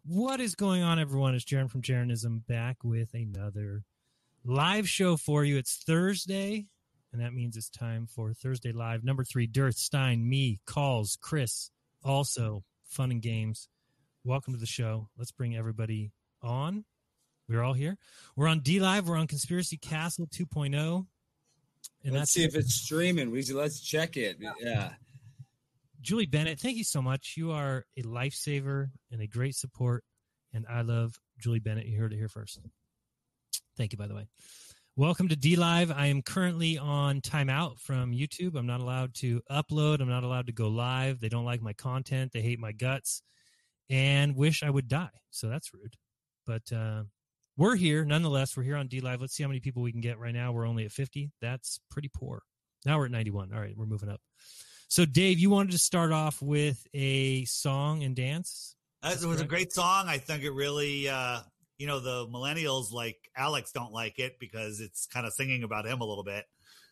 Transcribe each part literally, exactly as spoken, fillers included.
What is going on, everyone? It's Jaron from Jaronism back with another live show for you. It's Thursday, and that means it's time for Thursday Live. Number three, Dirth, Stein, me, Calls, Chris, also fun and games. Welcome to the show. Let's bring everybody on. We're all here. We're on D Live. We're on Conspiracy Castle two point oh. And let's see if it's streaming. We let's check it. Yeah. Julie Bennett, thank you so much. You are a lifesaver and a great support, and I love Julie Bennett. You heard it here first. Thank you, by the way. Welcome to D Live. I am currently on timeout from YouTube. I'm not allowed to upload. I'm not allowed to go live. They don't like my content. They hate my guts and wish I would die. So that's rude. But uh, we're here. Nonetheless, we're here on D Live. Let's see how many people we can get right now. We're only at fifty. That's pretty poor. Now we're at ninety-one. All right, we're moving up. So, Dave, you wanted to start off with a song and dance? It was a great song. I think it really, uh, you know, the millennials like Alex don't like it because it's kind of singing about him a little bit.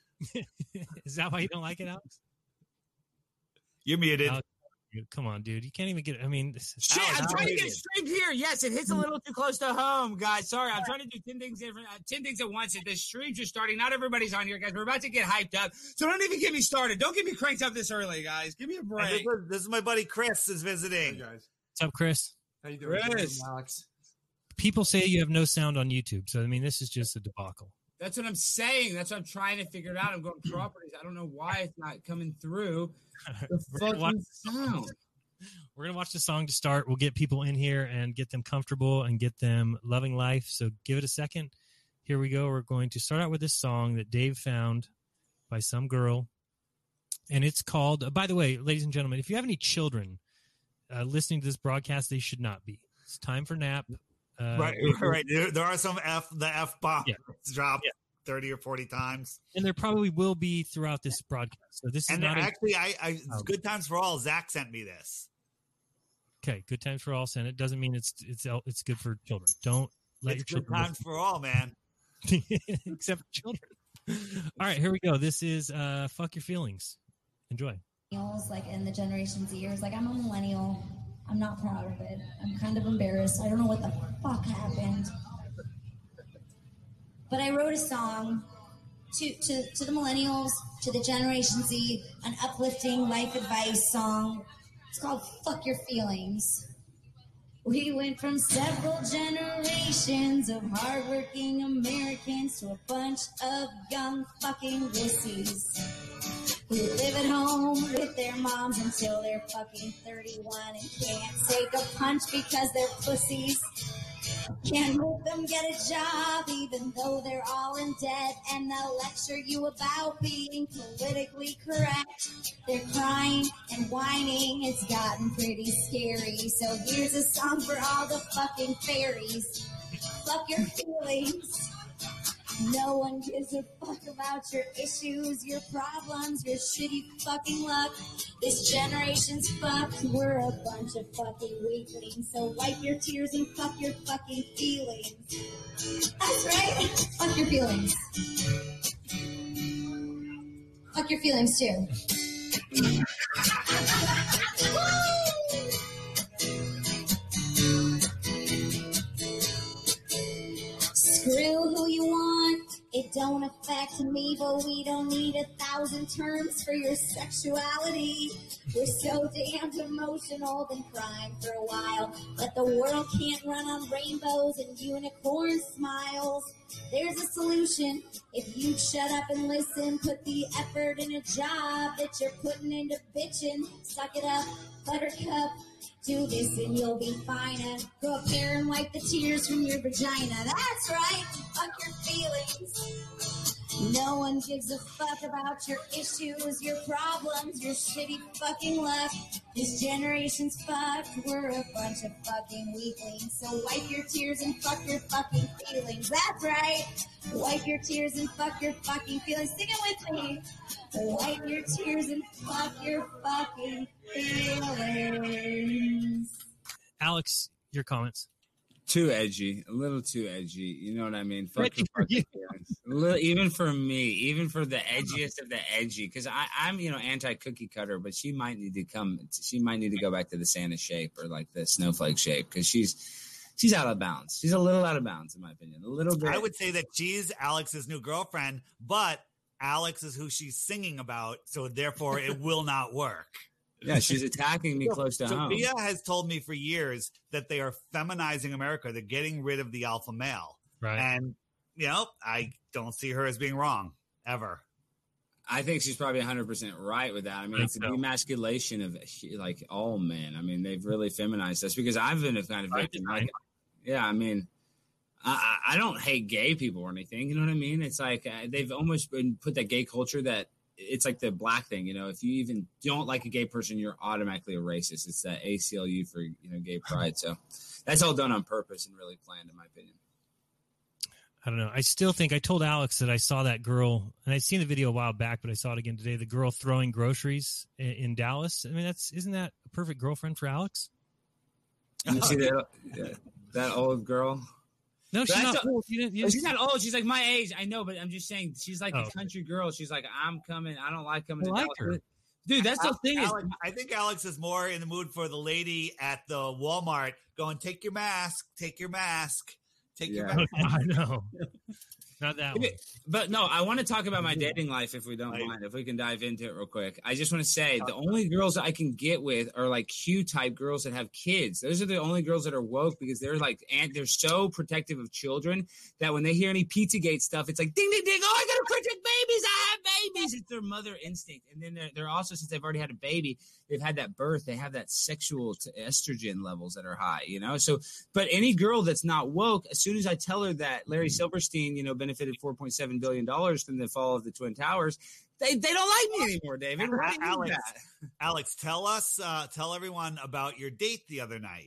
Is that why you don't like it, Alex? You're muted. Alex, come on, dude. You can't even get it. I mean, this is Shit, Alex, I'm trying Alex. to get straight here. Yes, it hits a little too close to home, guys. Sorry, I'm trying to do ten things different, uh, ten things at once. The stream's just starting. Not everybody's on here, guys. We're about to get hyped up. So don't even get me started. Don't get me cranked up this early, guys. Give me a break. This is, this is my buddy Chris is visiting. Hey guys. What's up, Chris? How you doing? Chris. Alex? People say you have no sound on YouTube. So, I mean, this is just a debacle. That's what I'm saying. That's what I'm trying to figure it out. I'm going properties. I don't know why it's not coming through. The We're gonna watch- fucking sound. We're going to watch the song to start. We'll get people in here and get them comfortable and get them loving life. So give it a second. Here we go. We're going to start out with this song that Dave found by some girl. And it's called, uh, by the way, ladies and gentlemen, if you have any children uh, listening to this broadcast, they should not be. It's time for nap. Uh, right, right. There, there are some F, the F bomb Yeah. dropped Yeah. thirty or forty times. And there probably will be throughout this broadcast. So this is And not a- actually, I, I Oh. Good Times for All, Zach sent me this. okay. Good times for all. Senate doesn't mean it's it's it's good for children. Don't let It's your Good children Times for All, man. except for children. All right, here we go. This is uh, Fuck Your Feelings. Enjoy. Millennials, like in the Generation Zers, like I'm a millennial. I'm not proud of it. I'm kind of embarrassed. I don't know what the fuck happened. But I wrote a song to, to, to the millennials, to the Generation Z, an uplifting life advice song. It's called Fuck Your Feelings. We went from several generations of hardworking Americans to a bunch of young fucking wussies who live at home with their moms until they're fucking thirty-one and can't take a punch because they're pussies. Can't help them get a job even though they're all in debt, and they'll lecture you about being politically correct. They're crying and whining, it's gotten pretty scary. So here's a song for all the fucking fairies. Fuck your feelings. No one gives a fuck about your issues, your problems, your shitty fucking luck. This generation's fucked. We're a bunch of fucking weaklings. So wipe your tears and fuck your fucking feelings. That's right. Fuck your feelings. Fuck your feelings too. Screw who you want, it don't affect me, but we don't need a thousand terms for your sexuality. We're so damned emotional, been crying for a while, but the world can't run on rainbows and unicorn smiles. There's a solution, if you shut up and listen, put the effort in a job that you're putting into bitching. Suck it up, buttercup. Do this and you'll be fine. And go up there and wipe the tears from your vagina. That's right. Fuck your feelings. No one gives a fuck about your issues, your problems, your shitty fucking luck. This generation's fucked. We're a bunch of fucking weaklings. So wipe your tears and fuck your fucking feelings. That's right. Wipe your tears and fuck your fucking feelings. Sing it with me. Wipe your tears and fuck your fucking feelings. Alex, your comments. Too edgy, a little too edgy. You know what I mean? Fuck your For you. fucking feelings. A little, even for me, even for the edgiest of the edgy, because I'm, you know, anti cookie cutter, but she might need to come. She might need to go back to the Santa shape or like the snowflake shape because she's she's out of bounds. She's a little out of bounds, in my opinion. A little bit. I would say that she's Alex's new girlfriend, but Alex is who she's singing about, so therefore it will not work. Yeah, she's attacking me close to home. Sophia has told me for years that they are feminizing America. They're getting rid of the alpha male. Right. And, you know, I don't see her as being wrong, ever. I think she's probably one hundred percent right with that. I mean, I it's the so. demasculation of, like, all men. I mean, they've really feminized us because I've been a kind of victim. Like, yeah, I mean, I, I don't hate gay people or anything. You know what I mean? It's like uh, they've almost been put that gay culture that it's like the black thing, you know, if you even don't like a gay person, you're automatically a racist. It's that A C L U for, you know, gay pride. So that's all done on purpose and really planned, in my opinion. I don't know. I still think I told Alex that I saw that girl, and I'd seen the video a while back, but I saw it again today. The girl throwing groceries in, in Dallas. I mean, that's isn't that a perfect girlfriend for Alex? You see that yeah, that old girl? No, she's That's not a- old. You didn't, you She's not old. She's like my age. I know, but I'm just saying she's like Oh. a country girl. She's like, I'm coming. I don't like coming I to like Dallas. her. Dude, that's the thing. Is, Alex, I think Alex is more in the mood for the lady at the Walmart going, take your mask, take your mask, take your Yeah. mask. I know. Not that one. but no, I want to talk about my dating life if we don't Right. mind. If we can dive into it real quick. I just want to say the only girls that I can get with are like Q type girls that have kids. Those are the only girls that are woke because they're like, and they're so protective of children that when they hear any Pizzagate stuff, it's like ding ding ding. Oh, I gotta protect babies. I have babies. It's their mother instinct. And then they're, they're also, since they've already had a baby, they've had that birth. They have that sexual to estrogen levels that are high. You know, so but any girl that's not woke, as soon as I tell her that Larry Silverstein, you know, benefited four point seven billion dollars from the fall of the Twin Towers, they, they don't like me anymore, David. What do you mean Alex, that? Alex, tell us, uh, tell everyone about your date the other night.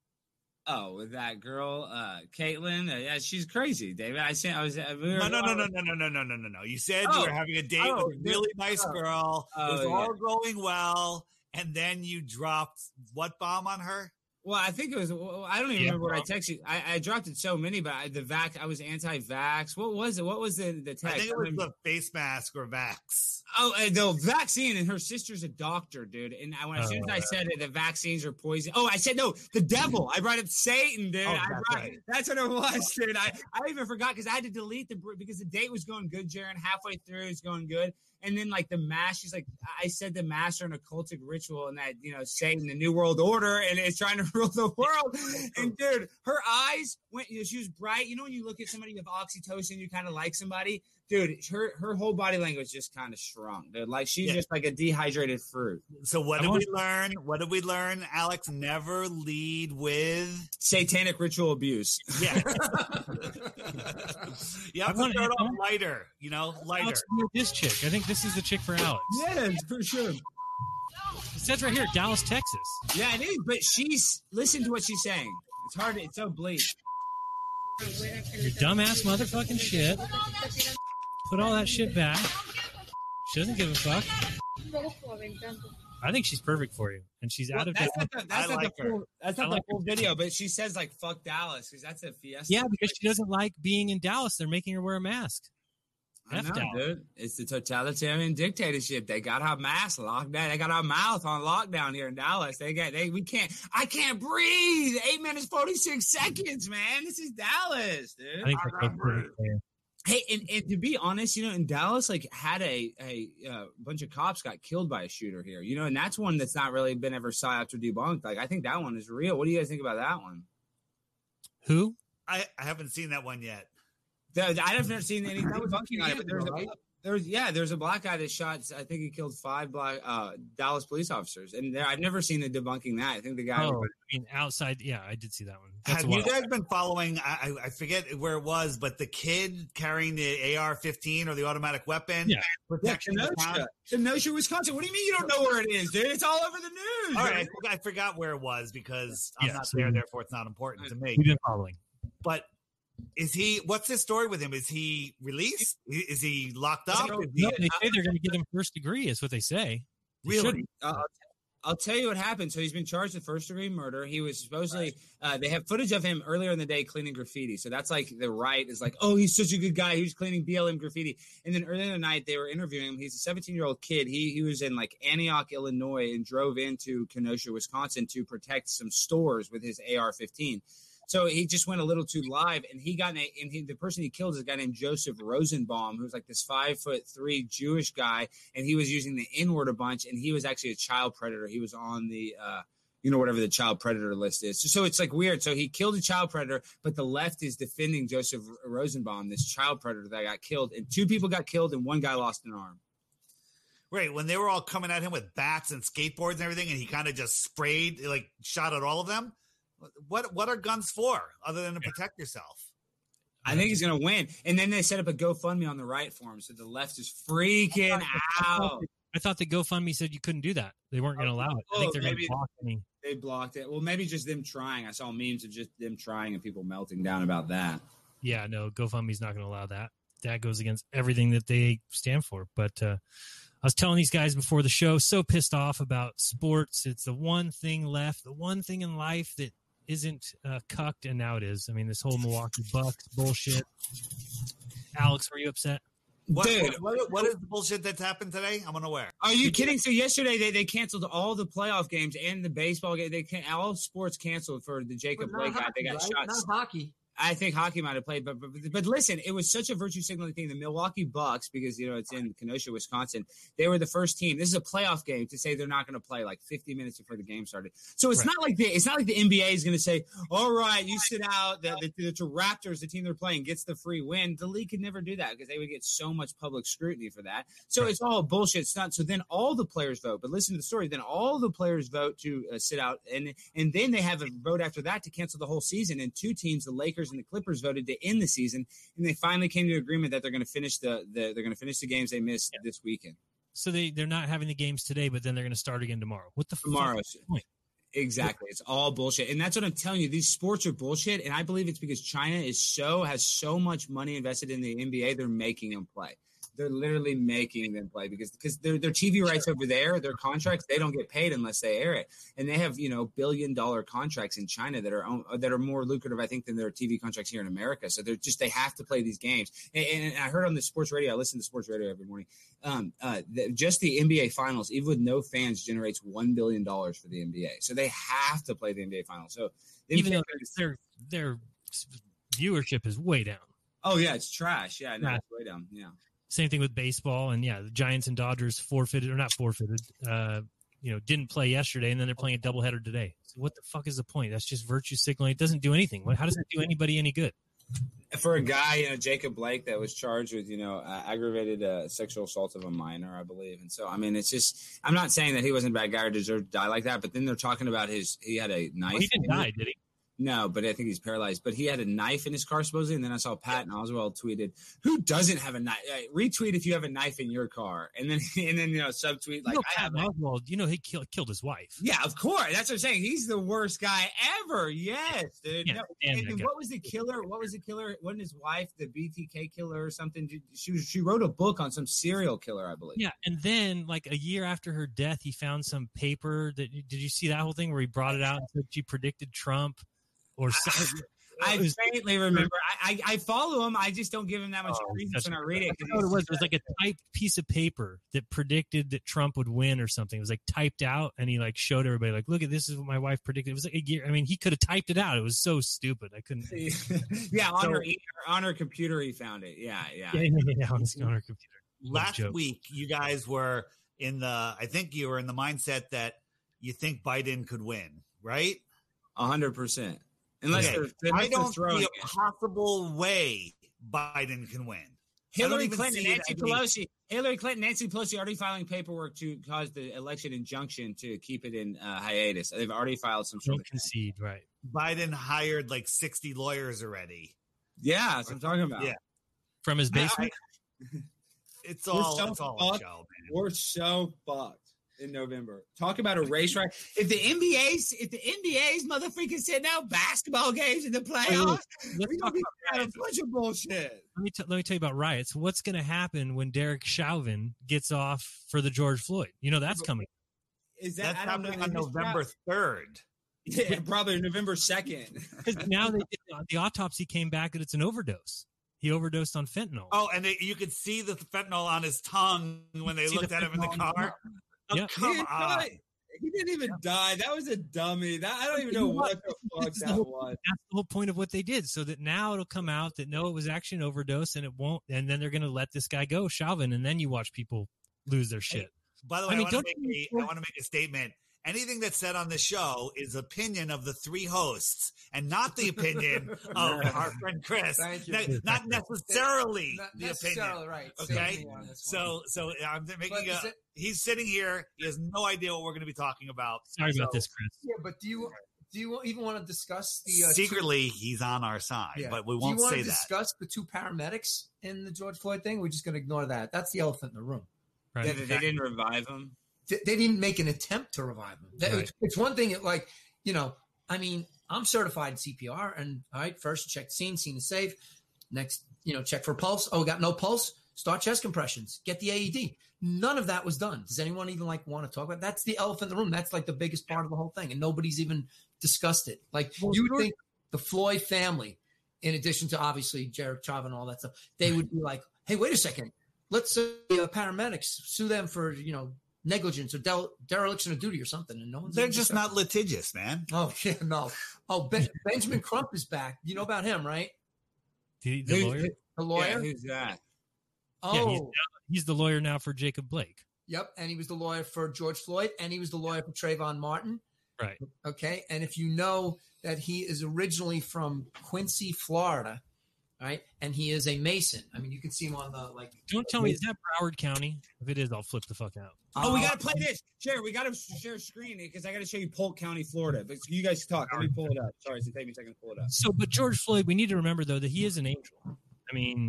Oh, with that girl, uh, Caitlin. Uh, yeah, she's crazy, David. I said I was. Uh, we were, No, no, no, no, no, no, no, no, no, no, no. You said Oh. you were having a date Oh, with a really nice oh. girl. Oh, it was yeah. all going well, and then you dropped what bomb on her? Well, I think it was. Well, I don't even Yeah, remember what I bro. texted you. I, I dropped it so many, but I, the vax. I was anti-vax. What was it? What was the the text? I think it I was remember- the face mask or vax. Oh, uh, the vaccine, and her sister's a doctor, dude. And I, when as soon as I Oh. said it, the vaccines are poison. Oh, I said no, the devil. I brought up Satan, dude. Oh, I that's brought, right. that's what it was, dude. I, I even forgot because I had to delete the br- because the date was going good, Jaron. Halfway through, it's going good, and then like the mass. She's like, I said the mass are an occultic ritual, and that you know Satan, the New World Order, and it's trying to rule the world. And dude, her eyes went. You know, she was bright. You know when you look at somebody with oxytocin, you kind of like somebody. Dude, her her whole body language just kind of shrunk, dude. Like she's Yeah. just like a dehydrated fruit. So what I did want- we learn? What did we learn, Alex? Never lead with Satanic ritual abuse. yeah. you have I to wanna- start I off wanna- lighter, you know, lighter. Alex, you know this chick. I think this is the chick for Alex. Yes, for sure. It says right here, Dallas, Texas. Yeah, it is. But she's listen to what she's saying. It's hard. It's so bleak. Your dumbass motherfucking shit. Put all that shit back. She doesn't give a fuck. I think she's perfect for you, and she's out Well, of that's Dallas. not the, that's I not like the her. full. That's I not like the full video. But she says like "fuck Dallas" because that's a fiesta. Yeah, because she doesn't like being in Dallas. They're making her wear a mask. I F know, Dallas. dude. It's the totalitarian dictatorship. They got our mask locked down. They got our mouth on lockdown here in Dallas. They got they. We can't. I can't breathe. Eight minutes forty six seconds, man. This is Dallas, dude. I think that's so perfect for you. Hey, and, and to be honest, you know, in Dallas, like had a a uh, bunch of cops got killed by a shooter here, you know, and that's one that's not really been ever sought after debunked. Like, I think that one is real. What do you guys think about that one? Who? I, I haven't seen that one yet. There, I've never seen any debunking on it, but there's a, there's yeah, there's a black guy that shot. I think he killed five black uh, Dallas police officers, and there, I've never seen a debunking that. I think the guy. Oh, I mean, outside. Yeah, I did see that one. That's Have a you while. guys been following? I, I I forget where it was, but the kid carrying the A R fifteen or the automatic weapon, Yeah. yeah, protecting the town. Kenosha, Kenosha, Wisconsin. What do you mean you don't know where it is, dude? It's all over the news. All right, I man. forgot, I forgot where it was because I'm Yeah, not so there, you- therefore it's not important to me. We've been following. But is he? What's his story with him? Is he released? Is he locked up? Is he, No, they say they're going to get him first degree. Is what they say. They Really? should. Uh, I'll tell you what happened. So he's been charged with first degree murder. He was supposedly, uh, they have footage of him earlier in the day cleaning graffiti. So that's like the right is like, oh, he's such a good guy. He was cleaning B L M graffiti. And then earlier in the night, they were interviewing him. He's a seventeen-year-old kid. He he was in like Antioch, Illinois, and drove into Kenosha, Wisconsin to protect some stores with his A R fifteen. So he just went a little too live, and he got, a, and he, the person he killed is a guy named Joseph Rosenbaum, who's like this five foot three Jewish guy, and he was using the N word a bunch, and he was actually a child predator. He was on the, uh, you know, whatever the child predator list is. So, so it's like weird. So he killed a child predator, but the left is defending Joseph Rosenbaum, this child predator that got killed, and two people got killed, and one guy lost an arm. Right, when they were all coming at him with bats and skateboards and everything, and he kind of just sprayed, like shot at all of them. What what are guns for other than to protect yourself? I think he's going to win. And then they set up a GoFundMe on the right for him. So the left is freaking out. I thought the GoFundMe said you couldn't do that. They weren't going to allow it. I think they're going to block me. They blocked it. Well, maybe just them trying. I saw memes of just them trying and people melting down about that. Yeah, no, GoFundMe's not going to allow that. That goes against everything that they stand for. But uh, I was telling these guys before the show, so pissed off about sports. It's the one thing left, the one thing in life that isn't uh, cucked, and now it is. I mean, this whole Milwaukee Bucks bullshit. Alex, were you upset? What, Dude, what, what, what is the bullshit that's happened today? I'm unaware. Are you kidding? So yesterday they, they canceled all the playoff games and the baseball game. They can all sports canceled for the Jacob Blake guy. They got right? shot. Not hockey. I think hockey might have played, but, but but listen, it was such a virtue signaling thing. The Milwaukee Bucks, because you know it's in Kenosha, Wisconsin, they were the first team. This is a playoff game to say they're not going to play like fifty minutes before the game started. So it's Right. not like the it's not like the N B A is going to say, "All right, you sit out." The, the, the, the Raptors, the team they're playing, gets the free win. The league could never do that because they would get so much public scrutiny for that. So Right. it's all bullshit. It's not. So then all the players vote. But listen to the story. Then all the players vote to uh, sit out, and and then they have a vote after that to cancel the whole season. And two teams, the Lakers and the Clippers, voted to end the season, and they finally came to an agreement that they're going to finish the, the they're going to finish the games they missed yeah. this weekend. So they they're not having the games today, but then they're going to start again tomorrow. What the tomorrow? fuck? Exactly, it's all bullshit, and that's what I'm telling you. These sports are bullshit, and I believe it's because China is so has so much money invested in the N B A. They're making them play. They're literally making them play because because their their T V rights over there, their contracts, they don't get paid unless they air it, and they have you know billion dollar contracts in China that are that are more lucrative, I think, than their T V contracts here in America. So they're just they have to play these games. And, and I heard on the sports radio, I listen to sports radio every morning. Um, uh, the, just the N B A finals, even with no fans, generates one billion dollars for the N B A. So they have to play the N B A finals. So even though their their viewership is way down. Oh yeah, it's trash. Yeah, no, it's way down. Yeah. Same thing with baseball, and yeah, the Giants and Dodgers forfeited or not forfeited, uh, you know, didn't play yesterday, and then they're playing a doubleheader today. So what the fuck is the point? That's just virtue signaling. It doesn't do anything. How does it do anybody any good? For a guy, you know, Jacob Blake, that was charged with, you know, uh, aggravated uh, sexual assault of a minor, I believe. And so, I mean, it's just, I'm not saying that he wasn't a bad guy or deserved to die like that, but then they're talking about his, he had a knife. Well, he didn't die, did he? No, but I think he's paralyzed. But he had a knife in his car, supposedly. And then I saw Patton Oswalt tweeted, "Who doesn't have a knife? Uh, retweet if you have a knife in your car." And then, and then you know, subtweet like, you know, "I have." Patton Oswalt, you know, he killed killed his wife. Yeah, of course. That's what I'm saying. He's the worst guy ever. Yes, dude. Yeah, no. and and, and what was the killer? What was the killer? Wasn't his wife the B T K killer or something? She was. She wrote a book on some serial killer, I believe. Yeah, and then like a year after her death, he found some paper that. Did you see that whole thing where he brought it out and said she predicted Trump? Or I faintly remember. I, I I follow him. I just don't give him that much oh, credence when I read it. That's what it was. It was like a typed piece of paper that predicted that Trump would win or something. It was like typed out, and he like showed everybody like, "Look at this is what my wife predicted." It was like a year. I mean, he could have typed it out. It was so stupid. I couldn't. yeah, on so, her on her computer, he found it. Yeah, yeah, yeah, yeah, yeah on, on her computer. Last week, you guys were in the. I think you were in the mindset that you think Biden could win, right? A hundred percent. Unless okay. they're, they're I don't see a it. possible way Biden can win. Hillary Clinton, Nancy Pelosi, Hillary Clinton, Nancy Pelosi already filing paperwork to cause the election injunction to keep it in uh, hiatus. They've already filed some sort don't of concede, right? Biden hired like sixty lawyers already. Yeah, that's what I'm talking about. Yeah, from his basement. I, I, it's all, so it's all fucked. a show, man. We're so fucked. In November, talk about a race right. If the N B A's, if the N B A's motherfucking sitting out basketball games in the playoffs, let's talk about a bunch of bullshit. Let me t- let me tell you about riots. What's going to happen when Derek Chauvin gets off for the George Floyd? You know that's coming. Is that That's I don't know. happening on It's November third. Yeah, probably November second. Because now they did, the autopsy came back that it's an overdose. He overdosed on fentanyl. Oh, and they, you could see the fentanyl on his tongue when they See looked the at him in the fentanyl on car. Oh, Yeah. come he, didn't on. die. He didn't even die. That was a dummy. That I don't even know what the fuck This is the that whole- was. That's the whole point of what they did, so that now it'll come out that no, it was actually an overdose, and it won't. And then they're going to let this guy go, Chauvin, and then you watch people lose their shit. By the I way, I, mean, want to don't make you- a, I want to make a statement. Anything that's said on the show is opinion of the three hosts and not the opinion of our friend Chris. Thank you. Not, not necessarily Not the necessarily opinion. right. Okay? Save me on this one. So, so I'm making But a. is it- He's sitting here. He has no idea what we're going to be talking about. Sorry about So, this, Chris. yeah, but do you do you even want to discuss the uh, Secretly, he's on our side, two, yeah. but we do won't you want say to that. discuss the two paramedics in the George Floyd thing? We're just going to ignore that. That's the elephant in the room. Right? Yeah, they they didn't revive him. They, they didn't make an attempt to revive him. That- Right. it's, it's one thing, like you know. I mean, I'm certified in C P R, and all right, first check the scene, scene is safe. Next, you know, check for pulse. Oh, we got no pulse. Start chest compressions. Get the A E D. None of that was done. Does anyone even like want to talk about? That's the elephant in the room. That's like the biggest part of the whole thing, and nobody's even discussed it. Like Well, you would George- think the Floyd family, in addition to obviously Jared Chauvin and all that stuff, they would be like, "Hey, wait a second, let's sue uh, paramedics, sue them for you know negligence or del- dereliction of duty or something." And no one's They're even just discussed not litigious, man. Oh yeah, no. Oh, ben, Benjamin Crump is back. You know about him, right? The, the Who- lawyer. The Yeah, lawyer. who's that? oh, Yeah, he's, he's the lawyer now for Jacob Blake. yep. And he was the lawyer for George Floyd, and he was the lawyer for Trayvon Martin. Right. Okay. And if you know that he is originally from Quincy, Florida, right, and he is a Mason. I mean, you can see him on the like. Don't tell me, is that Broward County? If it is, I'll flip the fuck out. Oh, we Uh, gotta play this. Share. We gotta share screen because I gotta show you Polk County, Florida. But you guys talk. Let me pull it up. Sorry, it's gonna take me a second to pull it up. So, but George Floyd, we need to remember, though, that he is an angel. I mean,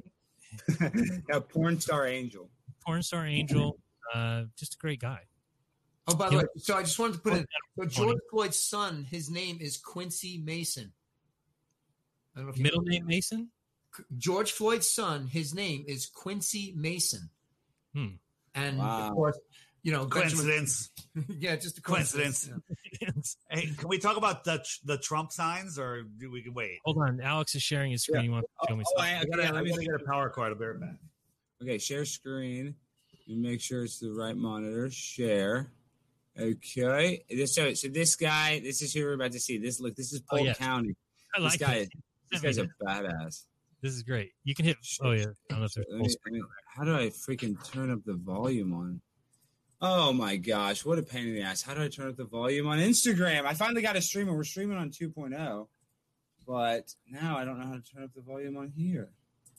Yeah, porn star angel. porn star angel, uh, just a great guy. Oh, by the Yeah. way, so I just wanted to put in. So George Funny. Floyd's son, his name is Quincy Mason. I don't know if you Middle know. name Mason? George Floyd's son, his name is Quincy Mason. Hmm. And Wow. of course, you know, Benjamin- Coincidence. yeah, just a Coincidence. coincidence. Yeah. Hey, can we talk about the the Trump signs, or do we can wait? Hold on. Alex is sharing his screen. Yeah. You want to show me Oh, something? I, I okay, gotta, yeah, I let me gotta get a power cord. I'll be right back. Okay, share screen. You make sure it's the right monitor. Share. Okay. This, so, so this guy, this is who we're about to see. This look, this is Oh, Polk yeah. County. I This like guy, it. this guy's a badass. This is great. You can hit. Oh, yeah. I don't know if there's Let full me- screen. let me- how do I freaking turn up the volume on? Oh my gosh, what a pain in the ass. How do I turn up the volume on Instagram? I finally got a streamer. We're streaming on two point oh, but now I don't know how to turn up the volume on here.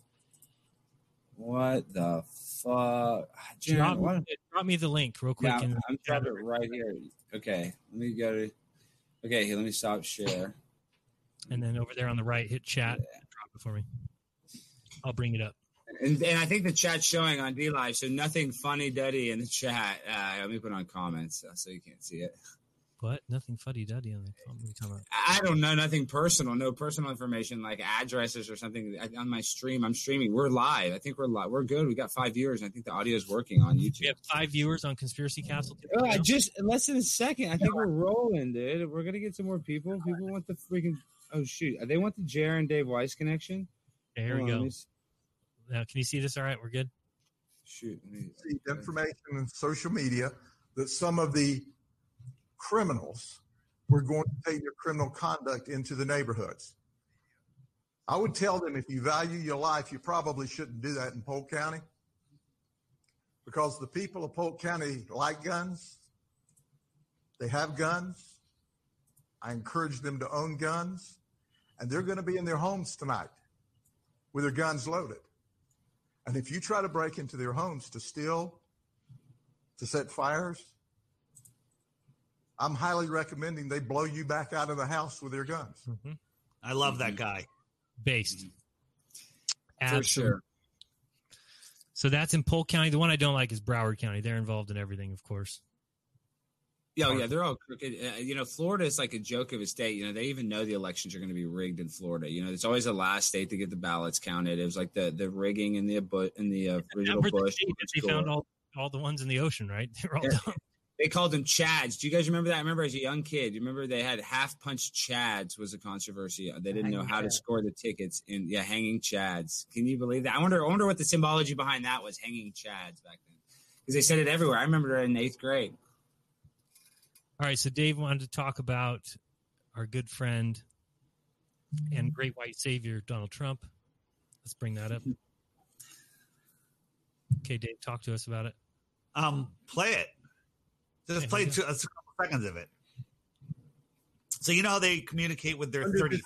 What the fuck? Jared, Drop, what? drop me the link real quick. Yeah, in the I'm chat. dropping it right here. Okay, let me go to. Okay, here, let me stop share. And then over there on the right, hit chat. And drop it for me. I'll bring it up. And, and I think the chat's showing on D Live, so nothing funny duddy in the chat. Uh, let me put on comments uh, so you can't see it. What? Nothing fuddy duddy on the comment. comment. I don't know, nothing personal, no personal information like addresses or something. I, on my stream, I'm streaming. We're live. I think we're live. We're good. We got five viewers. And I think the audio is working on YouTube. We have five viewers on Conspiracy Castle. Oh, I just in less than a second. I think we're rolling, dude. We're gonna get some more people. People want the freaking. Oh shoot, they want the Jer and Dave Weiss connection. Okay, here Hold we on, go. let me s- Now, can you see this? All right, we're good. Shoot. let me- See information in social media that some of the criminals were going to take their criminal conduct into the neighborhoods. I would tell them, if you value your life, you probably shouldn't do that in Polk County, because the people of Polk County like guns. They have guns. I encourage them to own guns, and they're going to be in their homes tonight with their guns loaded. And if you try to break into their homes to steal, to set fires, I'm highly recommending they blow you back out of the house with their guns. Mm-hmm. I love that guy. Based. For Absolutely. sure. So that's in Polk County. The one I don't like is Broward County. They're involved in everything, of course. Yeah, oh, yeah, they're all crooked. Uh, you know, Florida is like a joke of a state. You know, they even know the elections are going to be rigged in Florida. You know, it's always the last state to get the ballots counted. It was like the the rigging in the in the uh, original Remember the Bush. day that they Bush found score. all, all the ones in the ocean, right? They were all Yeah. dumb. They called them Chads. Do you guys remember that? I remember as a young kid, you remember they had half punch Chads was a controversy. They didn't know how to score the tickets in yeah, hanging Chads. Can you believe that? I wonder I wonder what the symbology behind that was, hanging Chads back then. Because they said it everywhere. I remember it in eighth grade. All right, so Dave wanted to talk about our good friend and great white savior, Donald Trump. Let's bring that up. Okay, Dave, talk to us about it. Um, play it. Just Yeah, play yeah. two, a couple seconds of it. So you know how they communicate with their thirty,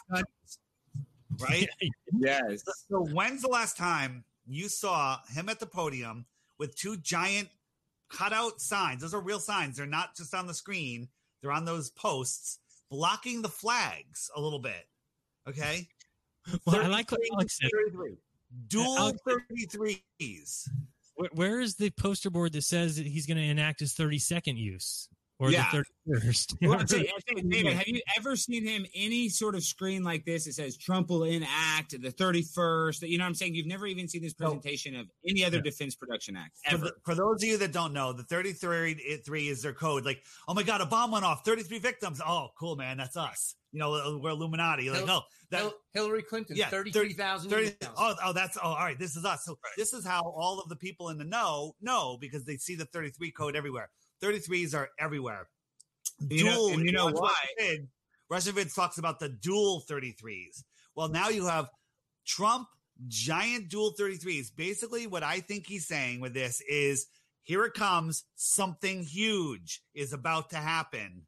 right? Yes. So when's the last time you saw him at the podium with two giant cutout signs? Those are real signs. They're not just on the screen. They're on those posts blocking the flags a little bit. Okay. Well, I like what Alex said. thirty-three. Dual Alex- thirty-threes. Where, where is the poster board that says that he's going to enact his thirty-second use or Yeah. the thirty-first? Well, I'm saying, I'm saying, David, have you ever seen him any sort of screen like this? It says Trump will enact the thirty-first. You know what I'm saying? You've never even seen this presentation of any other Yeah. Defense Production Act For, ever. the, for those of you that don't know, the thirty-three three is their code. Like, oh my God, a bomb went off. thirty-three victims. Oh, cool, man. That's us. You know, we're Illuminati. Like, Hil- oh, that, Hil- Hillary Clinton, yeah, thirty-three thousand. thirty oh, oh, that's, oh, all right. This is us. So this is how all of the people in the know know because they see the thirty-three code everywhere. thirty-threes are everywhere. You know- and you know watch why? Russian Russian Vids talks about the dual thirty-threes. Well, now you have Trump giant dual thirty-threes. Basically, what I think he's saying with this is here it comes. Something huge is about to happen.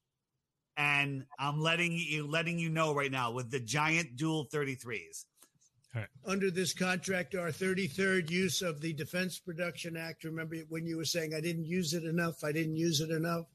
And I'm letting you letting you know right now with the giant dual thirty-threes. Under this contract, our thirty-third use of the Defense Production Act. Remember when you were saying, I didn't use it enough, I didn't use it enough.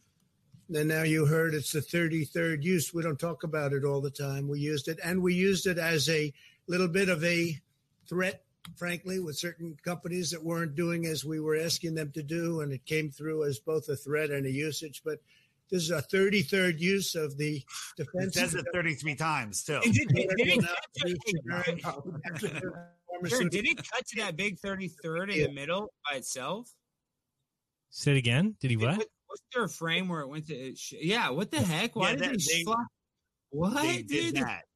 And now you heard it's the thirty-third use. We don't talk about it all the time. We used it, and we used it as a little bit of a threat, frankly, with certain companies that weren't doing as we were asking them to do, and it came through as both a threat and a usage. But this is a thirty-third use of the It Defense. says it thirty-three times too. And did, did, did, he Will cut now to, produce hey, generic Jared, did he cut to that big thirty-third in the middle by itself? Say it again. Did he what? What- Was there a frame where it went to? It sh- yeah, what the heck? Why Yeah, did that- they, they- slap? What, They did dude? that.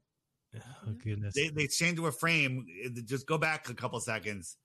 Oh, goodness. They they changed to a frame. Just go back a couple seconds,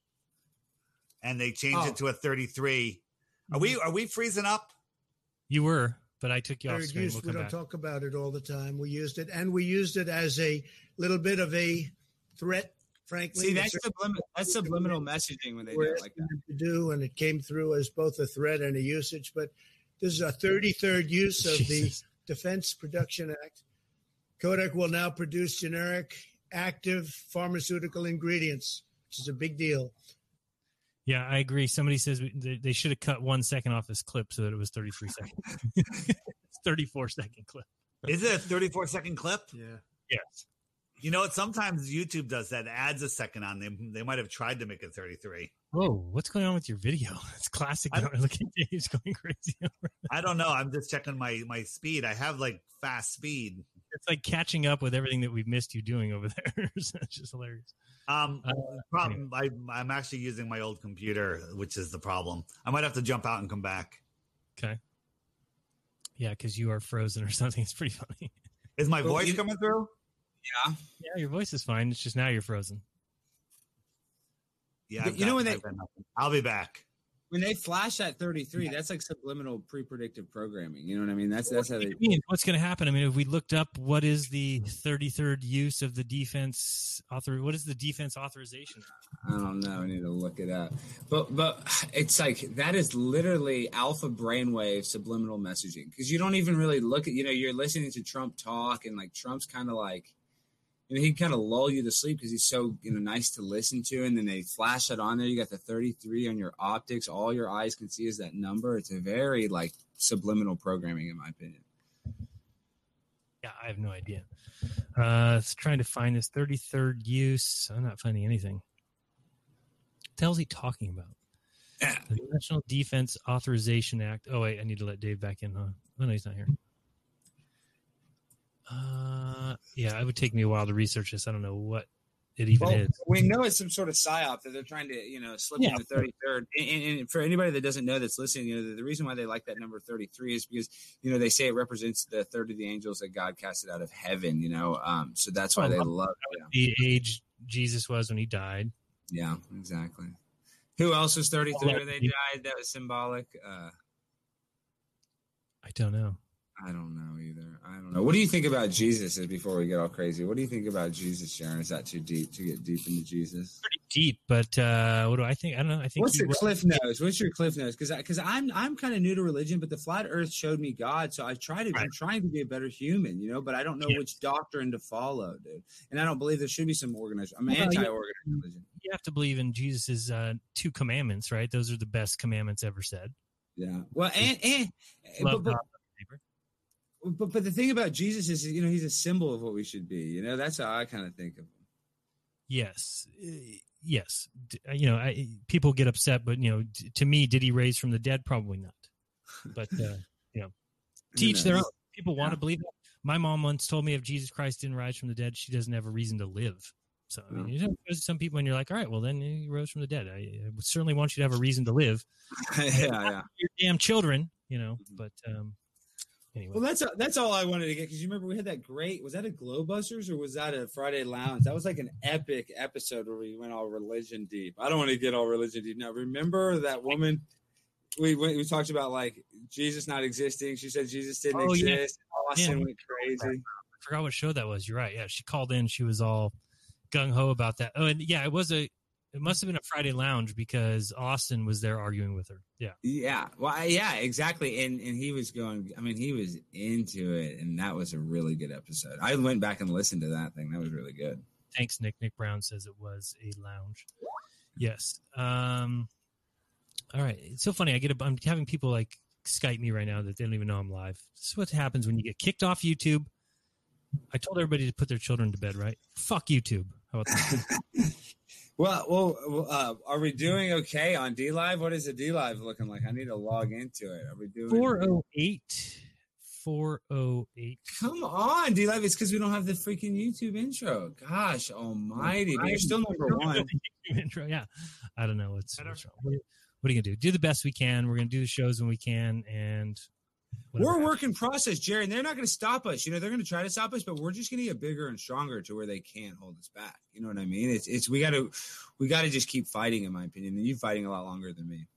and they changed Oh. it to a thirty-three. Are we are we freezing up? You were, but I took you off Third screen. use. We'll We come don't back. talk about it all the time. We used it, and we used it as a little bit of a threat, frankly. See, with that's certain subliminal. That's subliminal messaging when they do we're it like that. asking them to do, and it came through as both a threat and a usage. But this is a thirty-third use of the Jesus. Defense Production Act. Kodak will now produce generic active pharmaceutical ingredients, which is a big deal. Yeah, I agree. Somebody says we, they, they should have cut one second off this clip so that it was thirty-three seconds. It's thirty-four second clip. Is it a thirty-four second clip? Yeah. Yes. You know what? Sometimes YouTube does that. Adds a second on them. They might have tried to make it thirty-three. Whoa, what's going on with your video? It's classic. I don't- Look at Dave's going crazy. I don't know. I'm just checking my my speed. I have like fast speed. It's like catching up with everything that we've missed you doing over there. So it's just hilarious. Um, Uh, problem. I, I'm actually using my old computer, which is the problem. I might have to jump out and come back. Okay. Yeah, because you are frozen or something. It's pretty funny. Is my Well, voice you- coming through? Yeah. Yeah, your voice is fine. It's just now you're frozen. Yeah. But I've you know got- when they- I've got nothing. I'll be back. When they flash that thirty-three, that's like subliminal pre-predictive programming. You know what I mean? That's that's how What do they. you mean? What's going to happen? I mean, if we looked up what is the thirty-third use of the defense author, what is the defense authorization? I don't know. I need to look it up. But but it's like that is literally alpha brainwave subliminal messaging because you don't even really look at. You know, you're listening to Trump talk and like Trump's kind of like. You know, he kind of lull you to sleep because he's so you know nice to listen to, and then they flash it on there. You got the thirty-three on your optics. All your eyes can see is that number. It's a very like subliminal programming, in my opinion. Yeah, I have no idea. Uh, it's trying to find this thirty-third use. I'm not finding anything. What the hell is he talking about? The National Defense Authorization Act. Oh, wait, I need to let Dave back in, huh? Oh, no, he's not here. Uh, yeah, it would take me a while to research this. I don't know what it even Well, is. we know it's some sort of psyop that they're trying to, you know, slip Yeah. in the thirty-third. And, and, and for anybody that doesn't know that's listening, you know, the, the reason why they like that number thirty-three is because, you know, they say it represents the third of the angels that God casted out of heaven, you know. Um, so that's why they love it. The age Jesus was when he died. Yeah, exactly. Who else was thirty-three when they died? That was symbolic. Uh, I don't know. I don't know either. I don't know. What do you think about Jesus? Before we get all crazy, what do you think about Jesus, Sharon? Is that too deep to get deep into Jesus? Pretty deep, but uh, what do I think? I don't know. I think What's he your was- cliff notes? What's your cliff notes? Because because I'm I'm kind of new to religion, but the flat Earth showed me God, so I try to Right. I'm trying to be a better human, you know. But I don't know Yeah. which doctrine to follow, dude. And I don't believe there should be some organized. I'm Well, you- anti-organized religion. You have to believe in Jesus's uh, two commandments, right? Those are the best commandments ever said. Yeah. Well, and and Love but, God, but, love neighbor. but but the thing about Jesus is, you know, he's a symbol of what we should be. You know, that's how I kind of think of him. Yes, Uh, yes. D- uh, You know, I, people get upset, but you know, d- to me, did he raise from the dead? Probably not. But uh, you know, teach their own. knows? People want Yeah. to believe that. My mom once told me if Jesus Christ didn't rise from the dead, she doesn't have a reason to live. So I mean, you know, there's some people, and you're like, all right, well, then he rose from the dead. I, I would certainly want you to have a reason to live. yeah, yeah. Your damn children, you know. But um, anyway, Well, that's that's all I wanted to get, because you remember we had that great, was that a Glowbusters or was that a Friday Lounge? That was like an epic episode where we went all religion deep. I don't want to get all religion deep now. Remember that woman? We went, we talked about like Jesus not existing. She said Jesus didn't Oh, yeah. exist. Austin Yeah. went crazy. I forgot what show that was. You're right. Yeah, she called in. She was all gung ho about that. Oh, and yeah, it was a. It must have been a Friday Lounge because Austin was there arguing with her. Yeah. Yeah, well, I- yeah, exactly. And and he was going. I mean, he was into it, and that was a really good episode. I went back and listened to that thing. That was really good. Thanks, Nick. Nick Brown says it was a lounge. Yes. Um. All right. It's so funny. I get. A, I'm having people like Skype me right now that they don't even know I'm live. This is what happens when you get kicked off YouTube. I told everybody to put their children to bed. Right? Fuck YouTube. How about that? Well, well, uh, are we doing okay on D Live? What is the D Live looking like? I need to log into it. Are we doing four oh eight. four oh eight. Come on, D Live. It's because we don't have the freaking YouTube intro. Gosh almighty. But you're still number one. Intro, yeah. I don't know what's, what's wrong. What are you gonna do? Do the best we can. We're gonna do the shows when we can, and whatever We're a happens. work in process, Jerry, and they're not going to stop us. You know, they're going to try to stop us, but we're just going to get bigger and stronger to where they can't hold us back. You know what I mean? It's it's we got to we got to just keep fighting, in my opinion. And you fighting a lot longer than me.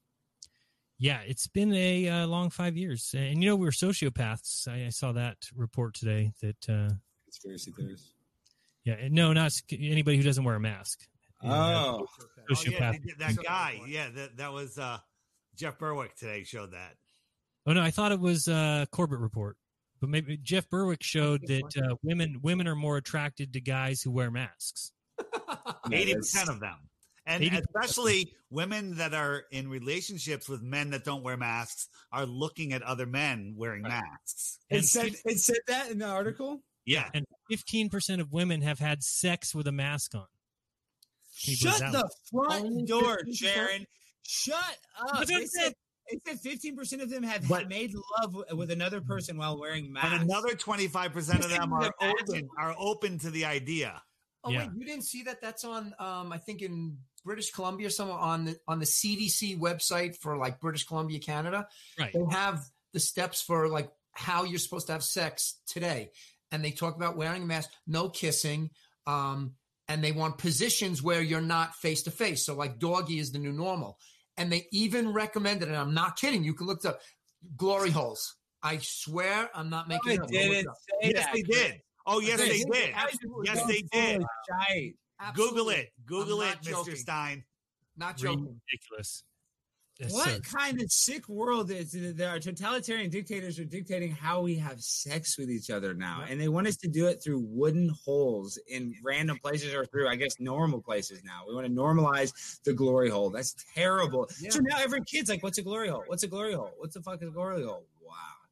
Yeah, it's been a uh, long five years, and you know we're sociopaths. I, I saw that report today. That uh, Conspiracy theories. yeah, and no, not sc- anybody who doesn't wear a mask. You know, Oh, Oh, yeah, sociopath. they did- that guy. Yeah, that that was uh, Jeff Berwick today showed that. Oh no, I thought it was a Corbett report, but maybe Jeff Berwick showed that uh, women women are more attracted to guys who wear masks. Eighty percent of them, and eighty percent. especially women that are in relationships with men that don't wear masks are looking at other men wearing masks. it And said it said that in the article. Yeah, And fifteen percent of women have had sex with a mask on. Can you believe Shut that the front Only door, fifteen percent? Sharon. Shut up. That's what I They said, it said fifteen percent of them have But- made love w- with another person while wearing masks. and another twenty-five percent of them are The masks. open are open to the idea. Oh Yeah. wait, you didn't see that? That's on, um, I think in British Columbia, somewhere on the on the C D C website for like British Columbia, Canada. Right. They have the steps for like how you're supposed to have sex today, and they talk about wearing a mask, no kissing, um, and they want positions where you're not face to face. So like doggy is the new normal, and they even recommended, and I'm not kidding, you can look it up, glory holes. I swear, I'm not making it I up. Go look didn't it up. say Yes, that. they did. Oh, yes, They they did. did. Absolutely. Yes, they did. Shite. Google Absolutely. it. Google I'm it, not Mister joking. Stein. Not joking. Ridiculous. That's What so- kind of sick world is it? There are totalitarian dictators are dictating how we have sex with each other now, and they want us to do it through wooden holes in random places or through, I guess, normal places now. We want to normalize the glory hole. That's terrible. Yeah. So now every kid's like, "What's a glory hole? What's a glory hole? What's the fuck is a glory hole?" Wow.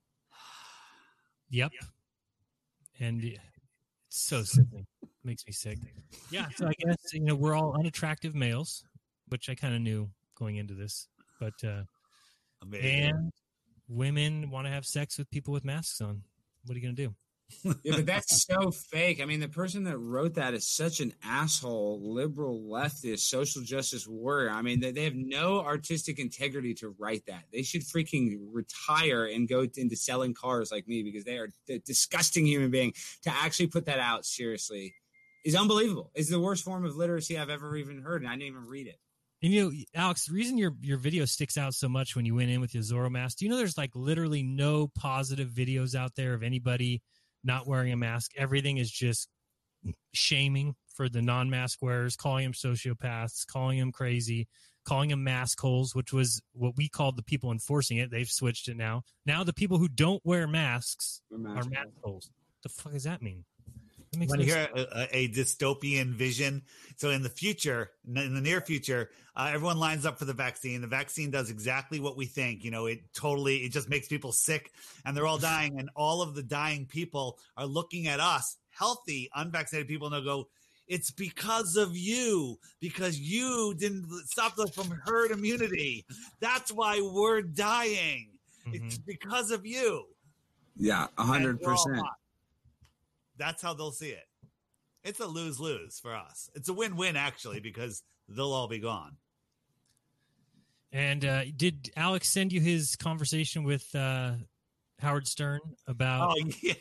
Yep. And yeah, it's so sickening. Makes me sick. Yeah. So I guess, you know, we're all unattractive males, which I kind of knew going into this. But, uh, Amazing. and women want to have sex with people with masks on. What are you going to do? Yeah, but that's so fake. I mean, the person that wrote that is such an asshole, liberal, leftist, social justice warrior. I mean, they, they have no artistic integrity to write that. They should freaking retire and go into selling cars like me, because they are a disgusting human being. To actually put that out seriously is unbelievable. It's the worst form of literacy I've ever even heard, and I didn't even read it. And you know, Alex, the reason your your video sticks out so much when you went in with your Zorro mask, do you know there's like literally no positive videos out there of anybody not wearing a mask? Everything is just shaming for the non-mask wearers, calling them sociopaths, calling them crazy, calling them mask holes, which was what we called the people enforcing it. They've switched it now. Now the people who don't wear masks are mask holes. What the fuck does that mean? When you hear a, a dystopian vision, so in the future, in the near future, uh, everyone lines up for the vaccine. The vaccine does exactly what we think. You know, it totally, it just makes people sick, and they're all dying. And all of the dying people are looking at us, healthy, unvaccinated people, and they'll go, it's because of you, because you didn't stop us from herd immunity. That's why we're dying. Mm-hmm. It's because of you. Yeah, a hundred percent. That's how they'll see it. It's a lose-lose for us. It's a win-win, actually, because they'll all be gone. And uh, did Alex send you his conversation with uh, Howard Stern about? Oh, yeah.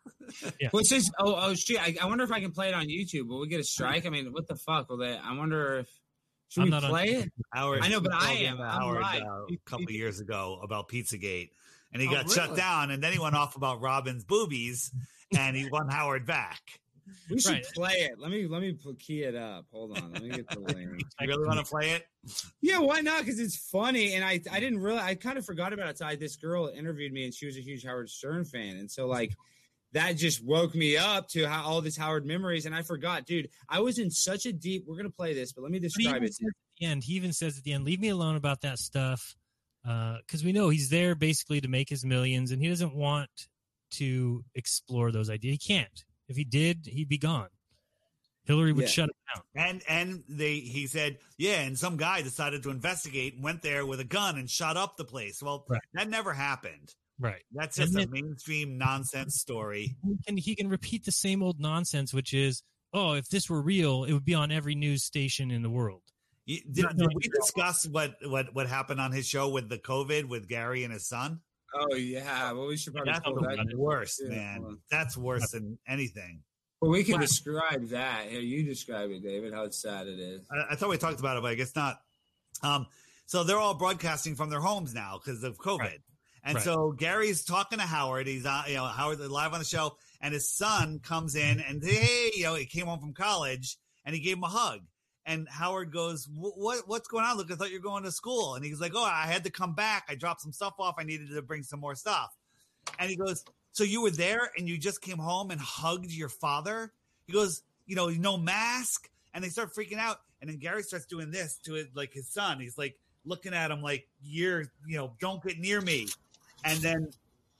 yeah. Well, since, oh, oh, shit. I, I wonder if I can play it on YouTube. Will we get a strike? I mean, what the fuck? Will they? I wonder if. Should I'm we not play on, it? Howard, I know, but I am. Howard I'm uh, a couple of years ago about Pizzagate, and he Oh, got really? shut down, and then he went off about Robin's boobies, and he won Howard back. We should Right. play it. Let me let me pl- key it up. Hold on. Let me get the link. You really want to play it? Yeah, why not? Because it's funny, and I I didn't really I kind of forgot about it. So I, this girl interviewed me, and she was a huge Howard Stern fan, and so like that just woke me up to how all this Howard memories, and I forgot, dude. I was in such a deep. We're gonna play this, but let me But he describe even it. says at the end, he even says at the end, leave me alone about that stuff, because we know he's there basically to make his millions, and he doesn't want to explore those ideas. He can't. If he did, he'd be gone. Hillary would Yeah. shut him down. And and they he said, yeah, and some guy decided to investigate and went there with a gun and shot up the place. Well, Right. that never happened. Right. That's And just a then- mainstream nonsense story. And he can repeat the same old nonsense, which is, oh, if this were real, it would be on every news station in the world. You- Did, did we discuss what, what, what happened on his show with the COVID with Gary and his son? Oh yeah, well we should probably That's pull that. worse, Yeah, man. hold on. That's worse than anything. Well, we can Wow. describe that. Here, you describe it, David. How sad it is. I, I thought we talked about it, but I guess not. Um, so they're all broadcasting from their homes now because of COVID. Right. And Right. so Gary's talking to Howard. He's on, you know, Howard live on the show, and his son comes in and hey, you know, he came home from college and he gave him a hug. And Howard goes, "What? What's going on? Look, I thought you were going to school." And he's like, "Oh, I had to come back. I dropped some stuff off. I needed to bring some more stuff." And he goes, "So you were there and you just came home and hugged your father?" He goes, "You know, no mask." And they start freaking out. And then Gary starts doing this to it, like his son. He's like looking at him like, "You're, you know, don't get near me." And then,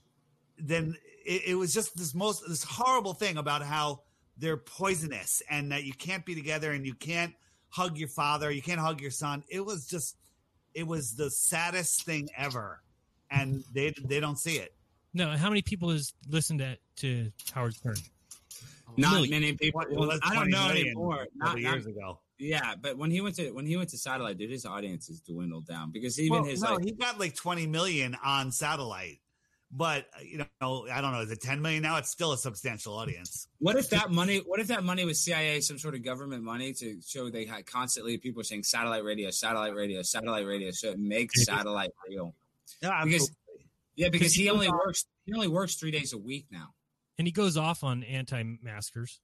then it, it was just this most this horrible thing about how they're poisonous and that you can't be together and you can't hug your father, you can't hug your son. It was just, it was the saddest thing ever, and they they don't see it. No, how many people has listened to, to Howard Stern? Not Million. many people. It Well, was I don't twenty know million anymore. a Not, couple not- years ago. yeah, but when he went to when he went to satellite, dude, his audience has dwindled down because even Well, his no, like he got like twenty million on satellite, but you know, I don't know, is it ten million now? It's still a substantial audience. what if that money what if that money was C I A, some sort of government money to show they had constantly people saying satellite radio, satellite radio, satellite radio, so it makes satellite real. Yeah, Because- absolutely. Yeah, because he he only goes on- works he only works three days a week now. And he goes off on anti-maskers.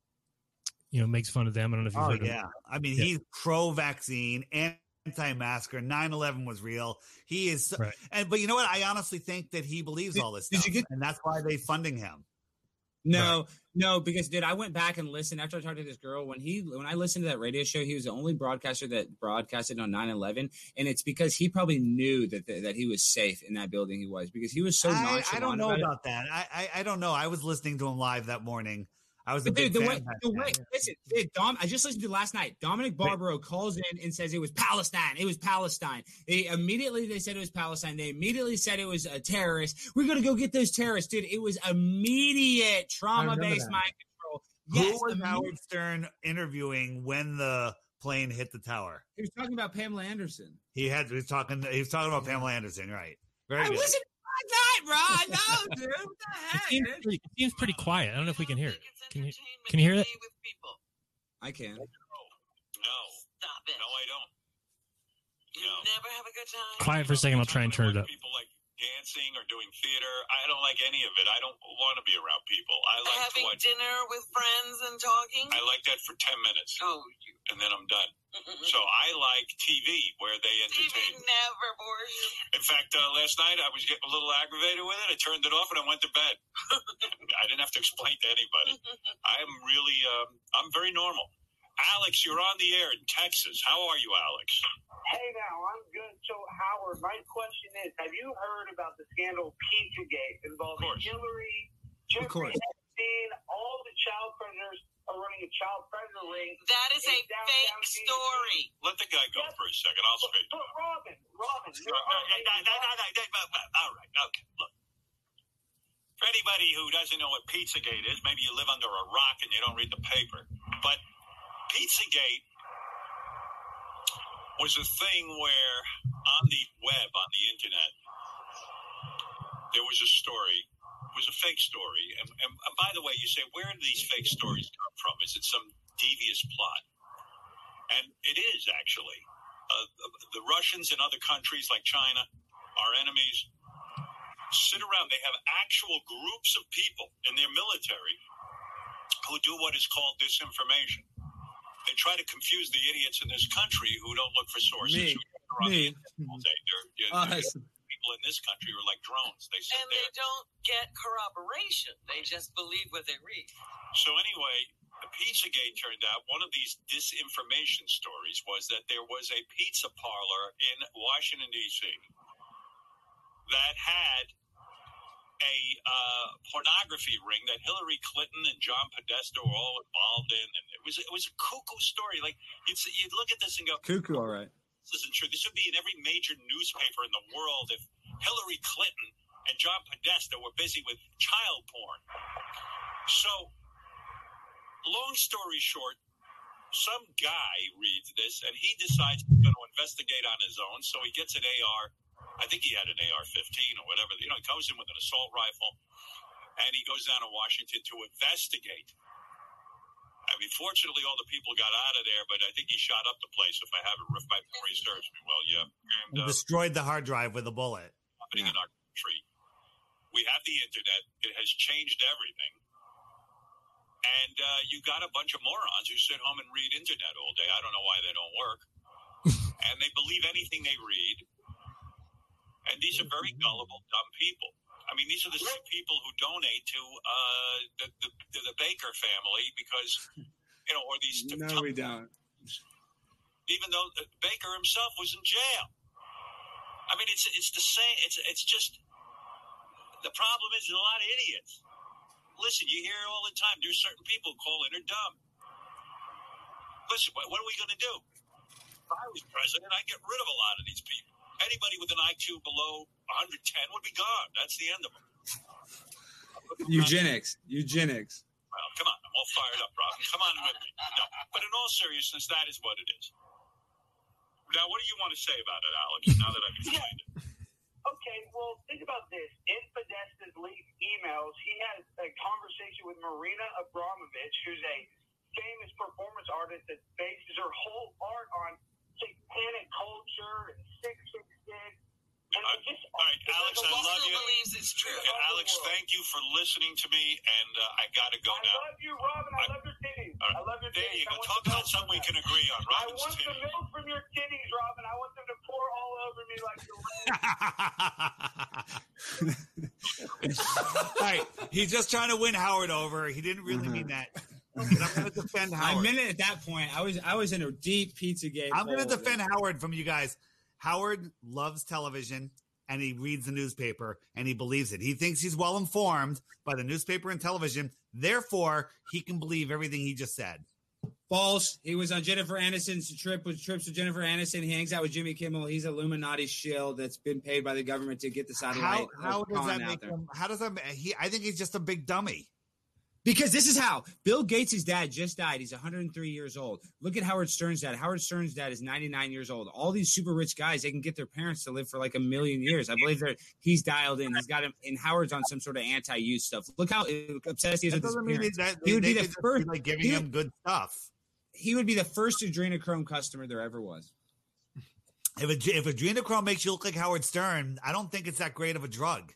You know, makes fun of them. I don't know if you've Oh heard of yeah, him. I mean, Yeah. he's pro-vaccine, anti-masker. nine eleven was real. He is, so- Right. and but you know what? I honestly think that he believes Did- all this did stuff, you get- and that's why they funding him. No, no, because dude, I went back and listened after I talked to this girl. When he when I listened to that radio show, he was the only broadcaster that broadcasted on nine eleven, and it's because he probably knew that that, that he was safe in that building. He was because he was so I, nonchalant. I don't know about it. about that. I, I I don't know. I was listening to him live that morning. I was a But big dude, the fan way, back the then. way, listen, dude, Dom, I just listened to last night. Dominic Barbaro calls in and says it was Palestine. It was Palestine. They immediately they said it was Palestine. They immediately said it was a terrorist. We're gonna go get those terrorists, dude. It was immediate trauma-based that. mind control. Who Yes, was immediate- Howard Stern interviewing when the plane hit the tower? He was talking about Pamela Anderson. He had he was talking he was talking about Pamela Anderson, right? Very I good. listened to that, bro. I know, dude. What the It heck? seems, dude? pretty, it seems pretty quiet. I don't know if we can hear it. Can you can you hear it? I can. No. Stop it. No, I don't. You no. never have a good time. Quiet for a second. I'll try and turn it up. People like dancing or doing theater. I don't like any of it. I don't want to be around people. I like having to watch dinner with friends and talking. I like that for ten minutes. Oh, you. And then I'm done. So I like T V where they T V entertain. never bores you. In fact, uh, last night I was getting a little aggravated with it. I turned it off and I went to bed. I didn't have to explain to anybody. I am really, um, I'm very normal. Alex, you're on the air in Texas. How are you, Alex? Hey, now, I'm good. So, Howard, my question is, have you heard about the scandal Pizzagate involving Hillary, Jeffrey Epstein, all the child predators are running a child predator ring? That is a fake story. Let the guy go Yes. for a second. I'll But, straighten but him out. Robin, Robin, No, you're no, no, no, no, no, no, no, all right, okay, look. For anybody who doesn't know what Pizzagate is, maybe you live under a rock and you don't read the paper, but Pizzagate was a thing where on the web, on the internet, there was a story. It was a fake story. And, and, and by the way, you say, where do these fake stories come from? Is it some devious plot? And it is, actually. Uh, the Russians and other countries like China, our enemies, sit around. They have actual groups of people in their military who do what is called disinformation. They try to confuse the idiots in this country who don't look for sources. Me. Who are on Me. the internet all day. They're, you Uh, know, people in this country are like drones. They sit And there. they don't get corroboration. They just believe what they read. So anyway, the Pizzagate turned out one of these disinformation stories was that there was a pizza parlor in Washington, D C that had a uh, pornography ring that Hillary Clinton and John Podesta were all involved in, and it was it was a cuckoo story. Like you'd you'd look at this and go, Cuckoo, all right. this isn't true. This would be in every major newspaper in the world if Hillary Clinton and John Podesta were busy with child porn. So, long story short, some guy reads this and he decides he's going to investigate on his own. So he gets an A R. I think he had an A R fifteen or whatever. You know, he comes in with an assault rifle and he goes down to Washington to investigate. I mean, fortunately, all the people got out of there, but I think he shot up the place. If I have it, if my memory serves me well, yeah. And, He uh, destroyed the hard drive with a bullet. happening in our country. We have the internet. It has changed everything. And uh, you got a bunch of morons who sit home and read internet all day. I don't know why they don't work. And they believe anything they read. And these are very gullible, dumb people. I mean, these are the same people who donate to uh, the, the, the, the Baker family because, you know, or these... No, we don't. Even though Baker himself was in jail. I mean, it's it's the same. It's it's just the problem is there's a lot of idiots. Listen, you hear it all the time. There's certain people who call in are dumb. Listen, what, what are we going to do? If I was president, I'd get rid of a lot of these people. Anybody with an I Q below one hundred ten would be gone. That's the end of them. Eugenics. Eugenics. Well, come on. I'm all fired up, Robin. Come on with me. No, but in all seriousness, that is what it is. Now, what do you want to say about it, Alex, now that I've explained it? Okay, well, think about this. In Podesta's leaked emails, he has a conversation with Marina Abramovich, who's a famous performance artist that bases her whole art on satanic culture and six six six. Uh, all right, Alex, I love you. believes it's true. Yeah, Alex, thank you for listening to me, and uh, I got to go I now. love you, Robin. I love your titties. All right. I love your There titties. you go. I want Talk the about milk something we from can that. agree on. I Robin's want the titties. milk from your titties, Robin. I want them to pour all over me like the rain. All right, he's just trying to win Howard over. He didn't really mean that. Because I'm going to defend I Howard. meant it at that point. I was I was in a deep Pizzagate. I'm going to hole. defend Howard from you guys. Howard loves television. and he reads the newspaper and he believes it. He thinks he's well informed by the newspaper and television. Therefore, he can believe everything he just said. False. He was on Jennifer Aniston's trip with trips with Jennifer Aniston. He hangs out with Jimmy Kimmel. He's Illuminati shield that's been paid by the government to get the satellite. How, how does that make him? How does that? He, I think he's just a big dummy. Because this is how Bill Gates' dad just died. He's one hundred three years old. Look at Howard Stern's dad. Howard Stern's dad is ninety-nine years old. All these super rich guys, they can get their parents to live for like a million years. I believe that he's dialed in. He's got him, and Howard's on some sort of anti-youth stuff. Look how obsessed he is That with his doesn't mean parents. that He they, would be they the could first, just be, like giving he him would- good stuff. He would be the first adrenochrome customer there ever was. If a, if adrenochrome makes you look like Howard Stern, I don't think it's that great of a drug.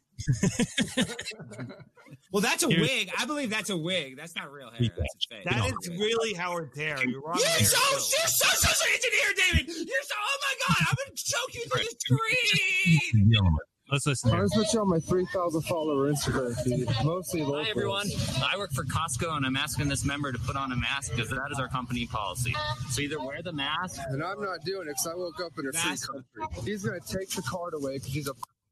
Well, that's a Here's- wig. I believe that's a wig. That's not real hair. That's fake. That is really Howard Hair. You're wrong. You're there, so, too. you're so, so, so engineer, David. You're so, oh my God, I'm going to choke you through the screen. Let's listen. I was put you on my three thousand follower Instagram feed, mostly local. Hi, everyone. I work for Costco, and I'm asking this member to put on a mask because that is our company policy. So either wear the mask. And I'm not doing it because I woke up in a free Mask. country. He's going to take the card away because he's a...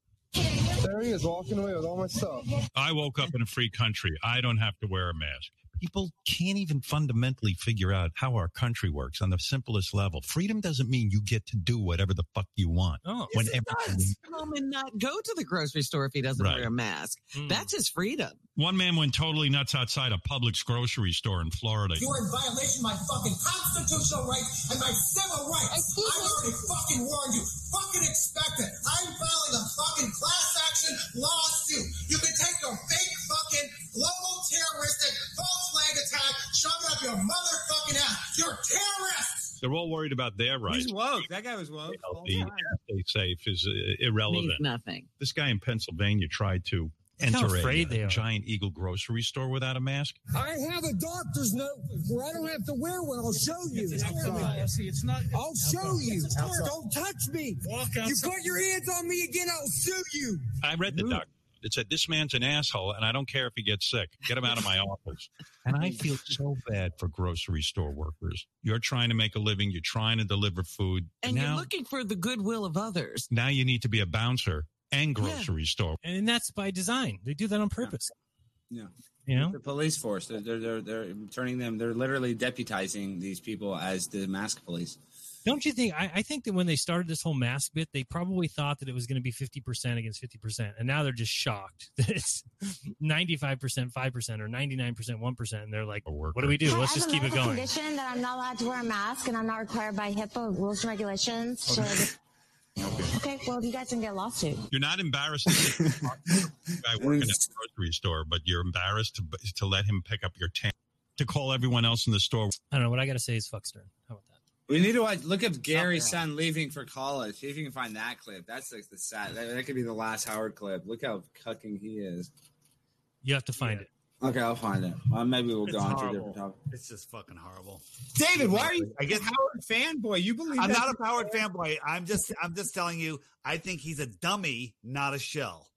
There he is, walking away with all my stuff. I woke up in a free country. I don't have to wear a mask. People can't even fundamentally figure out how our country works on the simplest level. Freedom doesn't mean you get to do whatever the fuck you want. Oh, whenever you Home and not go to the grocery store if he doesn't Right. wear a mask. Mm. That's his freedom. One man went totally nuts outside a Publix grocery store in Florida. You are in violation of my fucking constitutional rights and my civil rights. I've already fucking warned you. Fucking expect it. I'm filing a fucking class action lawsuit. You can take your fake fucking global terroristic false flag attack, shove it up your motherfucking ass. You're terrorists. They're all worried about their rights. He's woke. That guy was woke. The stay safe is uh, irrelevant. Means nothing. This guy in Pennsylvania tried to Look how enter a, afraid they a are. Giant Eagle grocery store without a mask. I have a doctor's note where I don't have to wear one. I'll show you. It's not. I'll show you. Don't touch me. Walk You outside. put your hands on me again, I'll sue you. I read the doc. It said, this man's an asshole, and I don't care if he gets sick. Get him out of my office. And I feel so bad for grocery store workers. You're trying to make a living. You're trying to deliver food. And now, you're looking for the goodwill of others. now you need to be a bouncer and grocery store. And that's by design. They do that on purpose. Yeah. You know? The police force. They're, they're, they're, they're turning them, they're literally deputizing these people as the mask police. Don't you think? I, I think that when they started this whole mask bit, they probably thought that it was going to be fifty percent against fifty percent. And now they're just shocked that it's ninety-five percent, five percent, or ninety-nine percent, one percent. And they're like, what do we do? Let's just keep it going. Condition that I'm not allowed to wear a mask and I'm not required by HIPAA rules and regulations. Should... Okay, well, you guys can get a lawsuit. You're not embarrassed to let a guy working at a grocery store, but you're embarrassed to, to let him pick up your tent, to call everyone else in the store. I don't know. What I got to say is fuck Stern. How about that? We need to watch, look up Gary's son leaving for college. See if you can find that clip. That's like the sad. That, that could be the last Howard clip. Look how cucking he is. You have to find it. Okay, I'll find it. Well, maybe we'll go It's on to a horrible. different topic. It's just fucking horrible. David, why are you I guess Howard fanboy? You believe I'm that? not a Howard fanboy. I'm just I'm just telling you, I think he's a dummy, not a shell.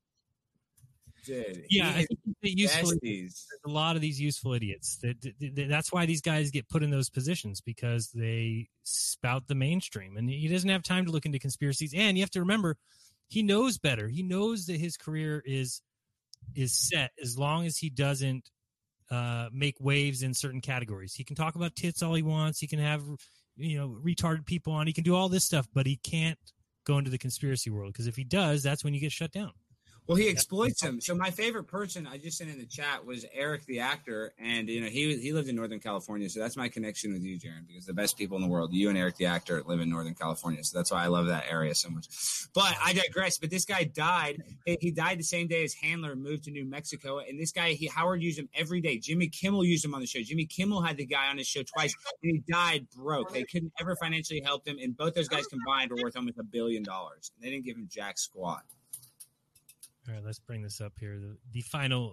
Dude, Yeah, he I think that useful, besties. there's a lot of these useful idiots. That, that, that- that's why these guys get put in those positions, because they spout the mainstream, and he doesn't have time to look into conspiracies. And you have to remember, he knows better. He knows that his career is is set as long as he doesn't uh, make waves in certain categories. He can talk about tits all he wants. He can have, you know, retarded people on. He can do all this stuff, but he can't go into the conspiracy world, because if he does, that's when you get shut down. Well, he exploits him. So my favorite person I just sent in the chat was Eric, the actor, and you know he he lived in Northern California, so that's my connection with you, Jaron, because the best people in the world, you and Eric, the actor, live in Northern California, so that's why I love that area so much. But I digress. But this guy died. He he died the same day as Handler moved to New Mexico, and this guy, he Howard used him every day. Jimmy Kimmel used him on the show. Jimmy Kimmel had the guy on his show twice, and he died broke. They couldn't ever financially help him, and both those guys combined were worth almost a billion dollars. They didn't give him jack squat. All right, let's bring this up here. The, the final.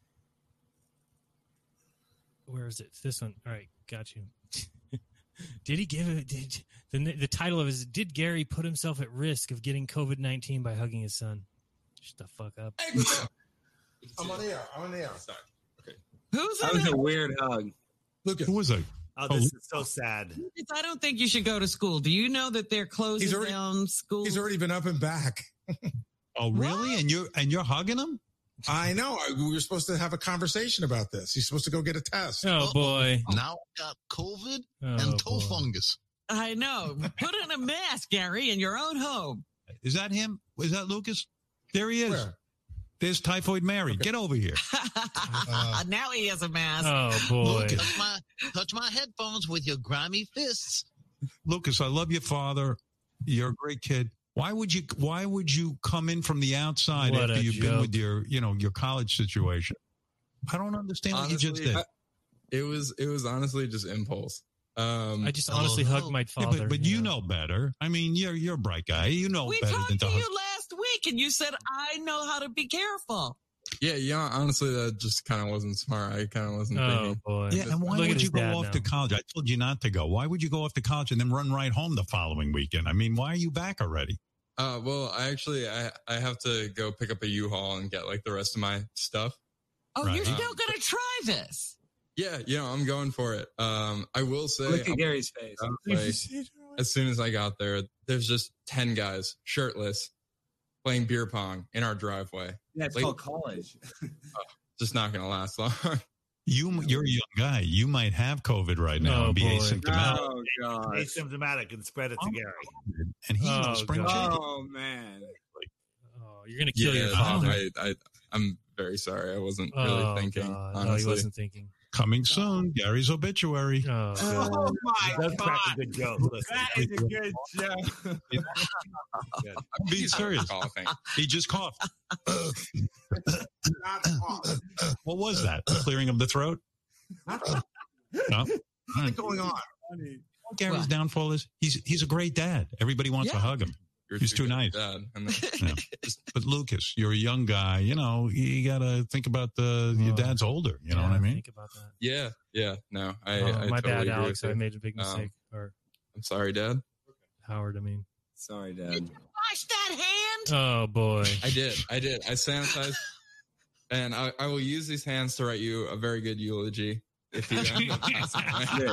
Where is it? It's this one. All right, got you. Did he give it? Did the the title of it is Did Gary put himself at risk of getting COVID nineteen by hugging his son? Shut the fuck up. I'm on air. I'm on air. Sorry. Okay. Who's That in was it? a weird hug. Look, who was it? Oh, this is so sad. I don't think you should go to school. Do you know that they're closing He's already- down schools? He's already been up and back. Oh, really? And you're and you're hugging him? I know. I, we were supposed to have a conversation about this. He's supposed to go get a test. Oh, boy. Now I got COVID Oh, and toe boy. fungus. I know. Put on a mask, Gary, in your own home. Is that him? Is that Lucas? There he is. Where? There's Typhoid Mary. Get over here. Uh, now he has a mask. Oh, boy. Touch my, touch my headphones with your grimy fists. Lucas, I love your father. You're a great kid. Why would you why would you come in from the outside What after a you've been joke. with your, you know, your college situation? I don't understand what you just Honestly, did. I- it was it was honestly just impulse. Um, I just honestly hugged my Yeah, father. but but you know better. I mean, you're you're a bright guy. You know We better talked than to to hug. you last week, and you said, I know how to be careful. Yeah, yeah. Honestly, that just kind of wasn't smart. I kind of wasn't Oh, thinking. boy. Yeah, and why Look at would his you go dad off now. to college? I told you not to go. Why would you go off to college and then run right home the following weekend? I mean, why are you back already? Uh, well, I actually I I have to go pick up a U-Haul and get like the rest of my stuff. Oh, Right. you're Um, still going to try this? Yeah, you know, I'm going for it. Um, I will say, Look at I'm- Gary's face. uh, like, as soon as I got there, there's just ten guys shirtless playing beer pong in our driveway. Yeah, it's Like, called college. just not going to last long. You you're a young guy. You might have COVID right now Oh, and be boy. asymptomatic. Oh god. Asymptomatic and spread it to Gary. And he Oh, was spring God. chicken. Oh man. Oh, you're going to kill your Yeah, father. I, I, I'm very sorry. I wasn't really Oh, thinking. God. No, Honestly, he wasn't thinking. Coming soon, Gary's obituary. Oh, God. Oh my That's god. crack a good joke. Listen. That is a good joke. I'm being He's serious. coughing. He just coughed. Not cough. What was that? The clearing of the throat? No? What's going on? What Gary's downfall is he's he's a great dad. Everybody wants to Yeah. hug him. You're He's too good nice. at that. And then- Yeah. But Lucas, you're a young guy. You know, you got to think about the your Oh. dad's older. You know Yeah, what I mean? Think about that. yeah, yeah. No, I, Oh, I my totally bad, agree Alex. with I you. made a big Um, mistake. or I'm sorry, Dad. Howard, I mean. Sorry, Dad. Wash that hand. Oh, boy. I did. I did. I sanitized, and I, I will use these hands to write you a very good eulogy. If you end up passing away. All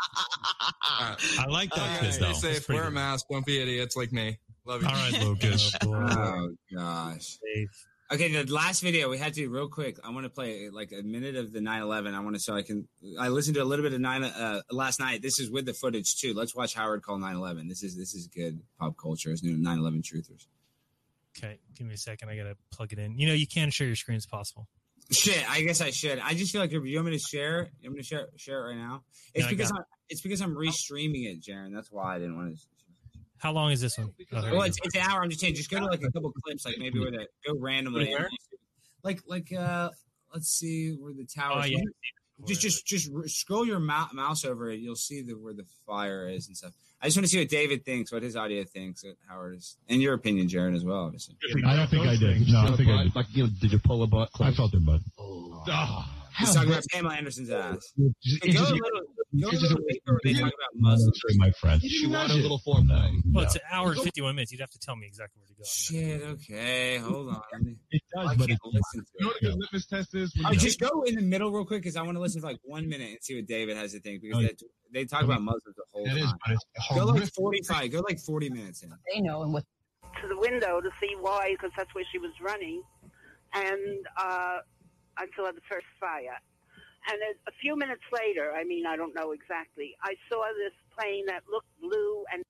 right. I like that All kid, right, though. stay safe. pretty Wear a good. mask. Don't be idiots like me. Love you. All right, Lucas. Oh, boy. Oh gosh. Safe. Okay, the last video we had to real quick. I want to play like a minute of the nine eleven. I want to so I can. I listened to a little bit of nine uh, last night. This is with the footage too. Let's watch Howard call nine eleven. This is this is good pop culture. It's new nine eleven truthers. Okay, give me a second. I got to plug it in. You know, you can share your screen as possible. Shit, I guess I should. I just feel like you're, you want me to share. You want me to share share it right now? It's Yeah, I because got I'm, it's because I'm restreaming it, Jaron. That's why I didn't want to. How long is this one? Oh, there Well, you it's, it's an hour. I'm just saying, just go to like a couple clips, like maybe where they go randomly. Where? Like, like, uh, let's see where the tower. Oh, yeah. Just, just, just r- scroll your mou- mouse over it. You'll see the where the fire is and stuff. I just want to see what David thinks, what his audio thinks, what Howard is, and your opinion, Jaron, as well, obviously. I don't think I did. No, I don't think I did. Like, you know, did you pull a butt? I felt it, bud. He's talking about Pamela Anderson's ass. It's Hey, go just- a little, go a it's just- little deeper where they talk about Muslims. My friend. She wanted a little foreplay. Well, it's an hour and fifty-one minutes. You'd have to tell me exactly where to go. Shit. Okay, hold on. It I does, but can't it's listen to You know it. what a good litmus test is? When Oh, you- just go in the middle real quick because I want to listen for like one minute and see what David has to think because Oh, they, they talk about Muslims the whole It is, time. but it's Go like horrific. forty-five. Go like forty minutes in. They know and what to the window to see why, because that's where she was running, and uh, until the first fire. And a, a few minutes later, I mean, I don't know exactly, I saw this plane that looked blue and.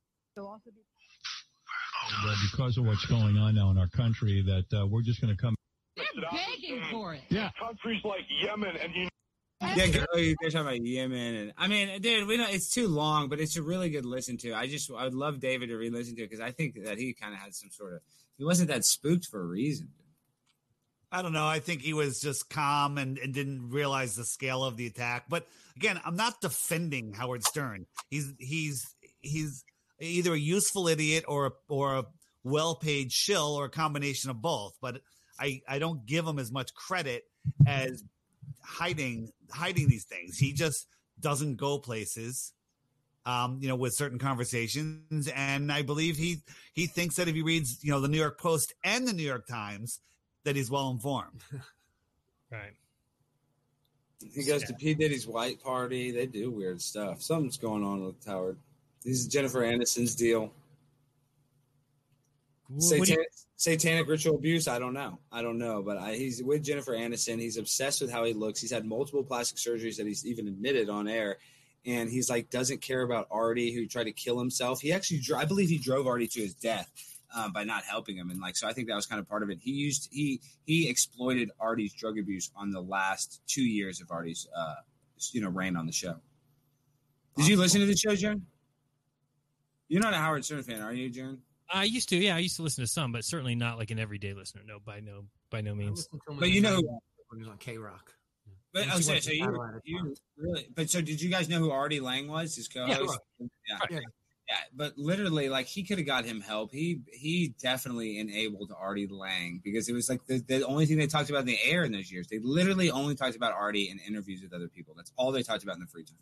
Uh, because of what's going on now in our country, that uh, we're just going to come. they're begging for it. Yeah. Countries like Yemen and you. Yeah, go, they're talking about Yemen, and I mean, dude, we don't. It's too long, but it's a really good listen to. I just, I would love David to re-listen to it because I think that he kind of had some sort of. He wasn't that spooked for a reason. I don't know. I think he was just calm and, and didn't realize the scale of the attack. But again, I'm not defending Howard Stern. He's he's he's either a useful idiot or a, or a well-paid shill or a combination of both. But I, I don't give him as much credit as hiding hiding these things. He just doesn't go places, um, you know, with certain conversations. And I believe he he thinks that if he reads, you know, the New York Post and the New York Times, that he's well informed. Right. He goes to P. Diddy's white party. They do weird stuff. Something's going on with Howard. This is Jennifer Aniston's deal. Satanic, satanic ritual abuse. I don't know. I don't know. But I, he's with Jennifer Aniston. He's obsessed with how he looks. He's had multiple plastic surgeries that he's even admitted on air. And he's like, doesn't care about Artie, who tried to kill himself. He actually, I believe he drove Artie to his death um, by not helping him. And like, so I think that was kind of part of it. He used, he, he exploited Artie's drug abuse on the last two years of Artie's, uh, you know, reign on the show. Did you listen to the show, Jaron? You're not a Howard Stern fan, are you, Jaron? I used to, yeah. I used to listen to some, but certainly not like an everyday listener. No, by no, by no means. But you know, when he was on K Rock. But oh, so, so you, you really, but so did you guys know who Artie Lang was? His co-host. Yeah, yeah. right. yeah. yeah. But literally, like he could have got him help. He he definitely enabled Artie Lang because it was like the, the only thing they talked about in the air in those years. They literally only talked about Artie in interviews with other people. That's all they talked about in the free time.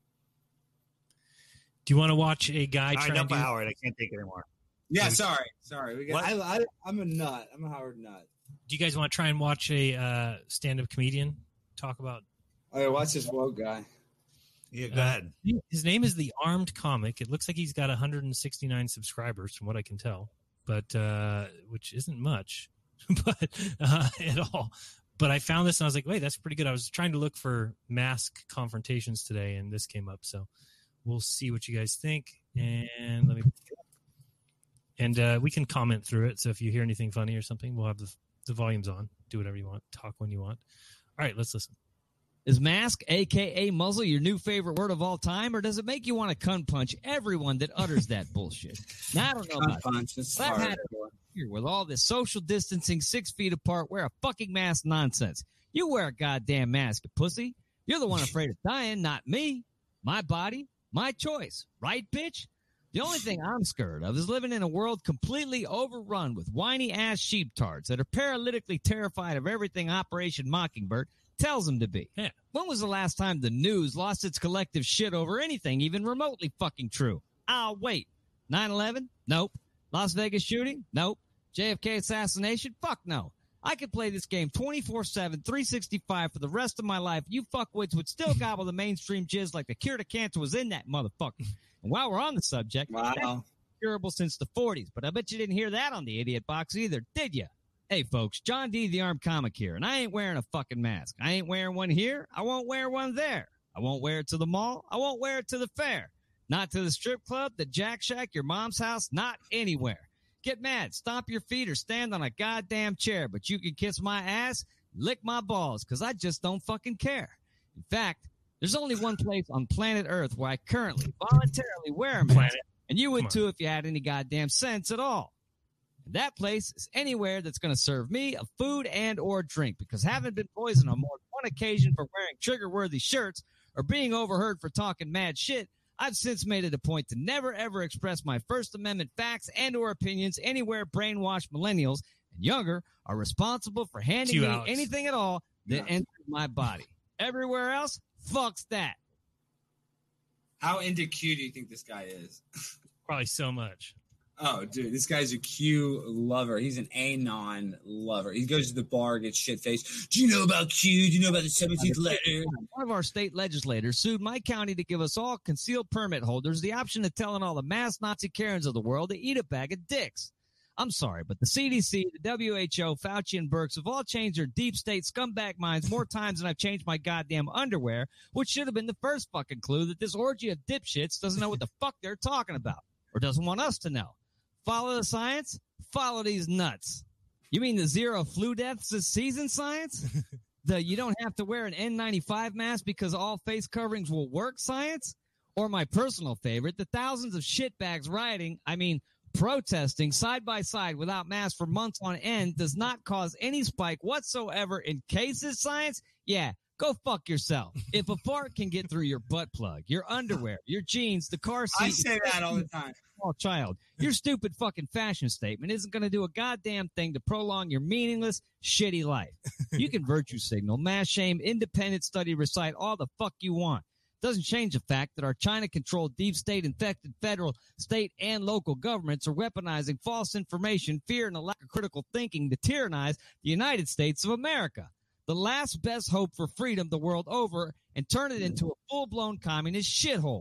Do you want to watch a guy All right, try enough and do? of Howard. I can't take it anymore. Yeah, sorry, sorry. We got. What? I, I, I'm a nut. I'm a Howard nut. Do you guys want to try and watch a uh, stand-up comedian talk about? Oh, yeah, watch this woke guy. Yeah, go ahead. Uh, his name is The Armed Comic. It looks like he's got one hundred sixty-nine subscribers, from what I can tell, but uh, which isn't much, but uh, at all. But I found this and I was like, wait, that's pretty good. I was trying to look for mask confrontations today, and this came up. So we'll see what you guys think. And let me. And uh, we can comment through it. So if you hear anything funny or something, we'll have the, the volumes on. Do whatever you want. Talk when you want. All right, let's listen. Is mask, a k a muzzle, your new favorite word of all time, or does it make you want to cunt punch everyone that utters that bullshit? Now, I don't know about punch. It's I've hard. had it here with all this social distancing, six feet apart, wear a fucking mask nonsense. You wear a goddamn mask, you pussy. You're the one afraid of dying, not me. My body, my choice. Right, bitch? The only thing I'm scared of is living in a world completely overrun with whiny-ass sheeptards that are paralytically terrified of everything Operation Mockingbird tells them to be. Yeah. When was the last time the news lost its collective shit over anything even remotely fucking true? Ah, wait. nine eleven? Nope. Las Vegas shooting? Nope. J F K assassination? Fuck no. I could play this game twenty-four seven, three sixty-five for the rest of my life. You fuckwits would still gobble the mainstream jizz like the cure to cancer was in that motherfucker. And while we're on the subject, Wow. that's been curable since the forties, but I bet you didn't hear that on the Idiot Box either, did you? Hey, folks, John D. the Armed Comic here, and I ain't wearing a fucking mask. I ain't wearing one here. I won't wear one there. I won't wear it to the mall. I won't wear it to the fair. Not to the strip club, the Jack Shack, your mom's house, not anywhere. Get mad, stomp your feet, or stand on a goddamn chair, but you can kiss my ass, lick my balls, because I just don't fucking care. In fact, there's only one place on planet Earth where I currently voluntarily wear a mask, Planet. and you would too if you had any goddamn sense at all. And that place is anywhere that's going to serve me a food and or drink, because having been poisoned on more than one occasion for wearing trigger-worthy shirts or being overheard for talking mad shit, I've since made it a point to never ever express my First Amendment facts and or opinions anywhere brainwashed millennials and younger are responsible for handing Cue me Alex. anything at all that Yeah. enters my body. Everywhere else, fucks that. How into Q do you think this guy is? Probably so much. Oh, dude, this guy's a Q lover. He's an anon lover. He goes to the bar, gets shit faced. Do you know about Q? Do you know about the seventeenth letter? One of our state legislators sued my county to give us all concealed permit holders the option of telling all the mass Nazi Karens of the world to eat a bag of dicks. I'm sorry, but the C D C, the W H O, Fauci, and Birx have all changed their deep state scumbag minds more times than I've changed my goddamn underwear, which should have been the first fucking clue that this orgy of dipshits doesn't know what the fuck they're talking about, or doesn't want us to know. Follow the science, follow these nuts. You mean the zero flu deaths this season science? The you don't have to wear an N ninety-five mask because all face coverings will work science? Or my personal favorite, the thousands of shitbags rioting, I mean protesting side by side without masks for months on end does not cause any spike whatsoever in cases science? Yeah, go fuck yourself. If a fart can get through your butt plug, your underwear, your jeans, the car seat. I say that all the time. Small child, your stupid fucking fashion statement isn't going to do a goddamn thing to prolong your meaningless, shitty life. You can virtue signal, mass shame, independent study, recite all the fuck you want. Doesn't change the fact that our China-controlled deep state-infected federal, state, and local governments are weaponizing false information, fear, and a lack of critical thinking to tyrannize the United States of America, the last best hope for freedom the world over, and turn it into a full-blown communist shithole.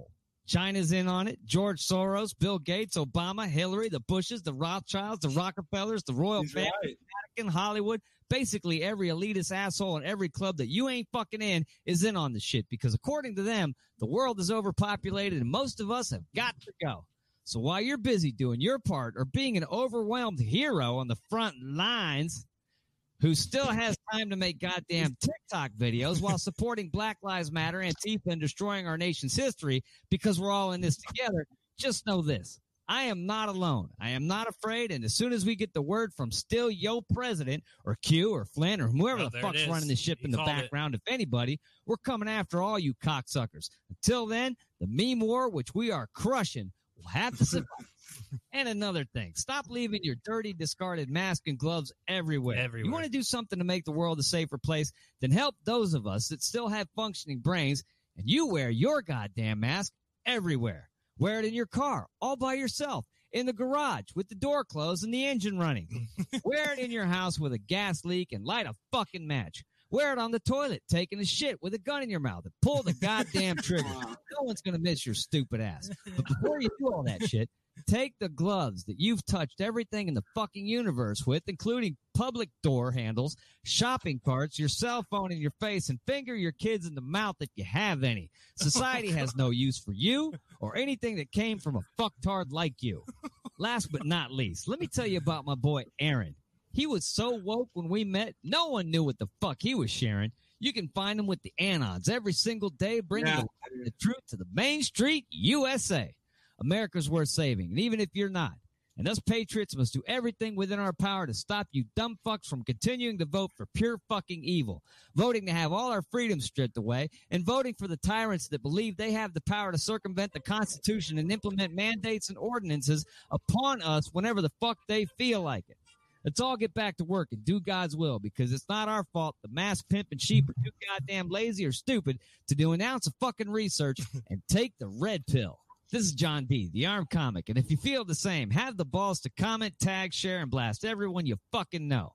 China's in on it. George Soros, Bill Gates, Obama, Hillary, the Bushes, the Rothschilds, the Rockefellers, the Royal He's Family, right. Vatican, Hollywood. Basically, every elitist asshole in every club that you ain't fucking in is in on the shit because according to them, the world is overpopulated and most of us have got to go. So while you're busy doing your part or being an overwhelmed hero on the front lines who still has time to make goddamn TikTok videos while supporting Black Lives Matter, Antifa, and destroying our nation's history because we're all in this together, just know this. I am not alone. I am not afraid, and as soon as we get the word from still yo president or Q or Flynn or whoever Oh, the there fuck's it is. running the ship He in the called it. background, if anybody, we're coming after all you cocksuckers. Until then, the meme war, which we are crushing, will have to survive. And another thing, stop leaving your dirty, discarded mask and gloves everywhere. Everywhere. You want to do something to make the world a safer place, then help those of us that still have functioning brains, and you wear your goddamn mask everywhere. Wear it in your car, all by yourself, in the garage, with the door closed and the engine running. Wear it in your house with a gas leak and light a fucking match. Wear it on the toilet, taking a shit with a gun in your mouth and pull the goddamn trigger. No one's going to miss your stupid ass. But before you do all that shit, take the gloves that you've touched everything in the fucking universe with, including public door handles, shopping carts, your cell phone in your face, and finger your kids in the mouth if you have any. Society has no use for you or anything that came from a fucktard like you. Last but not least, let me tell you about my boy Aaron. He was so woke when we met, no one knew what the fuck he was sharing. You can find him with the Anons every single day, bringing Yeah. the, the truth to the Main Street U S A. America's worth saving, and even if you're not. And us patriots must do everything within our power to stop you dumb fucks from continuing to vote for pure fucking evil, voting to have all our freedoms stripped away, and voting for the tyrants that believe they have the power to circumvent the Constitution and implement mandates and ordinances upon us whenever the fuck they feel like it. Let's all get back to work and do God's will, because it's not our fault the mass pimp and sheep are too goddamn lazy or stupid to do an ounce of fucking research and take the red pill. This is John D, the Armed Comic, and if you feel the same, have the balls to comment, tag, share, and blast everyone you fucking know.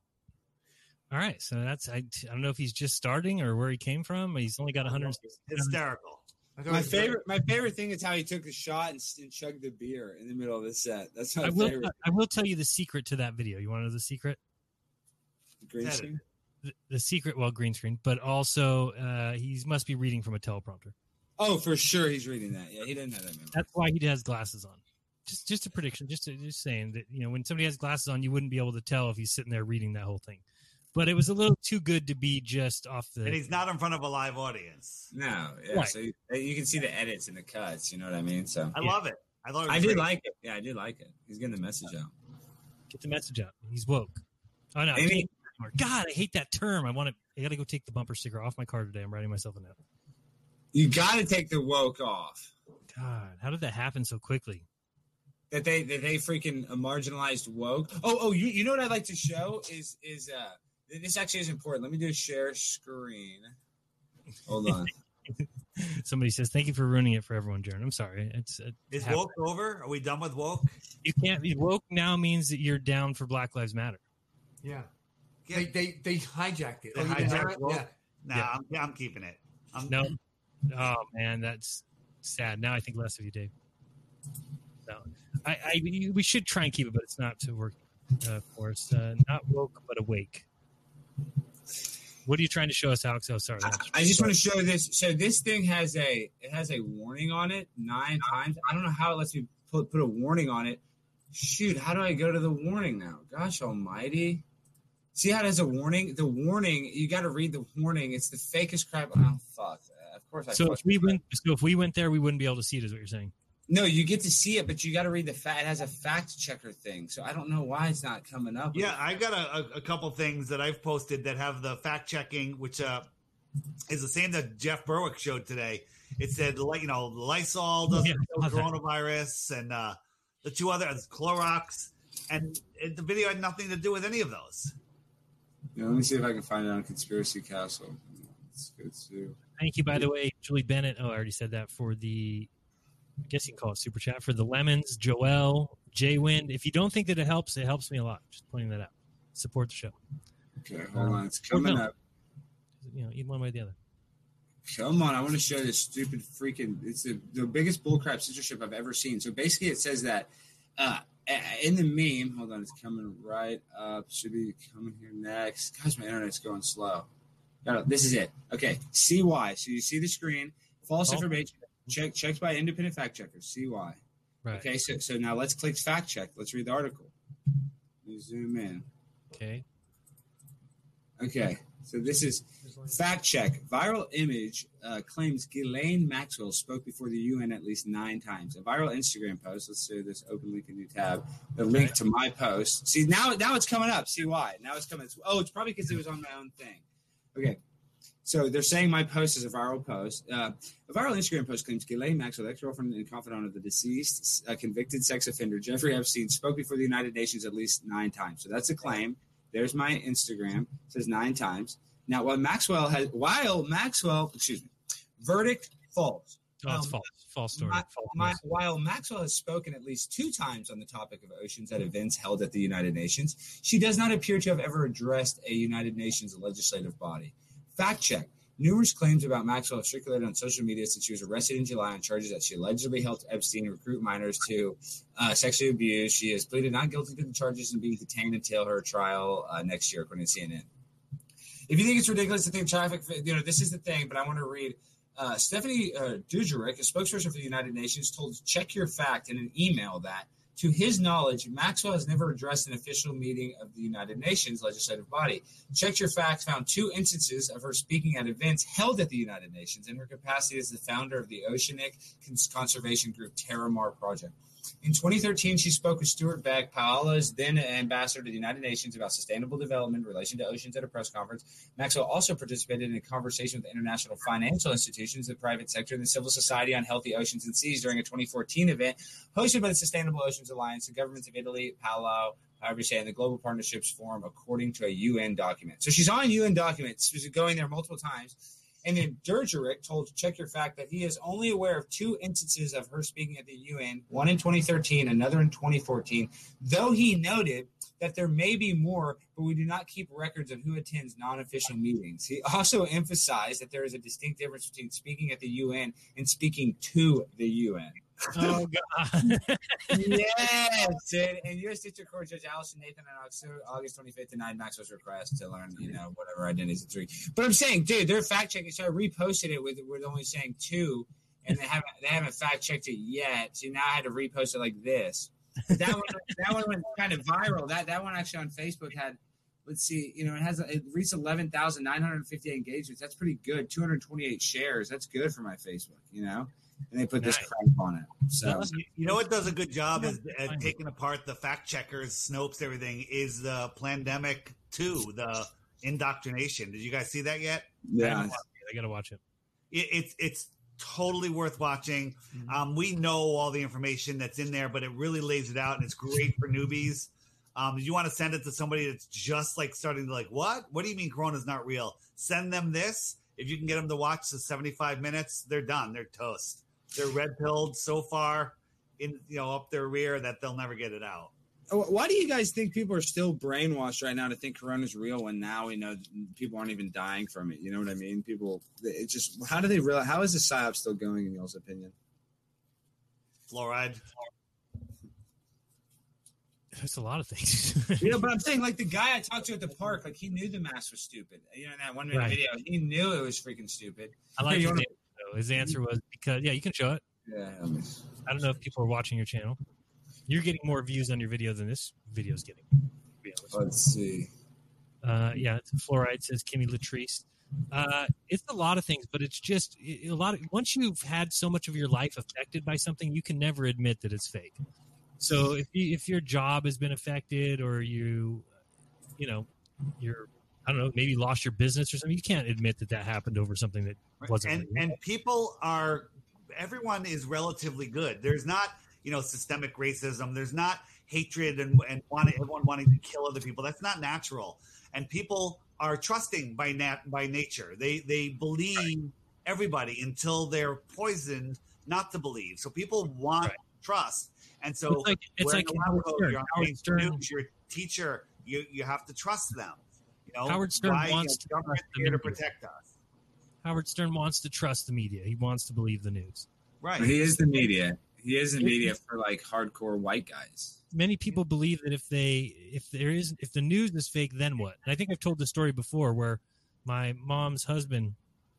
All right, so that's I, I don't know if he's just starting or where he came from. He's only got one hundred. Hysterical. My favorite, my favorite thing is how he took the shot and, and chugged the beer in the middle of the set. That's my I will. favorite. I will tell you the secret to that video. You want to know the secret? Green screen? The, the secret, well, green screen, but also uh, he must be reading from a teleprompter. Oh, for sure, he's reading that. Yeah, he didn't have that memory. That's why he has glasses on. Just, just a prediction. Just, to, just saying that you know when somebody has glasses on, you wouldn't be able to tell if he's sitting there reading that whole thing. But it was a little too good to be just off the. And he's not in front of a live audience. No, yeah. Right. So you, you can see the edits and the cuts. You know what I mean? So I love it. I love it. I did like it. Yeah, I did like it. He's getting the message out. Get the message out. He's woke. Oh no! I Maybe- can't anymore. God, I hate that term. I want to. I got to go take the bumper sticker off my car today. I'm writing myself a note. You got to take the woke off. God, how did that happen so quickly? That they that they freaking marginalized woke. Oh, oh, you you know what I'd like to show is is uh this actually is important. Let me do a share screen. Hold on. Somebody says, "Thank you for ruining it for everyone, Jaron." I'm sorry. It's it Is happened. woke over? Are we done with woke? You can't be woke now means that you're down for Black Lives Matter. Yeah. They they they hijacked it. They Oh, you didn't hijacked hear it? woke? Yeah. Nah, Yeah. I'm, I'm keeping it. I'm, No. Oh man, that's sad. Now I think less of you, Dave. No, I, I we should try and keep it, but it's not to work uh, for us. Uh, not woke, but awake. What are you trying to show us, Alex? Oh, sorry. I, I just want to show this. So this thing has a it has a warning on it nine times. I don't know how it lets me put put a warning on it. Shoot, how do I go to the warning now? Gosh almighty. See how it has a warning? The warning, you got to read the warning. It's the fakest crap. Oh, fuck. Of course I So if fucked we it up. went, so if we went there, we wouldn't be able to see it. Is what you're saying? No, you get to see it, but you got to read the fact. It has a fact checker thing. So I don't know why it's not coming up. Yeah, I got a, a, a couple things that I've posted that have the fact checking, which uh, is the same that Jeff Berwick showed today. It said, like, you know, Lysol doesn't Yeah, kill I saw that. coronavirus, and uh, the two other Clorox, and it, the video had nothing to do with any of those. Yeah, let me see if I can find it on Conspiracy Castle. It's good too. Thank you, by the way, Julie Bennett. Oh, I already said that for the. I guess you can call it super chat for the lemons, Joel, Jay Wind. If you don't think that it helps, it helps me a lot. Just pointing that out. Support the show. Okay, hold on. It's coming no. up. You know, either one way or the other. Come on, I want to show this stupid freaking. It's the, the biggest bullcrap censorship I've ever seen. So basically, it says that uh, in the meme. Hold on, it's coming right up. Should be coming here next. Gosh, my internet's going slow. Got it. This is it. Okay, C Y. So you see the screen. False oh. information. Check checked by independent fact checkers. C Y. Right. Okay, so so now let's click fact check. Let's read the article. Let me zoom in. Okay. Okay. So this is fact check. Viral image uh, claims Ghislaine Maxwell spoke before the U N at least nine times. A viral Instagram post. Let's say this. Open link a new tab. The link to my post. See now, now it's coming up. See why? Now it's coming. Oh, it's probably because it was on my own thing. Okay. So they're saying my post is a viral post. Uh, a viral Instagram post claims Ghislaine Maxwell, ex-girlfriend and confidant of the deceased uh, convicted sex offender Jeffrey Epstein, spoke before the United Nations at least nine times. So that's a claim. There's my Instagram. It says nine times. Now, while Maxwell has, while Maxwell, excuse me, verdict false. Oh, it's um, false. False story. My, false my, while Maxwell has spoken at least two times on the topic of oceans at events held at the United Nations, she does not appear to have ever addressed a United Nations legislative body. Fact check. Numerous claims about Maxwell have circulated on social media since she was arrested in July on charges that she allegedly helped Epstein recruit minors to uh, sexually abuse. She has pleaded not guilty to the charges and being detained until her trial uh, next year, according to C N N. If you think it's ridiculous to think traffic, you know, this is the thing, but I want to read. Uh, Stephanie uh, Dujarric, a spokesperson for the United Nations, told Check Your Fact in an email that, to his knowledge, Maxwell has never addressed an official meeting of the United Nations legislative body. Check Your Fact found two instances of her speaking at events held at the United Nations in her capacity as the founder of the oceanic conservation group Terramar Project. In twenty thirteen, she spoke with Stuart Beck, Paola's then ambassador to the United Nations, about sustainable development in relation to oceans at a press conference. Maxwell also participated in a conversation with international financial institutions, the private sector, and the civil society on healthy oceans and seas during a twenty fourteen event hosted by the Sustainable Oceans Alliance, the governments of Italy, Palau, however you say, and the Global Partnerships Forum, according to a U N document. So she's on U N documents. She's going there multiple times. And then Dujarric told Check Your Fact that he is only aware of two instances of her speaking at the U N, one in twenty thirteen, another in twenty fourteen, though he noted that there may be more, but we do not keep records of who attends non-official meetings. He also emphasized that there is a distinct difference between speaking at the U N and speaking to the U N. Oh, God. Yes, dude. And U S District Court Judge Allison Nathan on August twenty-fifth denied Maxwell's request to learn, you know, whatever identities it's three. But I'm saying, dude, they're fact checking. So I reposted it with with only saying two, and they haven't they haven't fact checked it yet. So now I had to repost it like this. That one, that one went kind of viral. That that one actually on Facebook had, let's see, you know, it has it reached eleven thousand nine hundred fifty engagements. That's pretty good. two hundred twenty-eight shares. That's good for my Facebook, you know. And they put nice. This crank on it. So you know what does a good job is at taking apart the fact checkers, Snopes, everything is the Plandemic two, the indoctrination. Did you guys see that yet? Yeah, I gotta watch it. it it's it's totally worth watching. Mm-hmm. Um, we know all the information that's in there, but it really lays it out, and it's great for newbies. Um, you want to send it to somebody that's just like starting to like, what? What do you mean Corona's not real? Send them this. If you can get them to watch the seventy-five minutes, they're done. They're toast. They're red pilled so far in, you know, up their rear that they'll never get it out. Why do you guys think people are still brainwashed right now to think Corona's real when now we know people aren't even dying from it? You know what I mean? People, it just, how do they realize, how is the psyop still going in y'all's opinion? Fluoride. There's a lot of things. You know, but I'm saying, like, the guy I talked to at the park, like, he knew the mask was stupid. You know, in that one minute right. video, he knew it was freaking stupid. I like his answer, though. His answer was because, yeah, you can show it. Yeah. I don't know if people are watching your channel. You're getting more views on your video than this video is getting. Let's see. Uh, yeah, fluoride, says Kimmy Latrice. Uh, it's a lot of things, but it's just a lot of, once you've had so much of your life affected by something, you can never admit that it's fake. So if you, if your job has been affected, or you, you know, you're, I don't know, maybe lost your business or something, you can't admit that that happened over something that wasn't. And, and people are, everyone is relatively good. There's not, you know, systemic racism. There's not hatred and, and wanting, everyone wanting to kill other people. That's not natural. And people are trusting by nat, by nature. They they believe everybody until they're poisoned not to believe. So people want right. trust. And so it's like, it's like Howard Stern. You're Howard Stern. News, your teacher, you, you have to trust them. You know, Howard Stern why, wants you know, government to here to protect us. Howard Stern wants to trust the media. He wants to believe the news. Right. He is the media. He is the media for like hardcore white guys. Many people believe that if they if there is if the news is fake, then what? And I think I've told the story before where my mom's husband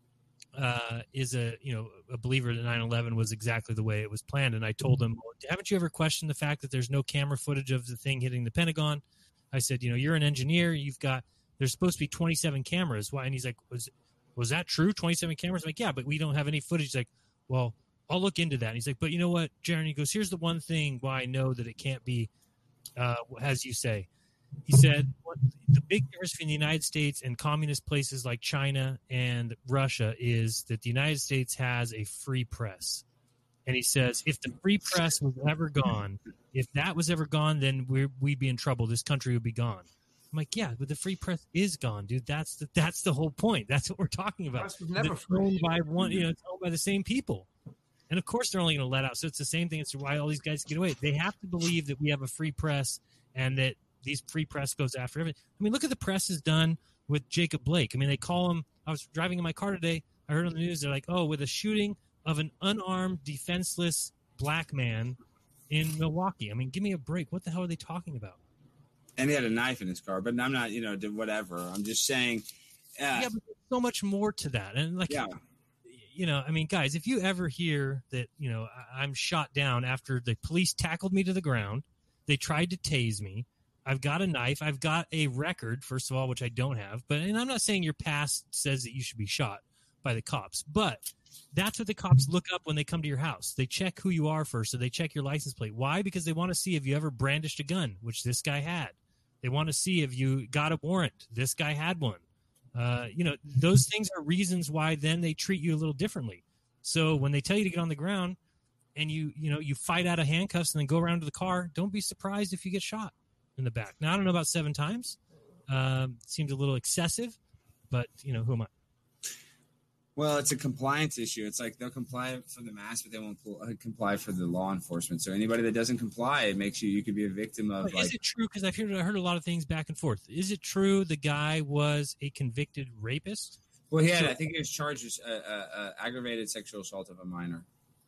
uh, is a you know a believer that nine eleven was exactly the way it was planned, and I told him, haven't you ever questioned the fact that there's no camera footage of the thing hitting the Pentagon? I said, you know, you're an engineer. You've got there's supposed to be twenty-seven cameras. Why? And he's like, was was that true? twenty-seven cameras? I'm like, yeah, but we don't have any footage. He's like, well, I'll look into that. And he's like, but you know what, Jaron? He goes, here's the one thing why I know that it can't be, uh, as you say. He said, what, the big difference between the United States and communist places like China and Russia is that the United States has a free press. And he says, if the free press was ever gone, if that was ever gone, then we're, we'd be in trouble. This country would be gone. I'm like, yeah, but the free press is gone, dude. That's the, that's the whole point. That's what we're talking about. Press was never It's owned by one, you know, it's owned by the same people. And of course, they're only going to let out. So it's the same thing. It's why all these guys get away. They have to believe that we have a free press and that these free press goes after everything. I mean, look at the press has done with Jacob Blake. I mean, they call him. I was driving in my car today. I heard on the news they're like, oh, with a shooting of an unarmed, defenseless black man in Milwaukee. I mean, give me a break. What the hell are they talking about? And he had a knife in his car, but I'm not, you know, whatever. I'm just saying. Uh, yeah, but there's so much more to that. And like, yeah. you know, I mean, guys, if you ever hear that, you know, I'm shot down after the police tackled me to the ground, they tried to tase me. I've got a knife. I've got a record, first of all, which I don't have. But and I'm not saying your past says that you should be shot by the cops, but that's what the cops look up when they come to your house. They check who you are first, so they check your license plate. Why? Because they want to see if you ever brandished a gun, which this guy had. They want to see if you got a warrant. This guy had one. Uh, you know, those things are reasons why then they treat you a little differently. So when they tell you to get on the ground and you, you know, you fight out of handcuffs and then go around to the car, don't be surprised if you get shot in the back. Now, I don't know about seven times. Um, seems a little excessive, but, you know, who am I? Well, it's a compliance issue. It's like they'll comply for the mask, but they won't comply for the law enforcement. So anybody that doesn't comply, it makes you, you could be a victim of. But like, is it true? Because I've heard, I heard a lot of things back and forth. Is it true the guy was a convicted rapist? Well, yeah, so, I think he was charged with uh, uh, uh, aggravated sexual assault of a minor.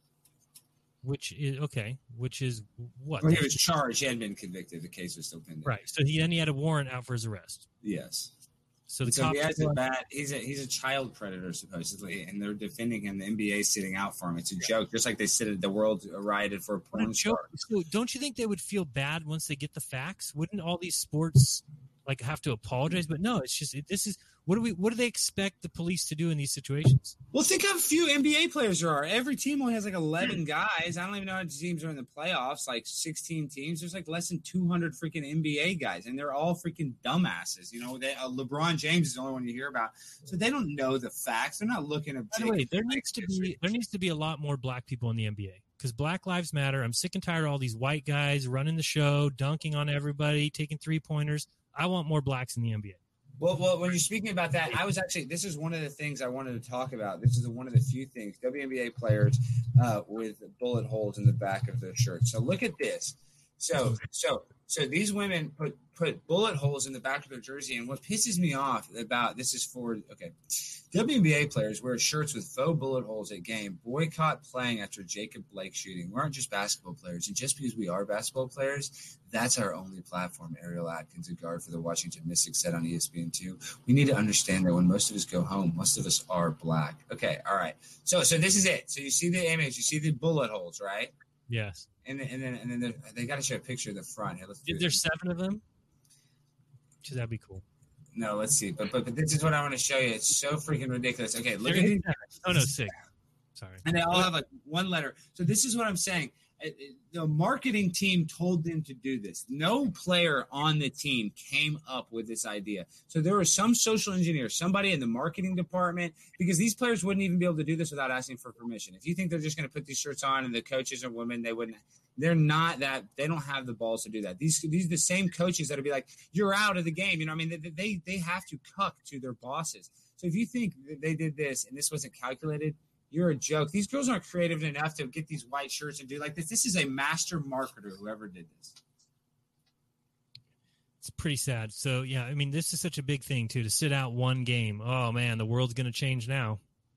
Which is, okay, which is what? Well, he was charged. He hadn't been convicted. The case was still pending. Right. So he then he had a warrant out for his arrest. Yes. So the so cops he has a bad. He's a he's a child predator supposedly, and they're defending him. The N B A is sitting out for him. It's a joke, just like they said the world rioted for a porn star. So don't you think they would feel bad once they get the facts? Wouldn't all these sports like have to apologize? But no, it's just it, this is what do we what do they expect the police to do in these situations? Well, think how few N B A players there are. Every team only has like eleven guys. I don't even know how many teams are in the playoffs. Like sixteen teams. There's like less than two hundred freaking N B A guys, and they're all freaking dumbasses. You know, they, uh, LeBron James is the only one you hear about. So they don't know the facts. They're not looking at. By the way, there needs to be there needs to be a lot more black people in the N B A because Black Lives Matter. I'm sick and tired of all these white guys running the show, dunking on everybody, taking three pointers. I want more blacks in the N B A. Well, well, when you're speaking about that, I was actually, this is one of the things I wanted to talk about. This is one of the few things, W N B A players uh, with bullet holes in the back of their shirts. So look at this. So, so, so these women put, put bullet holes in the back of their jersey. And what pisses me off about this is for, okay, W N B A players wear shirts with faux bullet holes at game, boycott playing after Jacob Blake shooting. We aren't just basketball players. And just because we are basketball players, that's our only platform. Ariel Atkins, a guard for the Washington Mystics, said on E S P N two. We need to understand that when most of us go home, most of us are black. Okay, all right. So, so this is it. So you see the image, you see the bullet holes, right? Yes. And then, and then, and then they got to show a picture of the front. Here, let's do There's seven of them. That'd be cool. No, let's see. But, but but this is what I want to show you. It's so freaking ridiculous. Okay, look there at these. Oh no, six. Sorry. And they all have like one letter. So this is what I'm saying. The marketing team told them to do this. No player on the team came up with this idea. So there was some social engineer, somebody in the marketing department, because these players wouldn't even be able to do this without asking for permission. If you think they're just going to put these shirts on and the coaches are women, they wouldn't. They're not that. They don't have the balls to do that. These these are the same coaches that would be like, you're out of the game. You know, I mean, they, they they have to cuck to their bosses. So if you think they did this and this wasn't calculated, you're a joke. These girls aren't creative enough to get these white shirts and do like this. This is a master marketer, whoever did this. It's pretty sad. So, yeah, I mean, this is such a big thing, too, to sit out one game. Oh, man, the world's going to change now.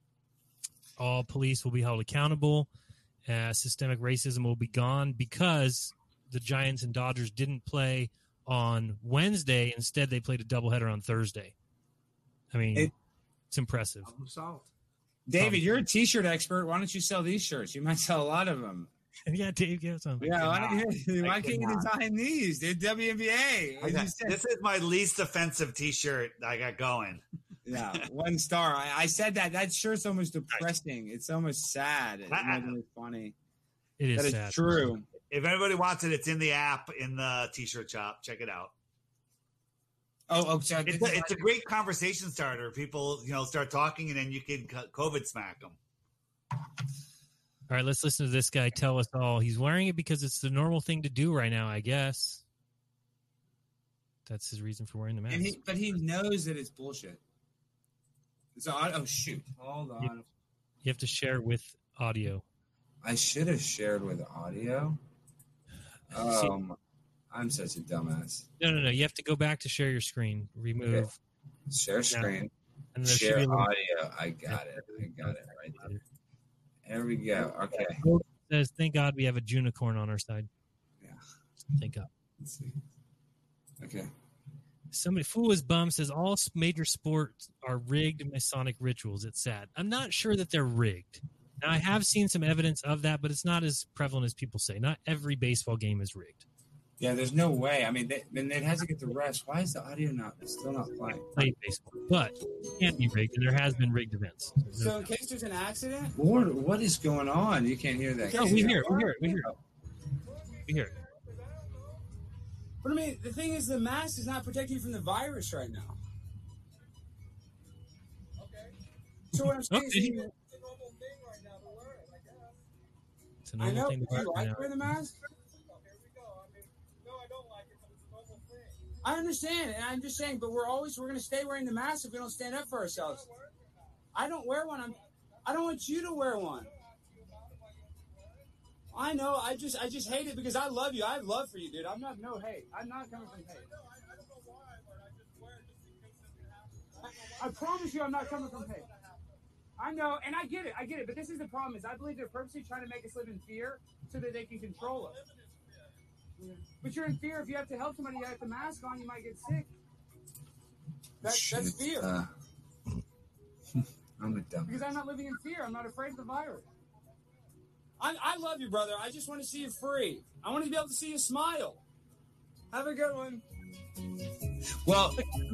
all police will be held accountable. Uh, systemic racism will be gone because the Giants and Dodgers didn't play on Wednesday. Instead, they played a doubleheader on Thursday. I mean, It- it's impressive. David, you're a T-shirt expert. Why don't you sell these shirts? You might sell a lot of them. Yeah, Dave, get some. Yeah, why, don't you, why I can't you cannot. design these? They're W N B A. I got- this is my least offensive T-shirt I got going. Yeah, one star. I, I said that. That shirt's almost depressing. It's almost sad. It's not really funny. It is That is sad. true. If anybody wants it, it's in the app in the T-shirt shop. Check it out. Oh, oh, so It's a, it's a great conversation starter. People, you know, start talking, and then you can co- COVID smack them. All right, let's listen to this guy tell us all. He's wearing it because it's the normal thing to do right now, I guess. That's his reason for wearing the mask. And he, but he knows that it's bullshit. So I, oh shoot! Hold on. You, you have to share with audio. I should have shared with audio. Um, I'm such a dumbass. No, no, no. You have to go back to share your screen. Remove. Okay. Share screen. And there should Share be a little- audio. I got it. I got it right there. There we go. Okay. It says, thank God we have a Junicorn on our side. Yeah. Thank God. Let's see. Okay. Somebody, Fool is Bum says all s- major sports are rigged Masonic rituals. It's sad. I'm not sure that they're rigged. Now, I have seen some evidence of that, but it's not as prevalent as people say. Not every baseball game is rigged. Yeah, there's no way. I mean, they, then it has to get the rest. Why is the audio not still not playing? Play baseball, but it can't be rigged, and there has been rigged events. So in case there's an accident, Lord, what is going on? You can't hear that. No, we hear it. We hear it. We hear it. We hear it. But I mean, the thing is, the mask is not protecting you from the virus right now. Okay. So what I'm saying is, you- It's a I normal know. thing to Do wear you right like now. wearing the mask? I understand, and I'm just saying, but we're always we're going to stay wearing the mask if we don't stand up for ourselves. I don't wear one. I'm. I don't want you to wear one. I know. I just I just hate it because I love you. I have love for you, dude. I'm not no hate. I'm not coming from hate. I, I promise you, I'm not coming from hate. I know, and I get it. I get it. But this is the problem: is I believe they're purposely trying to make us live in fear so that they can control us. But you're in fear. If you have to help somebody, you have the mask on, you might get sick. That, that's fear. Uh, I'm a dumb. Because I'm not living in fear. I'm not afraid of the virus. I, I love you, brother. I just want to see you free. I want to be able to see you smile. Have a good one. Well,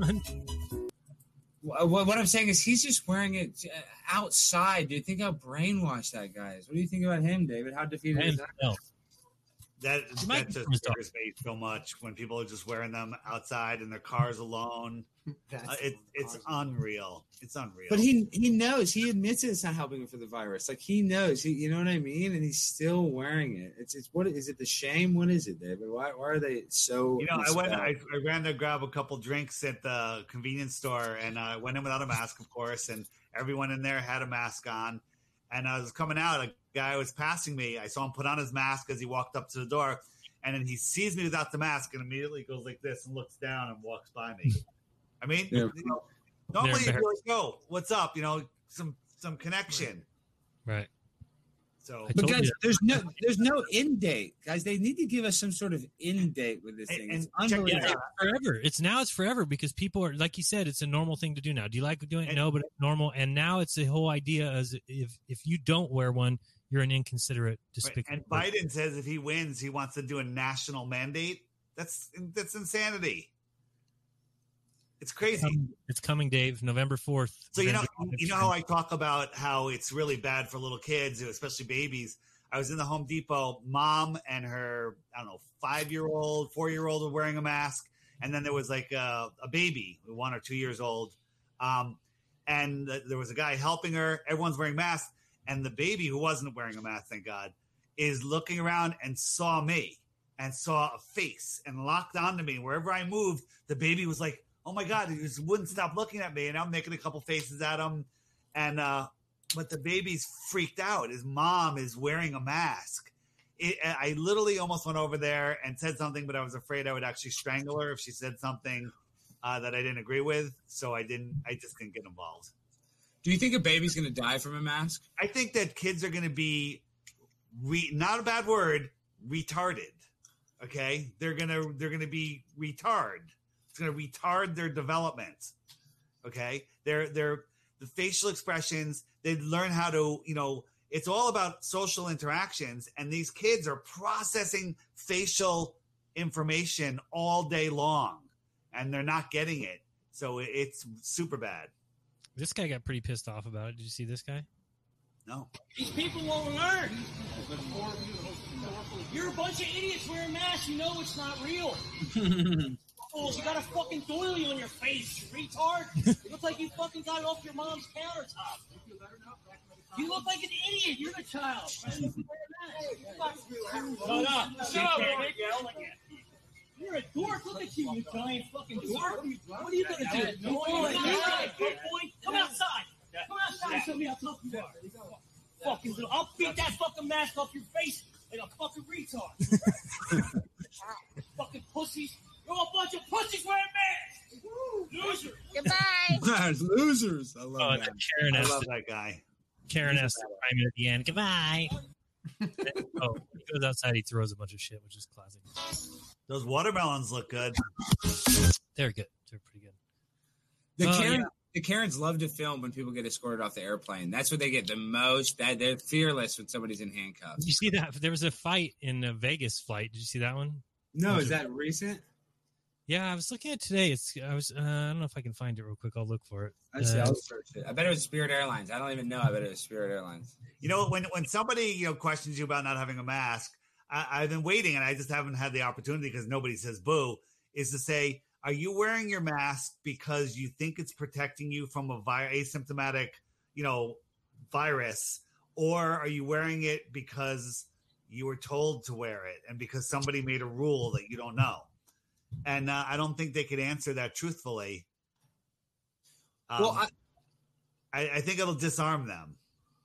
what, what I'm saying is he's just wearing it outside, dude. Think how brainwashed that guy is. What do you think about him, David? How defeated is that? That You might that just be triggers me so much when people are just wearing them outside in their cars alone. That's Uh, it, it's unreal. It's unreal. But he he knows. He admits it's not helping him for the virus. Like he knows. He, you know what I mean? And he's still wearing it. It's it's what is it? The shame? What is it, David? Why why are they so? You know, I went. I, misspelled? I ran to grab a couple drinks at the convenience store, and I went in without a mask, of course. And everyone in there had a mask on. And I was coming out. A guy was passing me. I saw him put on his mask as he walked up to the door, and then he sees me without the mask, and immediately goes like this and looks down and walks by me. I mean, Yeah. you know, normally They're you'd be like, "Yo, what's up?" You know, some some connection. Right. So, I But told guys, you. there's no there's no end date, guys. They need to give us some sort of end date with this And- thing. and It's check it unbelievable. out. Forever. It's now it's forever because people are, like you said, it's a normal thing to do now. Do you like doing it? And- No, but it's normal. And now it's the whole idea as if if you don't wear one, you're an inconsiderate, Right. despicable. And person. Biden says if he wins, he wants to do a national mandate. That's that's insanity. It's It's crazy. coming, it's coming, Dave. November fourth. So you know, you know how I talk about how it's really bad for little kids, especially babies. I was in the Home Depot. Mom and her, I don't know, five-year-old, four-year-old were wearing a mask, and then there was like a, a baby, one or two years old, um, and th- there was a guy helping her. Everyone's wearing masks, and the baby, who wasn't wearing a mask, thank God, is looking around and saw me and saw a face and locked onto me. Wherever I moved, the baby was like, "Oh my God!" He just wouldn't stop looking at me, and I'm making a couple faces at him, and uh, but the baby's freaked out. His mom is wearing a mask. It, I literally almost went over there and said something, but I was afraid I would actually strangle her if she said something uh, that I didn't agree with. So I didn't. I just didn't get involved. Do you think a baby's going to die from a mask? I think that kids are going to be, re, not a bad word, retarded. Okay, they're gonna they're gonna be retard. It's gonna retard their development. Okay, they're they're the facial expressions. They learn how to, you know, it's all about social interactions, and these kids are processing facial information all day long, and they're not getting it. So it's super bad. This guy got pretty pissed off about it. Did you see this guy? No. These people won't learn. You're a bunch of idiots wearing masks. You know it's not real. Fools, you got a fucking doily on your face, you retard. It looks like you fucking got it off your mom's countertop. You look like an idiot. You're the child. Shut up. Shut up, You're a dork. Look at you, you giant fucking dork. What are you going to do? Come outside. Come outside and show me how tough you are. Fucking, I'll beat that fucking mask off your face like a fucking retard. Fucking pussies. You're a bunch of pussies wearing masks. Losers. Goodbye. Losers. I love Oh, that. Karen I S. love that guy. Karen S. Simon at the end. Goodbye. Oh, he goes outside. He throws a bunch of shit, which is classic. Those watermelons look good. They're good. They're pretty good. The, Uh, Karen, yeah. the Karens love to film when people get escorted off the airplane. That's what they get the most. That they're fearless when somebody's in handcuffs. Did you see that? There was a fight in a Vegas flight. Did you see that one? No, is that recent? Yeah, I was looking at it today. It's I was uh, I don't know if I can find it real quick. I'll look for it. I see. Uh, I'll search it. I bet it was Spirit Airlines. I don't even know. I bet it was Spirit Airlines. You know, when when somebody you know questions you about not having a mask, I, I've been waiting, and I just haven't had the opportunity because nobody says boo. Is to say, are you wearing your mask because you think it's protecting you from a vi- asymptomatic, you know, virus, or are you wearing it because you were told to wear it and because somebody made a rule that you don't know? And uh, I don't think they could answer that truthfully. Um, Well, I- I, I think it'll disarm them.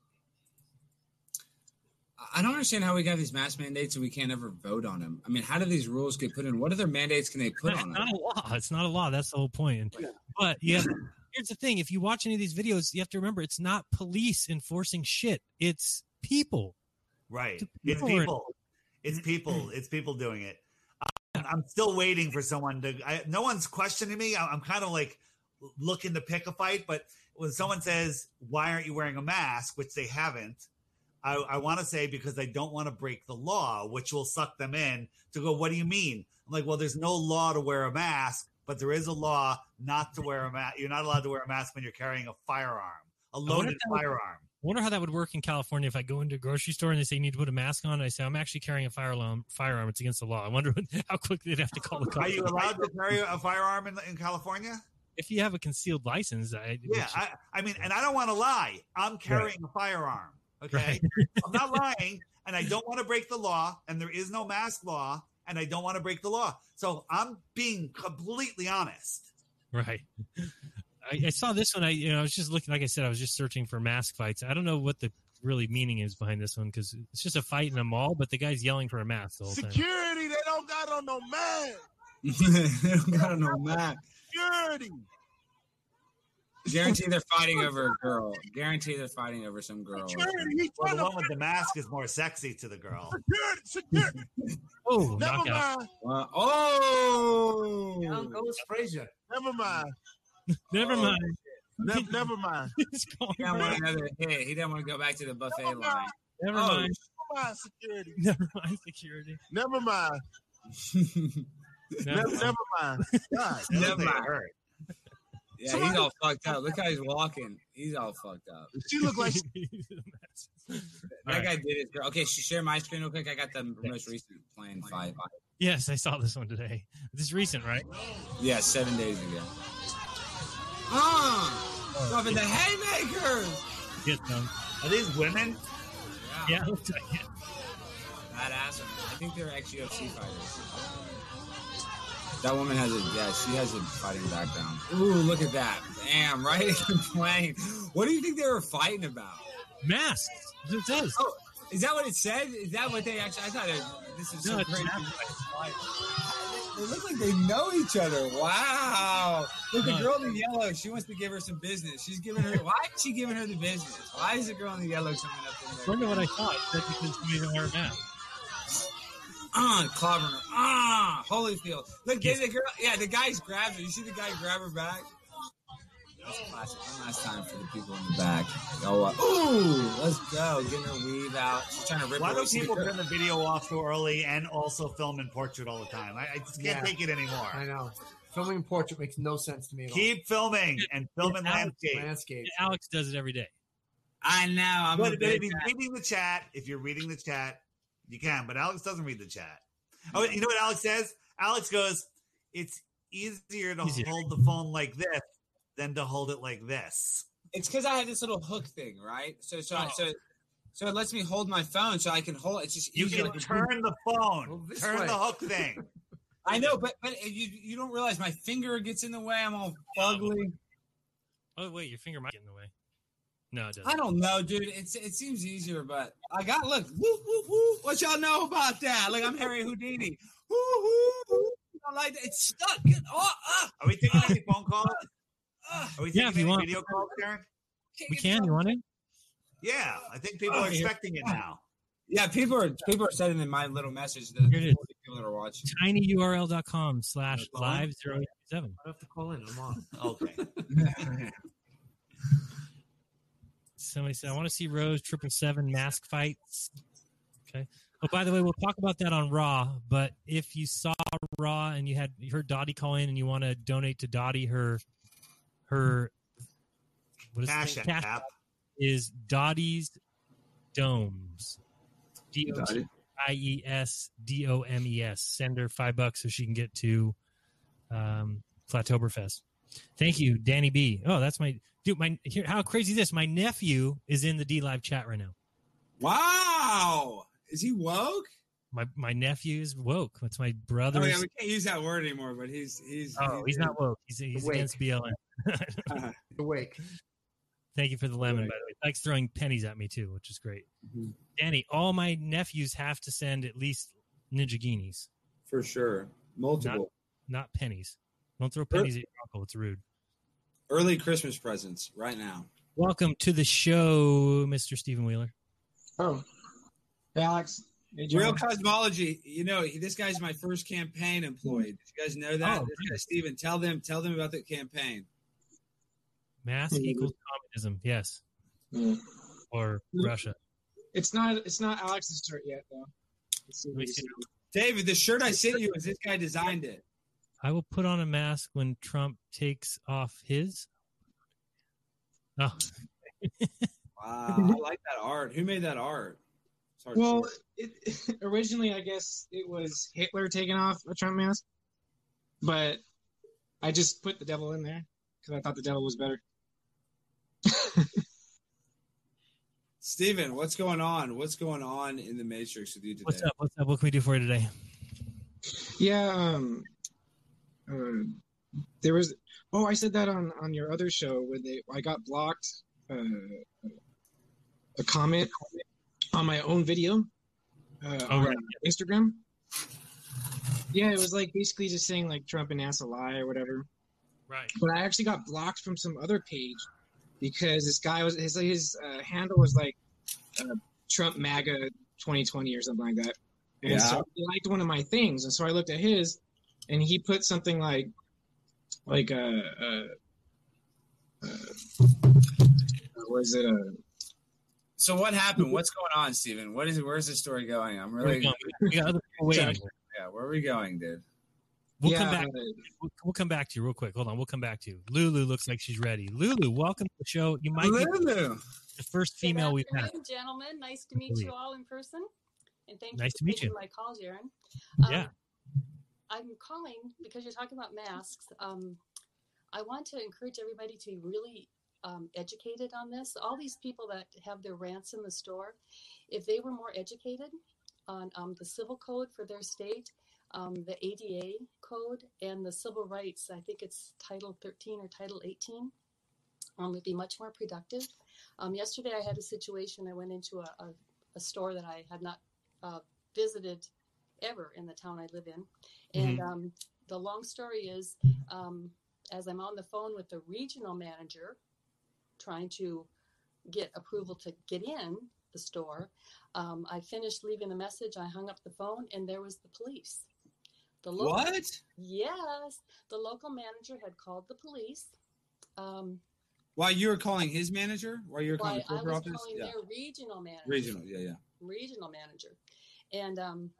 I don't understand how we got these mask mandates and we can't ever vote on them. I mean, how do these rules get put in? What other mandates can they put it's on not them? a law. It's not a law. That's the whole point. And, but yeah, here's the thing: if you watch any of these videos, you have to remember it's not police enforcing shit. It's people. Right. The It's people are- people. It's people. It's people doing it. I'm, I'm still waiting for someone to. I, no one's questioning me. I'm, I'm kind of like looking to pick a fight. But when someone says, "Why aren't you wearing a mask?" which they haven't, I, I want to say because I don't want to break the law, which will suck them in to go. What do you mean? I'm like, well, there's no law to wear a mask, but there is a law not to wear a mask. You're not allowed to wear a mask when you're carrying a firearm, a I wonder loaded if that would- firearm. I wonder how that would work in California if I go into a grocery store and they say you need to put a mask on. And I say I'm actually carrying a firearm. Firearm. It's against the law. I wonder how quickly they'd have to call the cops. Are you allowed to carry a firearm in, in California? If you have a concealed license, I, Yeah, which- I, I mean, and I don't want to lie. I'm carrying a firearm. Okay, Right. I'm not lying, and I don't want to break the law. And there is no mask law, and I don't want to break the law. So I'm being completely honest. Right. I, I saw this one. I you know I was just looking. Like I said, I was just searching for mask fights. I don't know what the really meaning is behind this one because it's just a fight in a mall, but the guy's yelling for a mask the whole time. Security, they don't got on no mask. They don't got no mask. Security. Guarantee they're fighting over a girl. Guarantee they're fighting over some girl. Well, the one with the mask is more sexy to the girl. Security, security. Oh, Never knockout. mind. Uh, oh, Down goes Frazier. Never mind. Never Oh, mind. Ne- never mind. It's going He didn't want right. another hit. He didn't want to go back to the buffet Never line. mind. Never Oh, mind. Never mind, security. Never mind security. Never mind. Never Never, never mind. God, Never They mind. hurt. Yeah, he's all fucked up. Look how he's walking. He's all fucked up. she look like That All guy right. did it. Okay, sh- share my screen real quick. I got the most recent playing five. Yes, I saw this one today. This is recent, right? Yeah, seven days ago. Ah, dropping the haymakers. Yes, um, Are these women? yeah, it looks like it. Badass. I think they're ex U F C fighters. That woman has a yeah, she has a fighting background. Ooh, look at that. Damn, right? Playing. What do you think they were fighting about? Masks. That's what it says. Oh, Is that what it said? Is that what they actually? I thought it, this is so No, it's crazy. not. They look like they know each other. Wow. Look, the No. girl in yellow, she wants to give her some business. She's giving her, why is she giving her the business? Why is the girl in the yellow coming up in there? Wonder what I thought. That's because she didn't wear a mask. Ah, clobbering her. Ah, Holyfield. Look, there's the girl. Yeah, the guy grabs her. You see the guy grab her back? That's classic. One last time for the people in the back. Oh, uh, ooh, let's go. Getting her weave out. She's trying to rip Why her. do You see the people girl- turn the video off so early and also film in portrait all the time? I, I just can't Yeah. take it anymore. I know. Filming portrait makes no sense to me at all. Keep filming and film in Alex- landscape. Landscape. Alex does it every day. I know. I'm But, a but if big you're guy. reading the chat, if you're reading the chat, you can. But Alex doesn't read the chat. Oh, you know what Alex says? Alex goes, "It's easier to Easier. hold the phone like this than to hold it like this." It's because I have this little hook thing, right? So, so, Oh. so, so it lets me hold my phone, so I can hold. It's just You easier. can Like, turn the phone, Well, this turn way. the hook thing. I know, but but you you don't realize my finger gets in the way. I'm all fugly. Oh wait, your finger might get in the way. No, it doesn't. I don't know, dude. It's it seems easier, but I got look. Woo, woo, woo. What y'all know about that? Like I'm Harry Houdini. Woo, woo, woo. You don't like that? It's stuck. Get, oh, ah, Are we taking any phone calls? ah. Are we Yeah, taking if you any want. video calls, Karen? We can. You want it? Yeah, I think people Oh, are yeah. expecting it now. Yeah, people are people are sending in my little message. The Here it is. people that are watching. tinyurl.com slash Phone? live zero eight seven. I have to call in. I'm on. Okay. Somebody said, I want to see Rose triple seven mask fights. Okay. Oh, by the way, we'll talk about that on Raw. But if you saw Raw and you had you heard Dottie call in and you want to donate to Dottie, her her what is Cash it? app. is Dottie's Domes. D O T I E S D O M E S. Send her five bucks so she can get to um, Flattoberfest. Thank you, Danny B. Oh, that's my dude. My here, how crazy is this? My nephew is in the D Live chat right now. Wow, is he woke? My my nephew is woke. That's my Oh brother's. yeah, we can't use that word anymore. But he's he's. Oh, he's not woke. He's he's Awake. against B L M. Awake. Thank you for the lemon, by the way. He likes throwing pennies at me too, which is great. Mhm. Danny, all my nephews have to send at least Ninja Guineas, for sure. Multiple not pennies. Don't throw pennies at your uncle. It's rude. early Christmas presents right now. Welcome to the show, Mister Stephen Wheeler. Oh, hey, Alex. Hey, Real John. Cosmology. You know, this guy's my first campaign employee. Did you guys know that? Oh, this guy, Steven, tell them, tell them about the campaign. Mass Mhm. equals communism. Yes. Yeah. Or Russia. It's not. It's not Alex's shirt yet, though. Let's see Let what me he see. says. David, the shirt I sent you is this guy designed it. I will put on a mask when Trump takes off his. Oh, Wow, I like that art. Who made that art? It's hard to Well, see. it, originally, I guess it was Hitler taking off a Trump mask, but I just put the devil in there because I thought the devil was better. Steven, what's going on? What's going on in the Matrix with you today? what's up? What's up? What can we do for you today? Yeah. Um. Uh, there was. Oh, I said that on on your other show where they I got blocked. Uh, a comment on my own video uh, Oh, on right. Instagram. Yeah, it was like basically just saying like Trump and ass a lie or whatever. Right. But I actually got blocked from some other page because this guy was his his uh, handle was like uh, Trump MAGA twenty twenty or something like that. And Yeah. so he liked one of my things, and so I looked at his, and he put something like like uh, uh, uh was it a So what happened? What's going on, Steven? What is it? Where's the story going? I'm really. We got other people waiting. Yeah, where are we going, dude? We'll Yeah, come back. uh, We'll, we'll come back to you real quick. Hold on. We'll come back to you. Lulu looks like she's ready. Lulu, welcome to the show. You might be Lulu. the first female we've had. Good afternoon, gentlemen. Nice to meet you all in person. And thank Nice you to for meet taking you. my call, Jaron. Yeah. I'm calling because you're talking about masks. Um, I want to encourage everybody to be really um, educated on this. All these people that have their rants in the store, if they were more educated on um, the civil code for their state, um, the A D A code, and the civil rights, I think it's Title thirteen or Title eighteen, um, would be much more productive. Um, yesterday I had a situation. I went into a, a a store that I had not uh, visited ever in the town I live in. And Mhm. um, the long story is, um, as I'm on the phone with the regional manager trying to get approval to get in the store, um, I finished leaving the message. I hung up the phone, and there was the police. The local, What? Yes, the local manager had called the police. Um, While you were calling his manager? While you were calling Why the I corporate was office? calling Yeah. their regional manager. Regional, yeah, yeah. Regional manager, and um,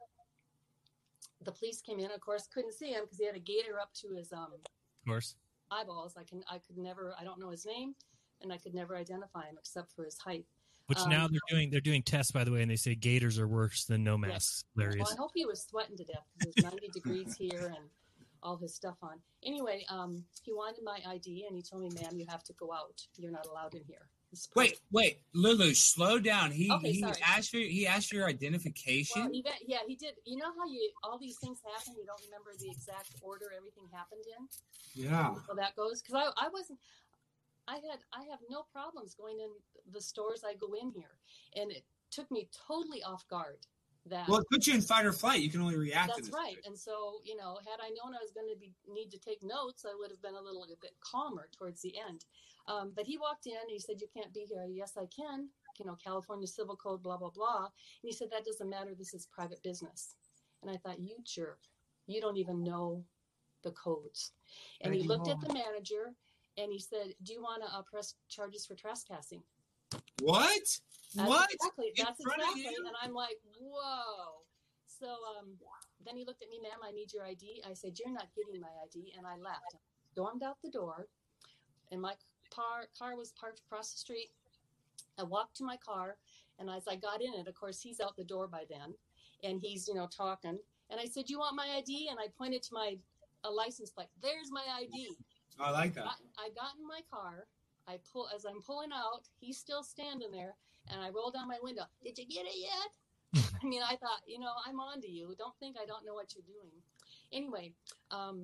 the police came in. Of course, couldn't see him because he had a gator up to his um Of course. eyeballs. I can I could never. I don't know his name, and I could never identify him except for his height. Which Um, now they're doing they're doing tests, by the way, and they say gators are worse than no masks. Hilarious. Well, I hope he was sweating to death because it was ninety degrees here and all his stuff on. Anyway, um, he wanted my I D and he told me, "Ma'am, you have to go out. You're not allowed in here." This Wait, wait, Lulu, slow down. He Okay, he sorry. asked for he asked for your identification. Well, even, yeah, he did. You know how you all these things happen? You don't remember the exact order everything happened in. Yeah. So that goes because I I wasn't. I had I have no problems going in the stores I go in here, and it took me totally off guard. That Well, it puts you in fight or flight. You can only react to That's this. right. And so, you know, had I known I was going to be need to take notes, I would have been a little a bit calmer towards the end. Um, but he walked in and he said, "You can't be here." Yes, I can. You know, California Civil Code, blah, blah, blah. And he said, "That doesn't matter. This is private business." And I thought, you jerk. You don't even know the codes. And he Thank you, looked at Mom. the manager and he said, "Do you want to uh, press charges for trespassing?" What? That's What? Exactly. In That's front of exactly. you? And I'm like, whoa. So um, then he looked at me, "Ma'am, I need your I D." I said, "You're not getting my I D." And I left. Stormed out the door. And my car, car was parked across the street. I walked to my car. And as I got in it, of course, he's out the door by then. And he's, you know, talking. And I said, "You want my I D?" And I pointed to my a license plate. "There's my I D." I like that. Got, I got in my car. I pull as I'm pulling out. He's still standing there, and I roll down my window. "Did you get it yet?" I mean, I thought, you know, I'm on to you. Don't think I don't know what you're doing. Anyway, um,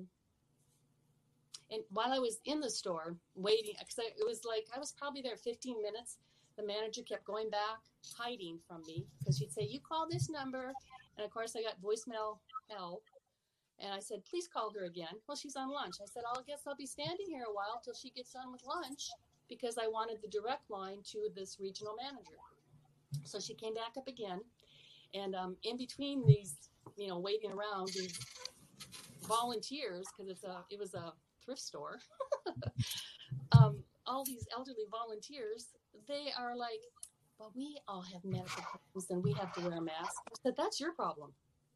and while I was in the store waiting, because it was like I was probably there fifteen minutes. The manager kept going back, hiding from me, because she'd say, "You call this number," and of course I got voicemail help. And I said, "Please call her again." "Well, she's on lunch." I said, "I'll guess I'll be standing here a while till she gets done with lunch," because I wanted the direct line to this regional manager. So she came back up again. And um, in between these, you know, waiting around, these volunteers, because it's a, it was a thrift store, um, all these elderly volunteers, they are like, "Well, we all have medical problems and we have to wear a mask." I said, "That's your problem.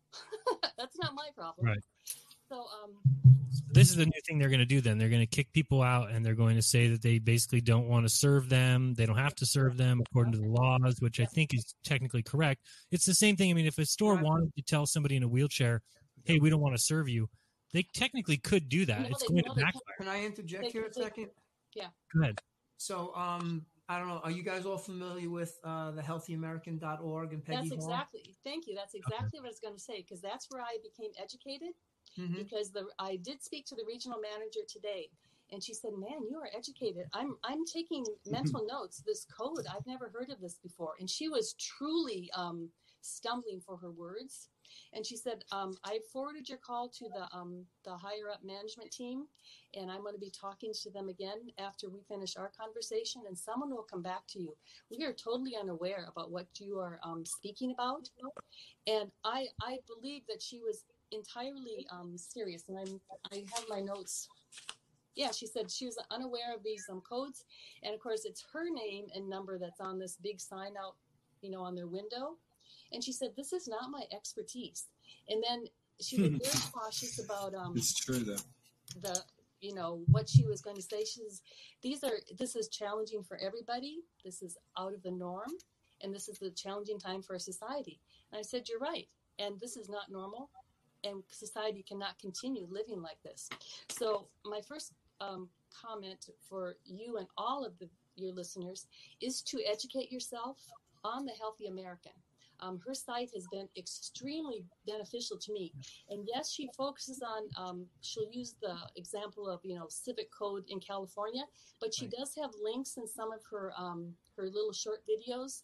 That's not my problem." Right. So, um, This is the new thing they're going to do then. They're going to kick people out and they're going to say that they basically don't want to serve them. They don't have to serve them according to the laws, which I think is technically correct. It's the same thing. I mean, if a store wanted to tell somebody in a wheelchair, "Hey, we don't want to serve you," they technically could do that. No, It's they- going no, to they backfire. Can I interject They- here a they- second? yeah. Go ahead. So, um, I don't know. Are you guys all familiar with uh, the healthy american dot org and Peggy That's Hall? exactly. Thank you. That's exactly what I was going to say, because that's where I became educated. Mhm. Because the I did speak to the regional manager today, and she said, "Man, you are educated. I'm I'm taking mental notes. This code, I've never heard of this before." And she was truly um, stumbling for her words. And she said, um, "I forwarded your call to the um, the higher up management team, and I'm going to be talking to them again after we finish our conversation, and someone will come back to you. We are totally unaware about what you are um, speaking about." And I I believe that she was entirely um, serious, and I'm I have my notes. Yeah, she said she was unaware of these um, codes, and of course it's her name and number that's on this big sign out, you know, on their window. And she said, "This is not my expertise." And then she was very cautious about um, It's true though. the you know what she was going to say. She says, "These are this is challenging for everybody. This is out of the norm, and this is a challenging time for society." And I said, "You're right, and this is not normal, and society cannot continue living like this." So my first um, comment for you and all of the, your listeners is to educate yourself on the Healthy American. Um, her site has been extremely beneficial to me. And yes, she focuses on, um, she'll use the example of, you know, civic code in California, but she does have links in some of her, um, her little short videos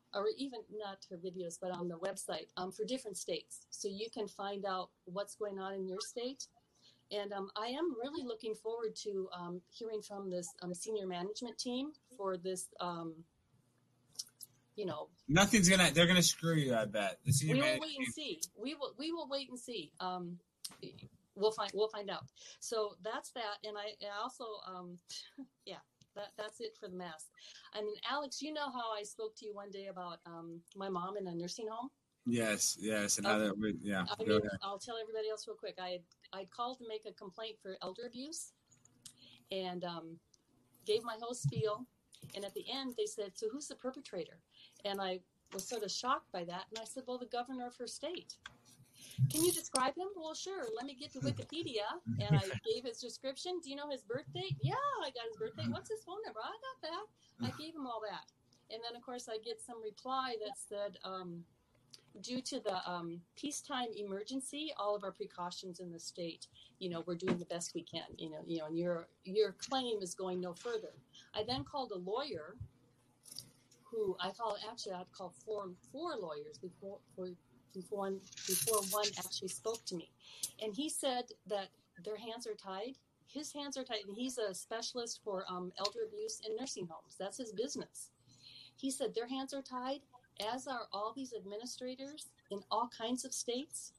or even not her videos, but on the website um, for different states. So you can find out what's going on in your state. And um, I am really looking forward to um, hearing from this um, senior management team for this, um, you know. Nothing's gonna. They're gonna screw you. I bet. The senior We will management wait and team- see. We will. We will wait and see. Um, we'll find. We'll find out. So that's that. And I, I also, um, yeah, that that's it for the mask. I mean, Alex, you know how I spoke to you one day about um, my mom in a nursing home. Yes, yes, and how Okay. that would, yeah. I go mean, ahead. I'll tell everybody else real quick. I had I called to make a complaint for elder abuse, and um, gave my whole spiel. And at the end, they said, "So who's the perpetrator?" And I was sort of shocked by that. And I said, "Well, the governor of her state." "Can you describe him?" "Well, sure. Let me get to Wikipedia." And I gave his description. "Do you know his birth date?" "Yeah, I got his birth date." "What's his phone number?" "I got that." I gave him all that. And then, of course, I get some reply that said, um, due to the um, peacetime emergency, all of our precautions in the state, you know, we're doing the best we can, you know, you know, and your your claim is going no further. I then called a lawyer who I call, actually, I'd call four, four lawyers before, for, before, one, before one actually spoke to me. And he said that their hands are tied. His hands are tied, and he's a specialist for um, elder abuse in nursing homes. That's his business. He said their hands are tied, as are all these administrators in all kinds of states.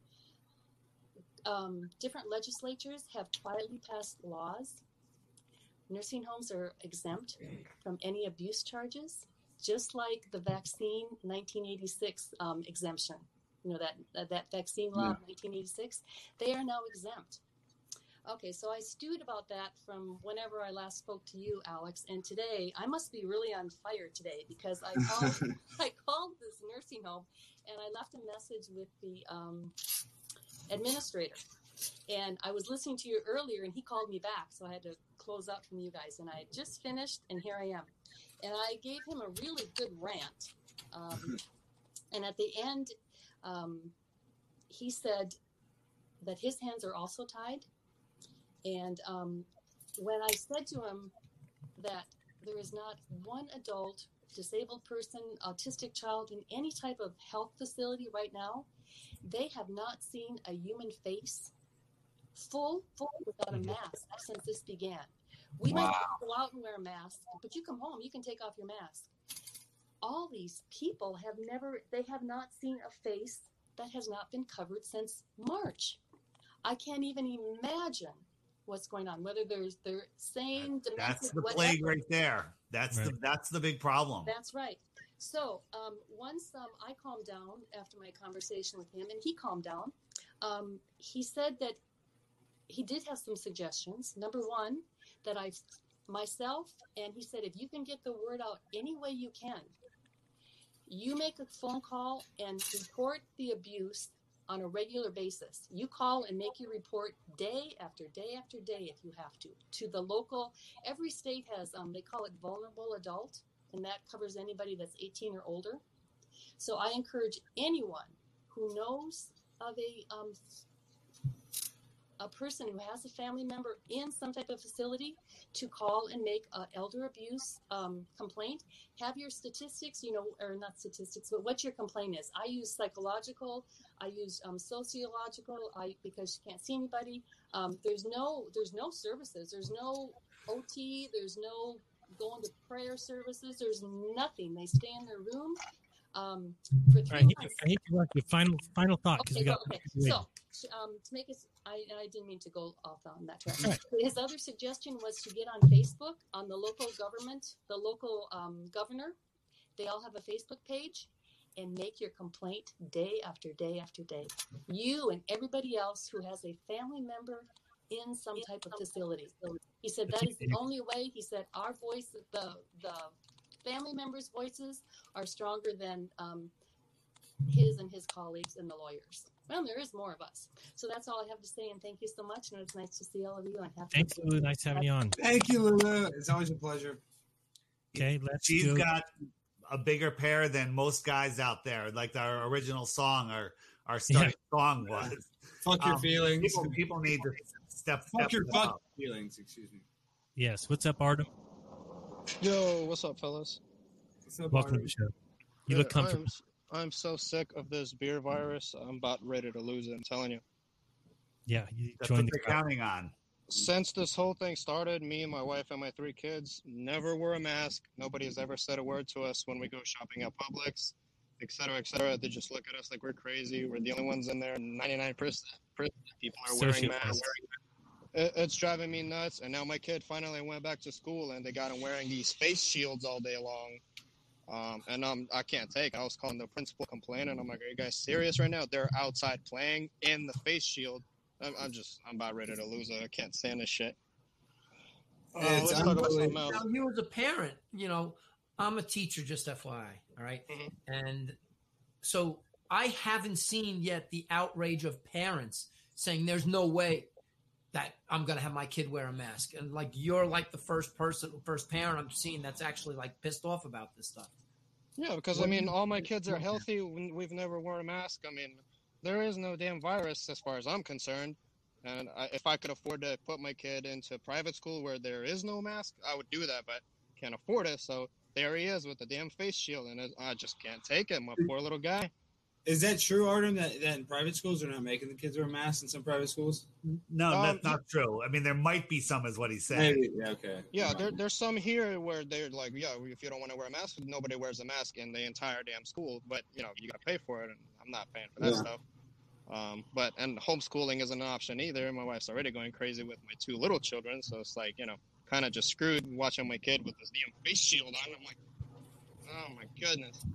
Um, different legislatures have quietly passed laws. Nursing homes are exempt from any abuse charges, just like the vaccine nineteen eighty-six um, exemption. You know, that, that, that vaccine law of nineteen eighty-six, they are now exempt. Okay, so I stewed about that from whenever I last spoke to you, Alex, and today I must be really on fire today because I called I called this nursing home and I left a message with the um, administrator. And I was listening to you earlier, and he called me back, so I had to close out from you guys. And I had just finished, and here I am. And I gave him a really good rant. Um, and at the end, um, he said that his hands are also tied. And um, when I said to him that there is not one adult, disabled person, autistic child in any type of health facility right now, they have not seen a human face full, full without a mask since this began. We Wow. might go out and wear a mask, but you come home, you can take off your mask. All these people have never, they have not seen a face that has not been covered since March. I can't even imagine what's going on, whether there's they're saying domestic, That's the whatever. plague right there. That's the Right. that's the big problem. That's right. So um, once um, I calmed down after my conversation with him, and he calmed down, um, he said that he did have some suggestions. Number one, that I myself, and he said, if you can get the word out any way you can, you make a phone call and report the abuse on a regular basis. You call and make your report day after day after day if you have to, to the local, every state has, um, they call it vulnerable adult, and that covers anybody that's eighteen or older. So I encourage anyone who knows of a um, a person who has a family member in some type of facility to call and make an elder abuse um, complaint. Have your statistics, you know, or not statistics, but what your complaint is. I use psychological, I use um, sociological, I because you can't see anybody. Um, there's no, there's no services. There's no O T. There's no going to prayer services. There's nothing. They stay in their room um, for three I hate, to, months. I hate to rush you. Final, final thought because Okay, we got. go- okay. So, um, to make it, I, I didn't mean to go off on that track. Right. His other suggestion was to get on Facebook, on the local government, the local um, governor. They all have a Facebook page, and make your complaint day after day after day. You and everybody else who has a family member in some type of facility. He said that is the only way. He said our voice, the the family members' voices are stronger than um, his and his colleagues and the lawyers. Well, there is more of us. So that's all I have to say, and thank you so much. And it's nice to see all of you. And have Thanks, Lulu. Nice having you on. Thank you, Lulu. It's always a pleasure. Okay, let's She's go. got a bigger pair than most guys out there, like our original song, our our starting song was. Fuck your Um, feelings. People, people need to step. Fuck step your it fuck up. feelings. Excuse me. Yes. What's up, Artem? Yo, what's up, fellas? What's up, Welcome to Artie? the show. You look Yeah, comfortable. I'm, I'm so sick of this beer virus. I'm about ready to lose it. I'm telling you. Yeah, you That's joined what the they're counting on. Since this whole thing started, me, my wife, and my three kids never wear a mask. Nobody has ever said a word to us when we go shopping at Publix, et cetera, et cetera. They just look at us like we're crazy. We're the only ones in there. ninety-nine percent people are wearing masks. It, it's driving me nuts. And now my kid finally went back to school, and they got him wearing these face shields all day long. Um, and um, I can't take it. I was calling the principal complaining. I'm like, are you guys serious right now? They're outside playing in the face shield. I'm, I'm just, I'm about ready to lose it. I can't stand this shit. Uh, It's let's talk about something else. Now, you as a parent, you know, I'm a teacher, just F Y I, all right? Mm-hmm. And so I haven't seen yet the outrage of parents saying there's no way that I'm going to have my kid wear a mask. And like, you're like the first person, first parent I'm seeing that's actually like pissed off about this stuff. Yeah, because I mean, all my kids are healthy. We've never worn a mask. I mean, there is no damn virus as far as I'm concerned. And I, if I could afford to put my kid into private school where there is no mask, I would do that, but can't afford it. So there he is with the damn face shield, and it, I just can't take it. My poor little guy. Is that true, Artem, that, that in private schools they're not making the kids wear masks in some private schools? No, Um, that's not true. I mean, there might be some, is what he said. Maybe. Yeah, okay. Yeah, there, there's some here where they're like, yeah, if you don't want to wear a mask, nobody wears a mask in the entire damn school. But, you know, you got to pay for it, and I'm not paying for that Yeah. stuff. Um, but, and homeschooling isn't an option either. My wife's already going crazy with my two little children. So it's like, you know, kind of just screwed watching my kid with this damn face shield on. I'm like, oh my goodness.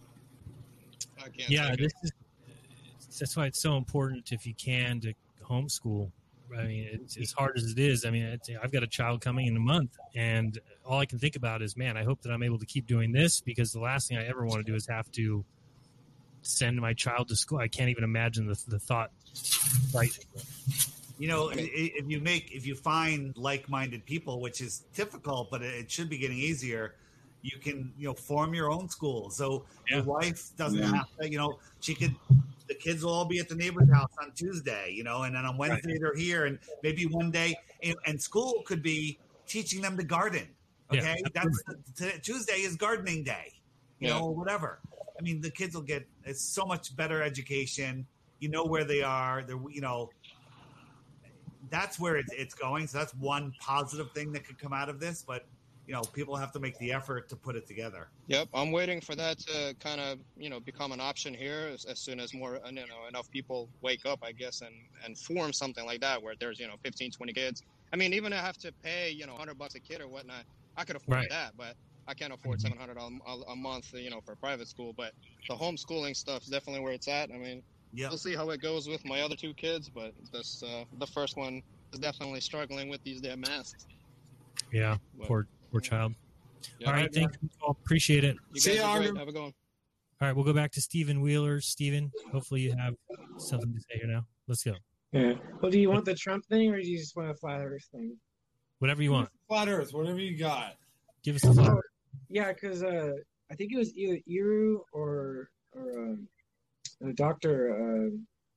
I can't Yeah, take this it. is that's why it's so important if you can to homeschool. I mean, it's as hard as it is. I mean, it's, I've got a child coming in a month, and all I can think about is, man, I hope that I'm able to keep doing this, because the last thing I ever want to do is have to send my child to school. I can't even imagine the, the thought. Right. You know, i- i- if you make, if you find like-minded people, which is difficult, but it should be getting easier, you can, you know, form your own school. So your wife doesn't Yeah. have to, you know, she could, the kids will all be at the neighbor's house on Tuesday, you know, and then on Wednesday they're here, and maybe one day, and, and school could be teaching them to garden. Okay. Yeah, That's t- Tuesday is gardening day, you Yeah. know, or whatever. I mean, the kids will get, it's so much better education. You know where they are. They're, you know, that's where it's, it's going. So that's one positive thing that could come out of this. But, you know, people have to make the effort to put it together. Yep, I'm waiting for that to kind of, you know, become an option here as, as soon as more, you know, enough people wake up, I guess, and, and form something like that where there's, you know, fifteen, twenty kids. I mean, even if I have to pay, you know, one hundred bucks a kid or whatnot, I could afford Right. that, but I can't afford seven hundred a, a month, you know, for private school. But the homeschooling stuff is definitely where it's at. I mean, Yeah. we'll see how it goes with my other two kids, but this, uh, the first one is definitely struggling with these damn masks. Yeah. But- Poor, poor child. Yeah. All right. Thank you all. Appreciate it. You guys are great. Have a good one. All right. We'll go back to Stephen Wheeler. Stephen, hopefully you have something to say here now. Let's go. Yeah. Well, do you want the Trump thing, or do you just want a flat Earth thing? Whatever you want. Flat Earth, whatever you got. Give us the flat Oh, Earth. yeah, because uh, I think it was either Iru or or um, uh, Doctor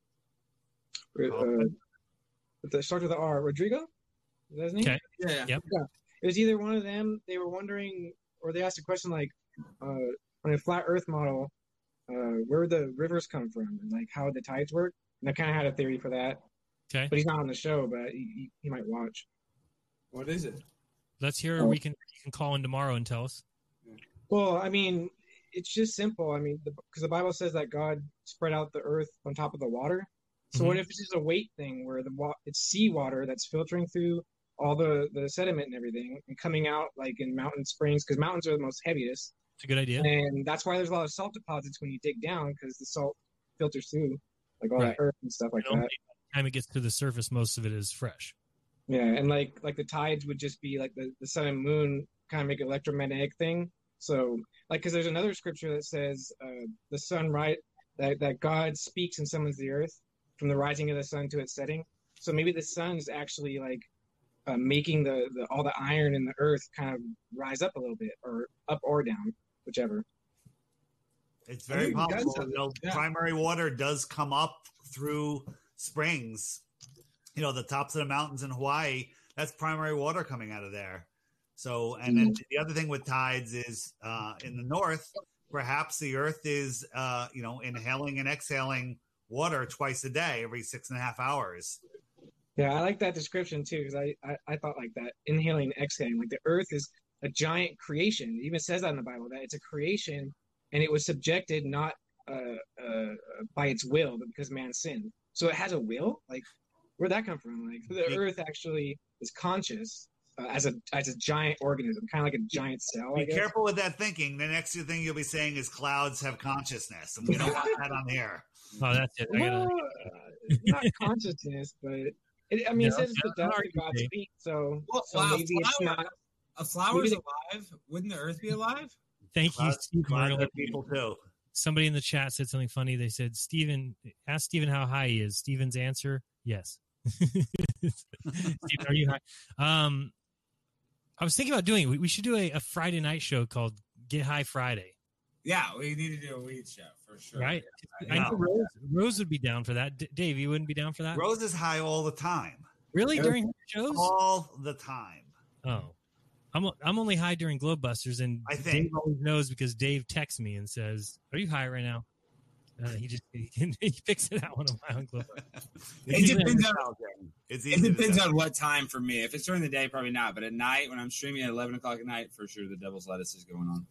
uh, uh, with the start with the R, Rodrigo. Is that his name? Okay. Yeah. Yep. Yeah. It was either one of them. They were wondering, or they asked a question like, uh, on a flat Earth model, uh, where would the rivers come from, and like how would the tides work? And I kind of had a theory for that. Okay. But he's not on the show, but he, he, he might watch. What is it? Let's hear. Or we can you can call in tomorrow and tell us. Well, I mean, it's just simple. I mean, because the, the Bible says that God spread out the earth on top of the water. So Mhm. what if it's just a weight thing where the wa- it's seawater that's filtering through all the, the sediment and everything and coming out like in mountain springs, because mountains are the most heaviest. It's a good idea. And that's why there's a lot of salt deposits when you dig down, because the salt filters through like all Right. that earth and stuff like And only that. by the time it gets to the surface, most of it is fresh. Yeah, and like like the tides would just be like the, the sun and moon kind of make an electromagnetic thing. So like because there's another scripture that says uh, the sun right that that God speaks and summons the earth from the rising of the sun to its setting. So maybe the sun's actually like uh, making the, the all the iron in the earth kind of rise up a little bit, or up or down, whichever. It's I very think it does possible. have- You know, yeah. primary water does come up through springs. You know, the tops of the mountains in Hawaii, that's primary water coming out of there. So, and then Mm-hmm. the other thing with tides is uh, in the north, perhaps the Earth is, uh, you know, inhaling and exhaling water twice a day, every six and a half hours. Yeah, I like that description too, because I, I, I thought like that, inhaling, exhaling, like the Earth is a giant creation. It even says that in the Bible, that it's a creation, and it was subjected not uh, uh, by its will, but because man sinned. So it has a will? Like, where'd that come from? Like, the Earth actually is conscious uh, as a as a giant organism, kind of like a giant cell. I Be guess. careful with that thinking. The next thing you'll be saying is clouds have consciousness, and we don't want that on here. Oh, that's it. I gotta... Well, uh, not consciousness, but it, I mean, No, it says it's no, the dust no, of God's Dave. feet, so, Well, so wow, maybe it's flower- not. A flower's maybe alive. Wouldn't the Earth be alive? Thank you, Clouds- Steve. clouds Marler. are people too. Somebody in the chat said something funny. They said, Steven, ask Steven how high he is. Steven's answer, yes. Steven, are you high? Um, I was thinking about doing, we, we should do a, a Friday night show called Get High Friday. Yeah, we need to do a weed show for sure. Right? I I know know. Rose, Rose would be down for that. D- Dave, you wouldn't be down for that? Rose is high all the time. Really? During her shows? All the time. Oh. I'm I'm only high during Globebusters, and I think. Dave always knows because Dave texts me and says, "Are you high right now?" Uh, he just he, he picks it out when I'm high on Globebusters. It depends on It's it easy to depends tell. on what time for me. If it's during the day, probably not. But at night, when I'm streaming at eleven o'clock at night, for sure the Devil's Lettuce is going on.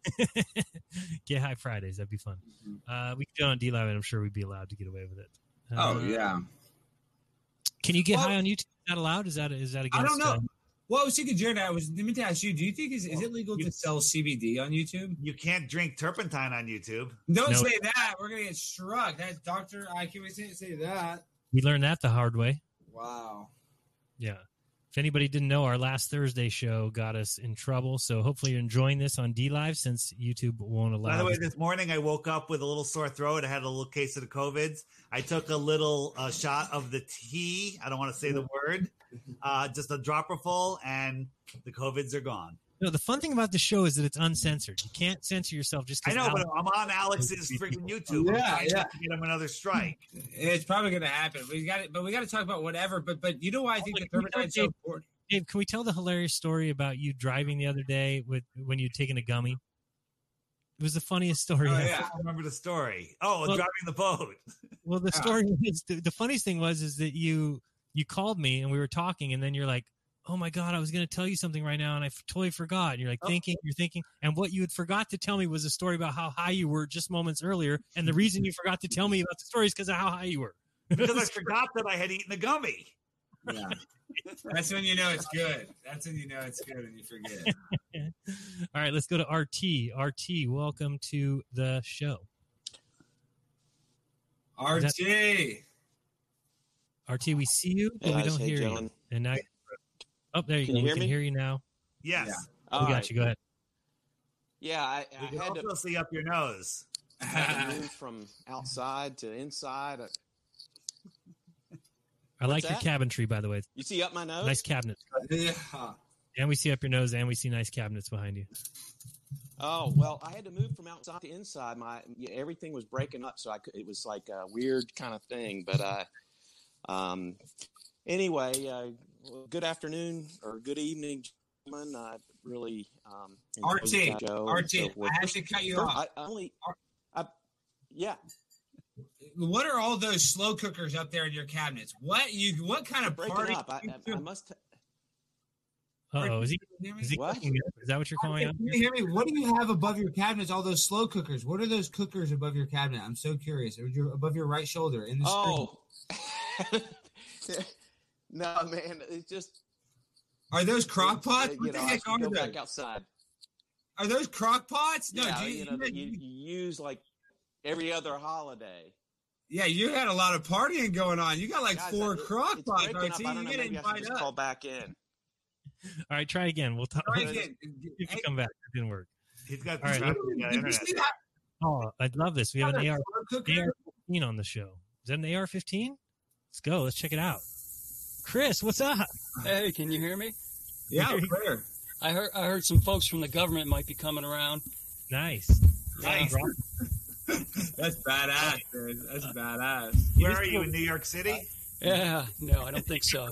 Get High Fridays. That'd be fun. Uh, we could do it on D Live, and I'm sure we'd be allowed to get away with it. Uh, Oh yeah. Can you get Well- high on YouTube? Is that allowed? Is that is that against? I don't know. uh, Well, I was thinking, Jared, I was meant to ask you, do you think is, is it legal to sell C B D on YouTube? You can't drink turpentine on YouTube. Don't No. say that. We're gonna get struck. That's Doctor I can't wait to say that. we learned that the hard way. Wow. Yeah. If anybody didn't know, our last Thursday show got us in trouble. So hopefully you're enjoying this on D Live since YouTube won't allow. By the way, us- this morning I woke up with a little sore throat. I had a little case of the COVIDs. I took a little uh, shot of the tea. I don't want to say the word. Uh, just a dropper full, and the COVIDs are gone. No, the fun thing about the show is that it's uncensored. You can't censor yourself just I because. know, but I'm on Alex's freaking YouTube. I'm Yeah, trying yeah. not to get him another strike. It's probably gonna happen. We got it, but we got to talk about whatever. But but you know why I think the Can we tell turpentine's so Dave, important? Dave, can we tell the hilarious story about you driving the other day with when you'd taken a gummy? It was the funniest story. Oh, ever. yeah, I remember the story. Oh, Well- driving the boat. Well, the Yeah. story is the, the funniest thing was is that you you called me and we were talking, and then you're like, "Oh my god, I was going to tell you something right now, and I f- totally forgot." And you're like Oh. thinking, you're thinking, and what you had forgot to tell me was a story about how high you were just moments earlier, and the reason you forgot to tell me about the story is because of how high you were. Because I forgot that I had eaten a gummy. Yeah. That's when you know it's good. That's when you know it's good and you forget. All right, let's go to R T. R T, welcome to the show. R Is T. R T, we see you, but Hey, we guys. don't Hey, hear gentlemen. you. And now, oh, there you Can go. you we hear can me? hear you now. Yes. We All got right. you. Go ahead. Yeah, I, I We can had also to see up your nose. had to move from outside to inside. I like What's your that? cabinetry, by the way. You see up my nose? Nice cabinets. Yeah. And we see up your nose, and we see nice cabinets behind you. Oh well, I had to move from outside to inside. My yeah, everything was breaking up, so I could, it was like a weird kind of thing. But uh, um, anyway, uh, well, good afternoon or good evening, gentlemen. I really um, R enjoyed T. the show and R T. so forth. I have to cut you First, off. I, I only, I, yeah. What are all those slow cookers up there in your cabinets? What you? What kind of Breaking party? up. I, I, I must. Uh oh, is he? Hear me? Is he? What? cooking up? Is that what you're calling out? Can you hear me? What do you have above your cabinets? All those slow cookers. What are those cookers above your cabinet? I'm so curious. Are you above your right shoulder in the screen? Oh. No, man. It's just. Are those crock pots? You What the know, I heck should are go those? back outside. Are those crock pots? No, Yeah, do you know, that you, you use like every other holiday. yeah, you had a lot of partying going on. You got like Guys, four it- crock it's pots, breaking R up. T. I You don't know. get Maybe I should invited just up. call back in. All right, try again. We'll talk. Try If again. you come back, it didn't work. He's got All right, traffic let's- on Did you internet. see that? Oh, I'd love this. We have an Another A R slow cooker? A R fifteen on the show. Is that an A R fifteen? Let's go. Let's check it out. Chris, what's up? Hey, can you hear me? Yeah, clear. I heard I heard some folks from the government might be coming around. Nice. Nice. That's badass, dude. That's badass. Where are you, in New York City? Yeah, no, I don't think so.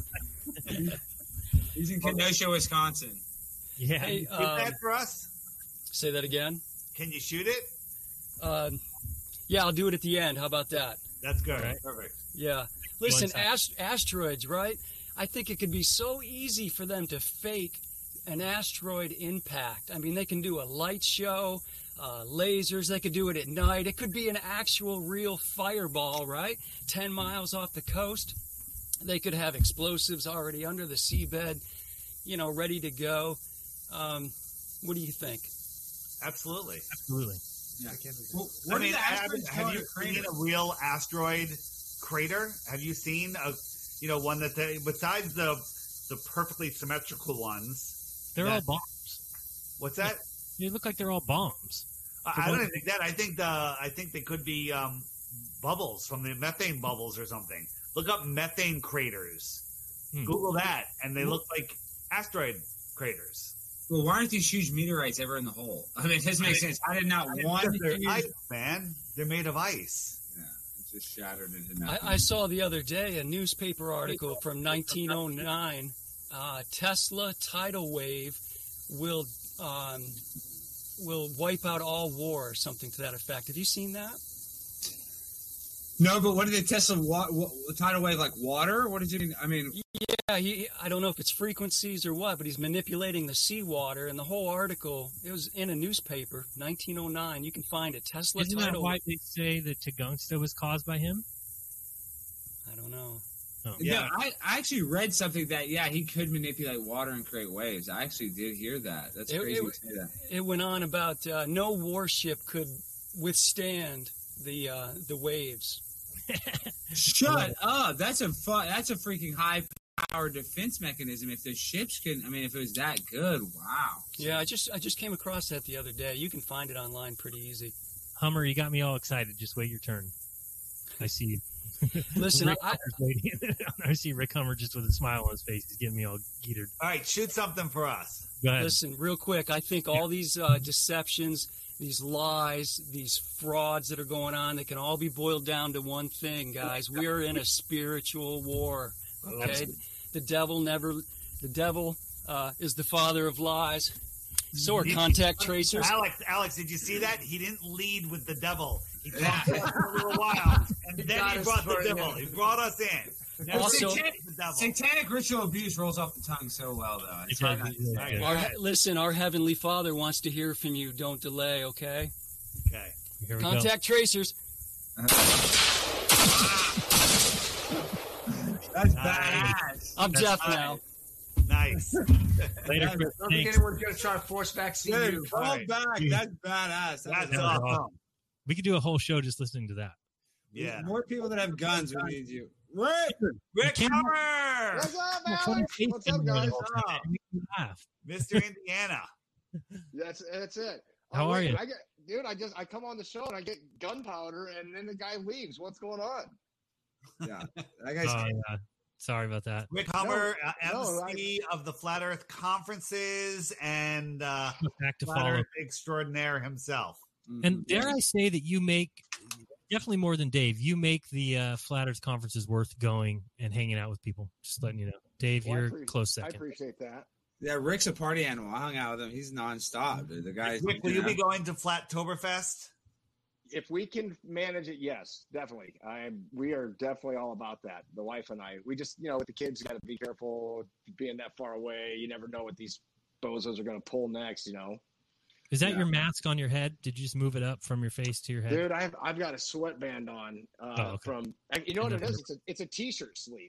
He's in Kenosha, Wisconsin. Yeah. Hey, Keep um, that for us. say that again. Can you shoot it? Um, yeah, I'll do it at the end. How about that? That's good. Right. Perfect. Yeah. Listen, ast- asteroids, right? I think it could be so easy for them to fake an asteroid impact. I mean, they can do a light show, uh, lasers. They could do it at night. It could be an actual real fireball, right? ten miles off the coast. They could have explosives already under the seabed, you know, ready to go. Um, what do you think? Absolutely. Absolutely. Yeah. Well, what I mean, are the have, asteroids have called you a crater? seen a real asteroid crater? Have you seen a, you know, one that they, besides the the perfectly symmetrical ones? They're that- all bombs. What's that? They look like they're all bombs. I, I don't even think that. I think the I think they could be um, bubbles from the methane bubbles or something. Look up methane craters. Hmm. Google that, and they look like asteroid craters. Well, why aren't these huge meteorites ever in the hole? I mean, it doesn't make sense. I did not I mean, want because they're huge- ice, man. They're made of ice. Yeah, it's just shattered into I, nothing. I saw the other day a newspaper article from nineteen oh nine. Uh, Tesla tidal wave will um, will wipe out all war, or something to that effect. Have you seen that? No, but what did they test of wa- wa- tidal wave like water? What did you? I mean, Yeah, he, I don't know if it's frequencies or what, but he's manipulating the seawater. And the whole article, it was in a newspaper, nineteen oh nine. You can find it. Tesla Isn't that tidal. why they say that Tugungsta was caused by him? I don't know. Oh. yeah, I, I actually read something that yeah he could manipulate water and create waves. I actually did hear that. That's It- crazy it- to say that. It went on about uh, no warship could withstand the uh, the waves. Shut up! That's a fu- that's a freaking high powered defense mechanism. If the ships can, I mean, if it was that good, wow. Yeah, I just I just came across that the other day. You can find it online pretty easy. Hummer, you got me all excited. Just wait your turn. I see you. Listen, Rick I- Hummer's waiting. I see Rick Hummer just with a smile on his face. He's getting me all geetered. All right, shoot something for us. Go ahead. Listen, real quick, I think all these uh, deceptions, these lies, these frauds that are going on, they can all be boiled down to one thing, guys. We are in a spiritual war. Okay, Absolutely. the devil never, the devil uh, is the father of lies. So are Did- contact tracers. Alex, Alex, did you see that? He didn't lead with the devil. He talked to us for a little while, and then got he us brought the started devil. in. He brought us in. Now Also- satanic, the devil. Satanic ritual abuse rolls off the tongue so well, though. It's hard not to say. Our, listen, our heavenly Father wants to hear from you. Don't delay, okay? Okay. Here we Contact tracers. That's Nice. badass. I'm That's deaf nice. now. Nice. Later, I Chris. don't think Thanks. anyone's going to try to force vaccine Dude, you. come All right. back. Dude. That's badass. That That's is awesome. awesome. We could do a whole show just listening to that. Yeah. More people that have guns, we need you. Rick! Rick can't- Hummer, What's up, Your funny Alex? face What's up, anymore guys? the whole time. You make me laugh. Mister Indiana. That's that's it. How oh, are wait, you? I get, dude, I just I come on the show and I get gunpowder, and then the guy leaves. What's going on? Yeah. That guy's Oh, yeah. Sorry about that. Rick Hummer, No, uh, no, M C of the Flat Earth conferences and uh, Back to Flat follow. Earth extraordinaire himself. And dare I say that you make definitely more than Dave. You make the uh, Flat Earth conferences worth going and hanging out with people. Just letting you know, Dave, Well, I you're appre- close I second. appreciate that. Yeah, Rick's a party animal. I hung out with him. He's nonstop, dude. The guy's Rick, will you be going to Flattoberfest? If we can manage it, yes, definitely. I we are definitely all about that. The wife and I. We just, you know, with the kids, got to be careful being that far away. You never know what these bozos are going to pull next. You know, Is that Yeah. your mask on your head? Did you just move it up from your face to your head? dude, I've I've got a sweatband on uh, Oh, okay. from. You know what it is? It's a it's a t-shirt sleeve.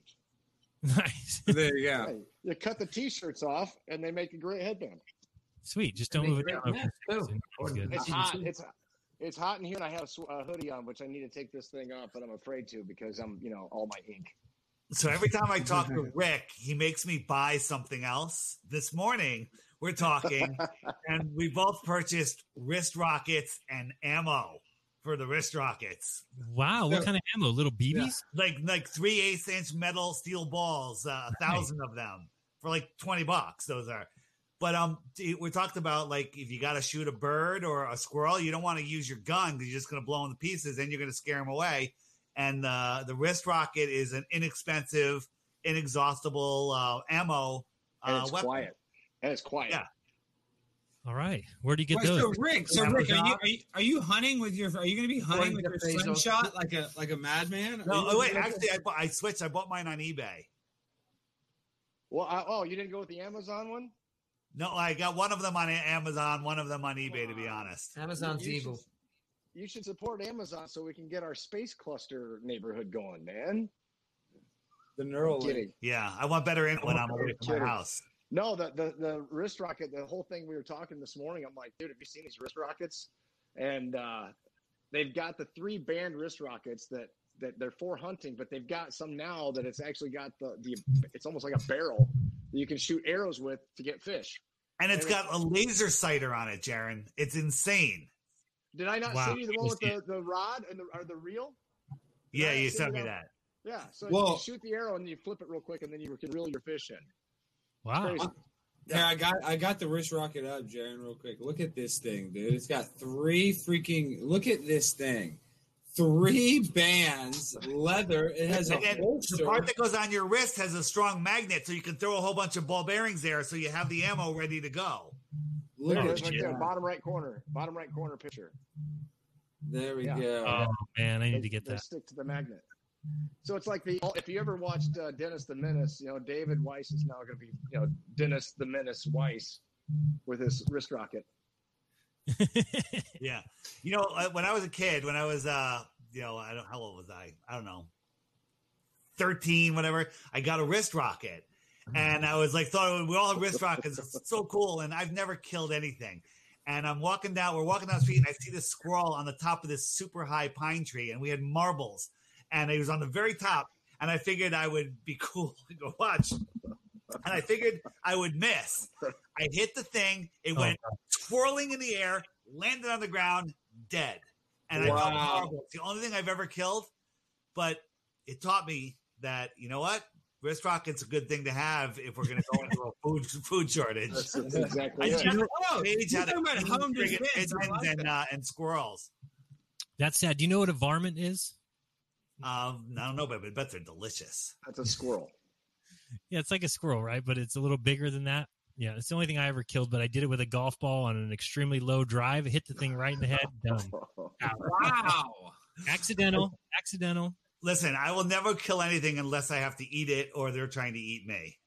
Nice. There you go. Hey, you cut the t-shirts off, and they make a great headband. Sweet. Just don't Make move it great down. over masks, your face too. and it's good. It's hot. It's it's hot in here, and I have a sw- a hoodie on, which I need to take this thing off, but I'm afraid to because I'm, you know, all my ink. So every time I talk to Rick, he makes me buy something else. This morning, we're talking, and we both purchased wrist rockets and ammo for the wrist rockets. Wow. What kind of ammo? Little B Bs? Like like three eighth inch metal steel balls, uh, a thousand of them for like twenty bucks. Those are. But um, we talked about like if you got to shoot a bird or a squirrel, you don't want to use your gun because you're just going to blow them to pieces, and you're going to scare them away. And uh, the wrist rocket is an inexpensive, inexhaustible uh, ammo And uh, it's weapon. quiet. And it's quiet. Yeah. All right. Where do you get Wait, those? so Rick, so Rick, are you, are you are you hunting with your? Are you going to be hunting with your slingshot like a like a madman? No, oh, wait. Actually, I, bought, I switched. I bought mine on eBay. Well, I, oh, you didn't go with the Amazon one? No, I got one of them on Amazon, one of them on eBay. To be honest, Amazon's you evil. Should, you should support Amazon so we can get our space cluster neighborhood going, man. The neural link. Yeah, I want better internet when I'm away from my house. No, the, the the wrist rocket, the whole thing we were talking this morning, I'm like, dude, have you seen these wrist rockets? And uh, they've got the three band wrist rockets that, that they're for hunting, but they've got some now that it's actually got the, the it's almost like a barrel that you can shoot arrows with to get fish. And it's and got a laser sighter on it, Jaron. It's insane. Did I not Wow. send you the one with the, the rod and the or the reel? Did Yeah, I you send sent me that? that. Yeah, so Well- you shoot the arrow and you flip it real quick, and then you can reel your fish in. Wow. Crazy. Yeah, I got I got the wrist rocket up, Jaron, real quick. Look at this thing, dude. It's got three freaking. Look at this thing. Three bands, leather. It has a And then holster. the part that goes on your wrist has a strong magnet, so you can throw a whole bunch of ball bearings there, so you have the ammo ready to go. There Look it at is, right that. there, bottom right corner, bottom right corner picture. There we Yeah. go. Oh man, I need They- to get they that. stick to the magnet. So it's like the if you ever watched uh, Dennis the Menace, you know David Weiss is now going to be you know Dennis the Menace Weiss with his wrist rocket. Yeah, you know, uh, when I was a kid, when I was, uh, you know, I don't how old was I? I don't know, thirteen, whatever. I got a wrist rocket, and I was like, thought we all had wrist rockets. It's so cool, and I've never killed anything. And I'm walking down, we're walking down the street, and I see this squirrel on the top of this super high pine tree, and we had marbles, and he was on the very top, and I figured I would be cool to go watch. And I figured I would miss. I hit the thing. It Oh, went twirling in the air, landed on the ground, dead. And I got Wow. marbles. It's the only thing I've ever killed. But it taught me that, you know what? Wrist rocket's a good thing to have if we're going to go into a food food shortage. That's, that's exactly I it. just Oh, page you're how to talking about home friggin' defense. I pigeons like and, that. uh, and squirrels. That's sad. Do you know what a varmint is? Um, I don't know, but I bet they're delicious. That's a squirrel. Yeah, it's like a squirrel, right? But it's a little bigger than that. Yeah, it's the only thing I ever killed, but I did it with a golf ball on an extremely low drive. It hit the thing right in the head. Done. Wow. Accidental. Accidental. Listen, I will never kill anything unless I have to eat it or they're trying to eat me.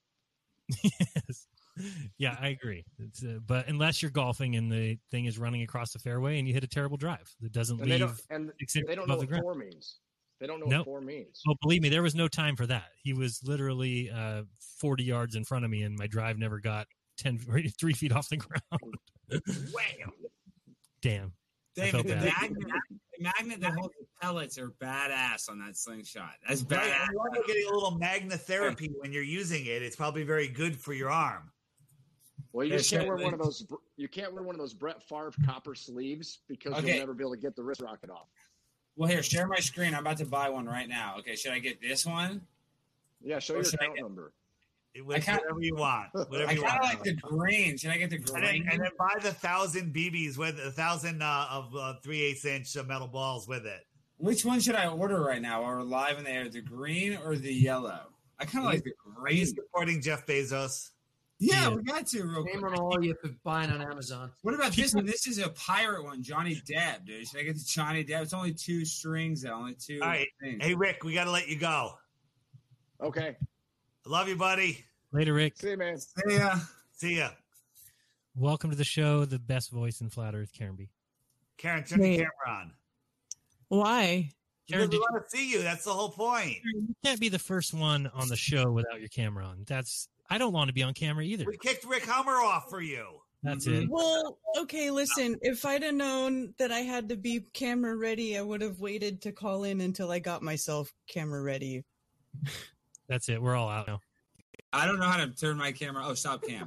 Yes. Yeah, I agree. It's, uh, but unless you're golfing and the thing is running across the fairway and you hit a terrible drive that doesn't And they leave don't and six inches they don't know above the what ground. four means. They don't know Nope. what four means. Oh, believe me, there was no time for that. He was literally uh, forty yards in front of me, and my drive never got ten, three feet off the ground. Wham. Damn. I David, felt the bad. magnet, the magnet that holds the pellets are badass on that slingshot. That's Right, badass. and you're also getting a little magnetherapy when you're using it. It's probably very good for your arm. Well, you Yeah, just can't sure. wear one of those. You can't wear one of those Brett Favre copper sleeves because Okay. you'll never be able to get the wrist rocket off. Well, here, share my screen. I'm about to buy one right now. Okay, should I get this one? Yeah, show Or your should I account get- number. It was I kinda- whatever you want. Whatever I you kind want. of like the green. Should I get the and, green? then, and then buy the thousand B Bs with a thousand uh, of uh, three eighths inch uh, metal balls with it. Which one should I order right now while we're live in the air? The green or the yellow? I kind of like the Are you green. supporting Jeff Bezos? Yeah, Yeah. we got to real quick. Name on all you for buying on Amazon. What about this one? This is a pirate one, Johnny Depp, dude. Should I get the Johnny Depp? It's only two strings, though. Only two All right. things. Hey, Rick, we got to let you go. Okay. I love you, buddy. Later, Rick. See you, man. See ya. See ya. Welcome to the show, the best voice in flat Earth, Karen B. Karen, turn the Hey. camera on. Why? Karen, Because we did want to see you. That's the whole point. you can't be the first one on the show without your camera on. That's I don't want to be on camera either. We kicked Rick Hummer off for you. That's Mm-hmm. it. Well, okay, listen, if I'd have known that I had to be camera ready, I would have waited to call in until I got myself camera ready. That's it. We're all out now. I don't know how to turn my camera. Oh, stop cam.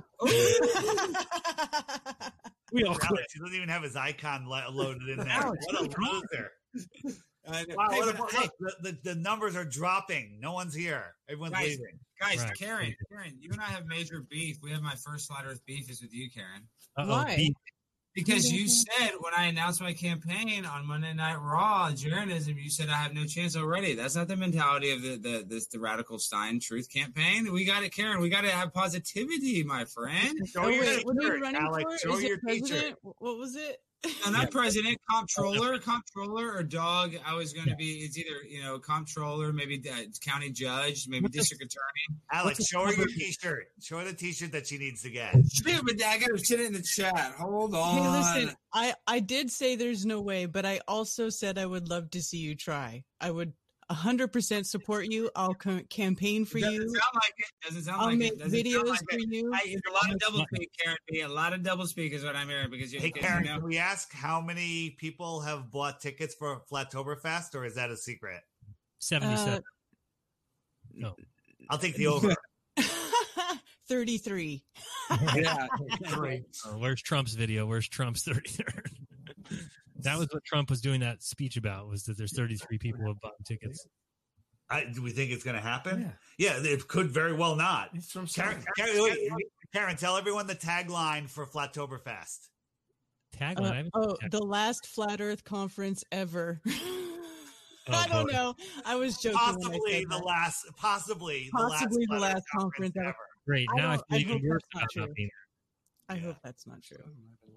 We all Alex, quit. he doesn't even have his icon lo- loaded in there. Alex, What a what's wrong? loser. I know. Wow, Hey, what a- but, look, hey, the, the, the numbers are dropping. No one's here. Everyone's Guys, leaving. guys, Right. Karen, Karen, you and I have major beef. We have my first flat Earth beef is with you, Karen. Uh-oh, Why? beef. Because you said when I announced my campaign on Monday Night Raw, Jeranism, you said I have no chance already. That's not the mentality of the the, this, the Radical Stein Truth campaign. We got it, Karen. We got to have positivity, my friend. Oh, wait, what are you running for? Is it president? What was it? No, not president, comptroller, comptroller, or dog. I was going to be. It's either you know comptroller, maybe uh, county judge, maybe district attorney. Alex, show her your T-shirt. Show her the T-shirt that she needs to get. Stupid, I got to sit in the chat. Hold on. Hey, listen, I I did say there's no way, but I also said I would love to see you try. I would one hundred percent support you. I'll co- campaign for Doesn't you. Sound like it. Doesn't sound I'll like make it. Doesn't videos sound like for it. you. I, it's a lot of double speak, Karen. B. A lot of double speak is what I'm hearing because you. Hey, because, Karen, you know, can we ask how many people have bought tickets for Flattoberfest, or is that a secret? seventy-seven. Uh, no. I'll take the over. thirty-three. Yeah. Oh, where's Trump's video? Where's Trump's thirty-third? That was what Trump was doing that speech about, was that there's thirty-three people who have bought tickets. I, do we think it's going to happen? Yeah. yeah, it could very well not. It's from Karen, Karen, wait, Karen, tell everyone the tagline for Flattoberfest. Tagline? Uh, oh, the last flat Earth conference ever. Oh, I don't boy. know. I was joking. when I Possibly said the that. last, possibly, Possibly the the last, last conference ever. Great. I Now I, don't- feel I even hope worse that's not about true. not being I hope that's not true.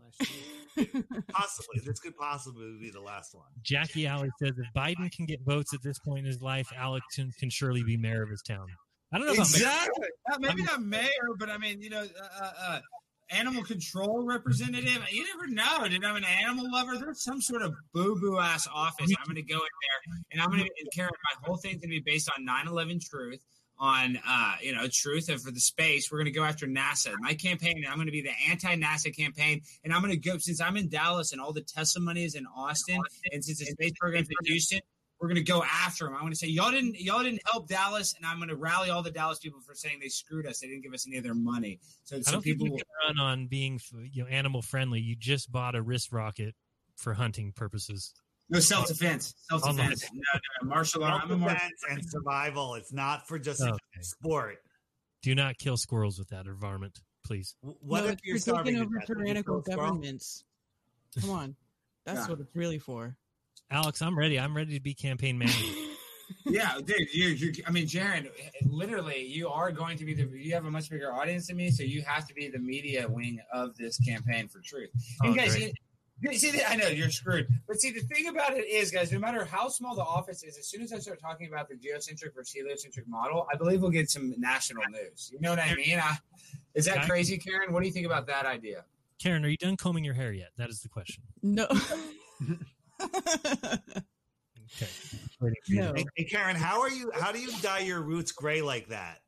Possibly, this could possibly be the last one. Jackie Alley says if Biden can get votes at this point in his life, Alex can, can surely be mayor of his town. I don't know about mayor. Exactly. Not- maybe not mayor, but I mean, you know, uh, uh, animal control representative. You never know. Dude, I'm an animal lover. There's some sort of boo boo ass office. I'm going to go in there, and I'm going to, Karen, my whole thing's going to be based on nine eleven truth. On uh, you know, truth and for the space, we're going to go after NASA. My campaign, I'm going to be the anti-NASA campaign, and I'm going to go since I'm in Dallas and all the Tesla money is in Austin, and since the space program's in Houston, we're going to go after them. I'm going to say y'all didn't y'all didn't help Dallas, and I'm going to rally all the Dallas people for saying they screwed us. They didn't give us any of their money. So I some don't people think you will, can run on being you know animal friendly. You just bought a wrist rocket for hunting purposes. no self defense, self defense. Online. No, no, martial art. I'm a martial Self-defense and survival. It's not for just Okay. sport. Do not kill squirrels with that or varmint, please. What no, if it's you're for starving taking to over death? Would you tyrannical kill a squirrel? governments. Come on. That's Yeah. what it's really for. Alex, I'm ready. I'm ready to be campaign manager. Yeah, dude. You, you. I mean, Jaron. Literally, you are going to be the. You have a much bigger audience than me, so you have to be the media wing of this campaign for truth. And Oh, guys, great. you, see, I know you're screwed, but see, the thing about it is, guys, no matter how small the office is, as soon as I start talking about the geocentric versus heliocentric model, I believe we'll get some national news. You know what I mean? I, is that crazy, Karen? What do you think about that idea? Karen, are you done combing your hair yet? That is the question. No. Okay. Waiting for you. No. Hey, hey, Karen, how are you? How do you dye your roots gray like that?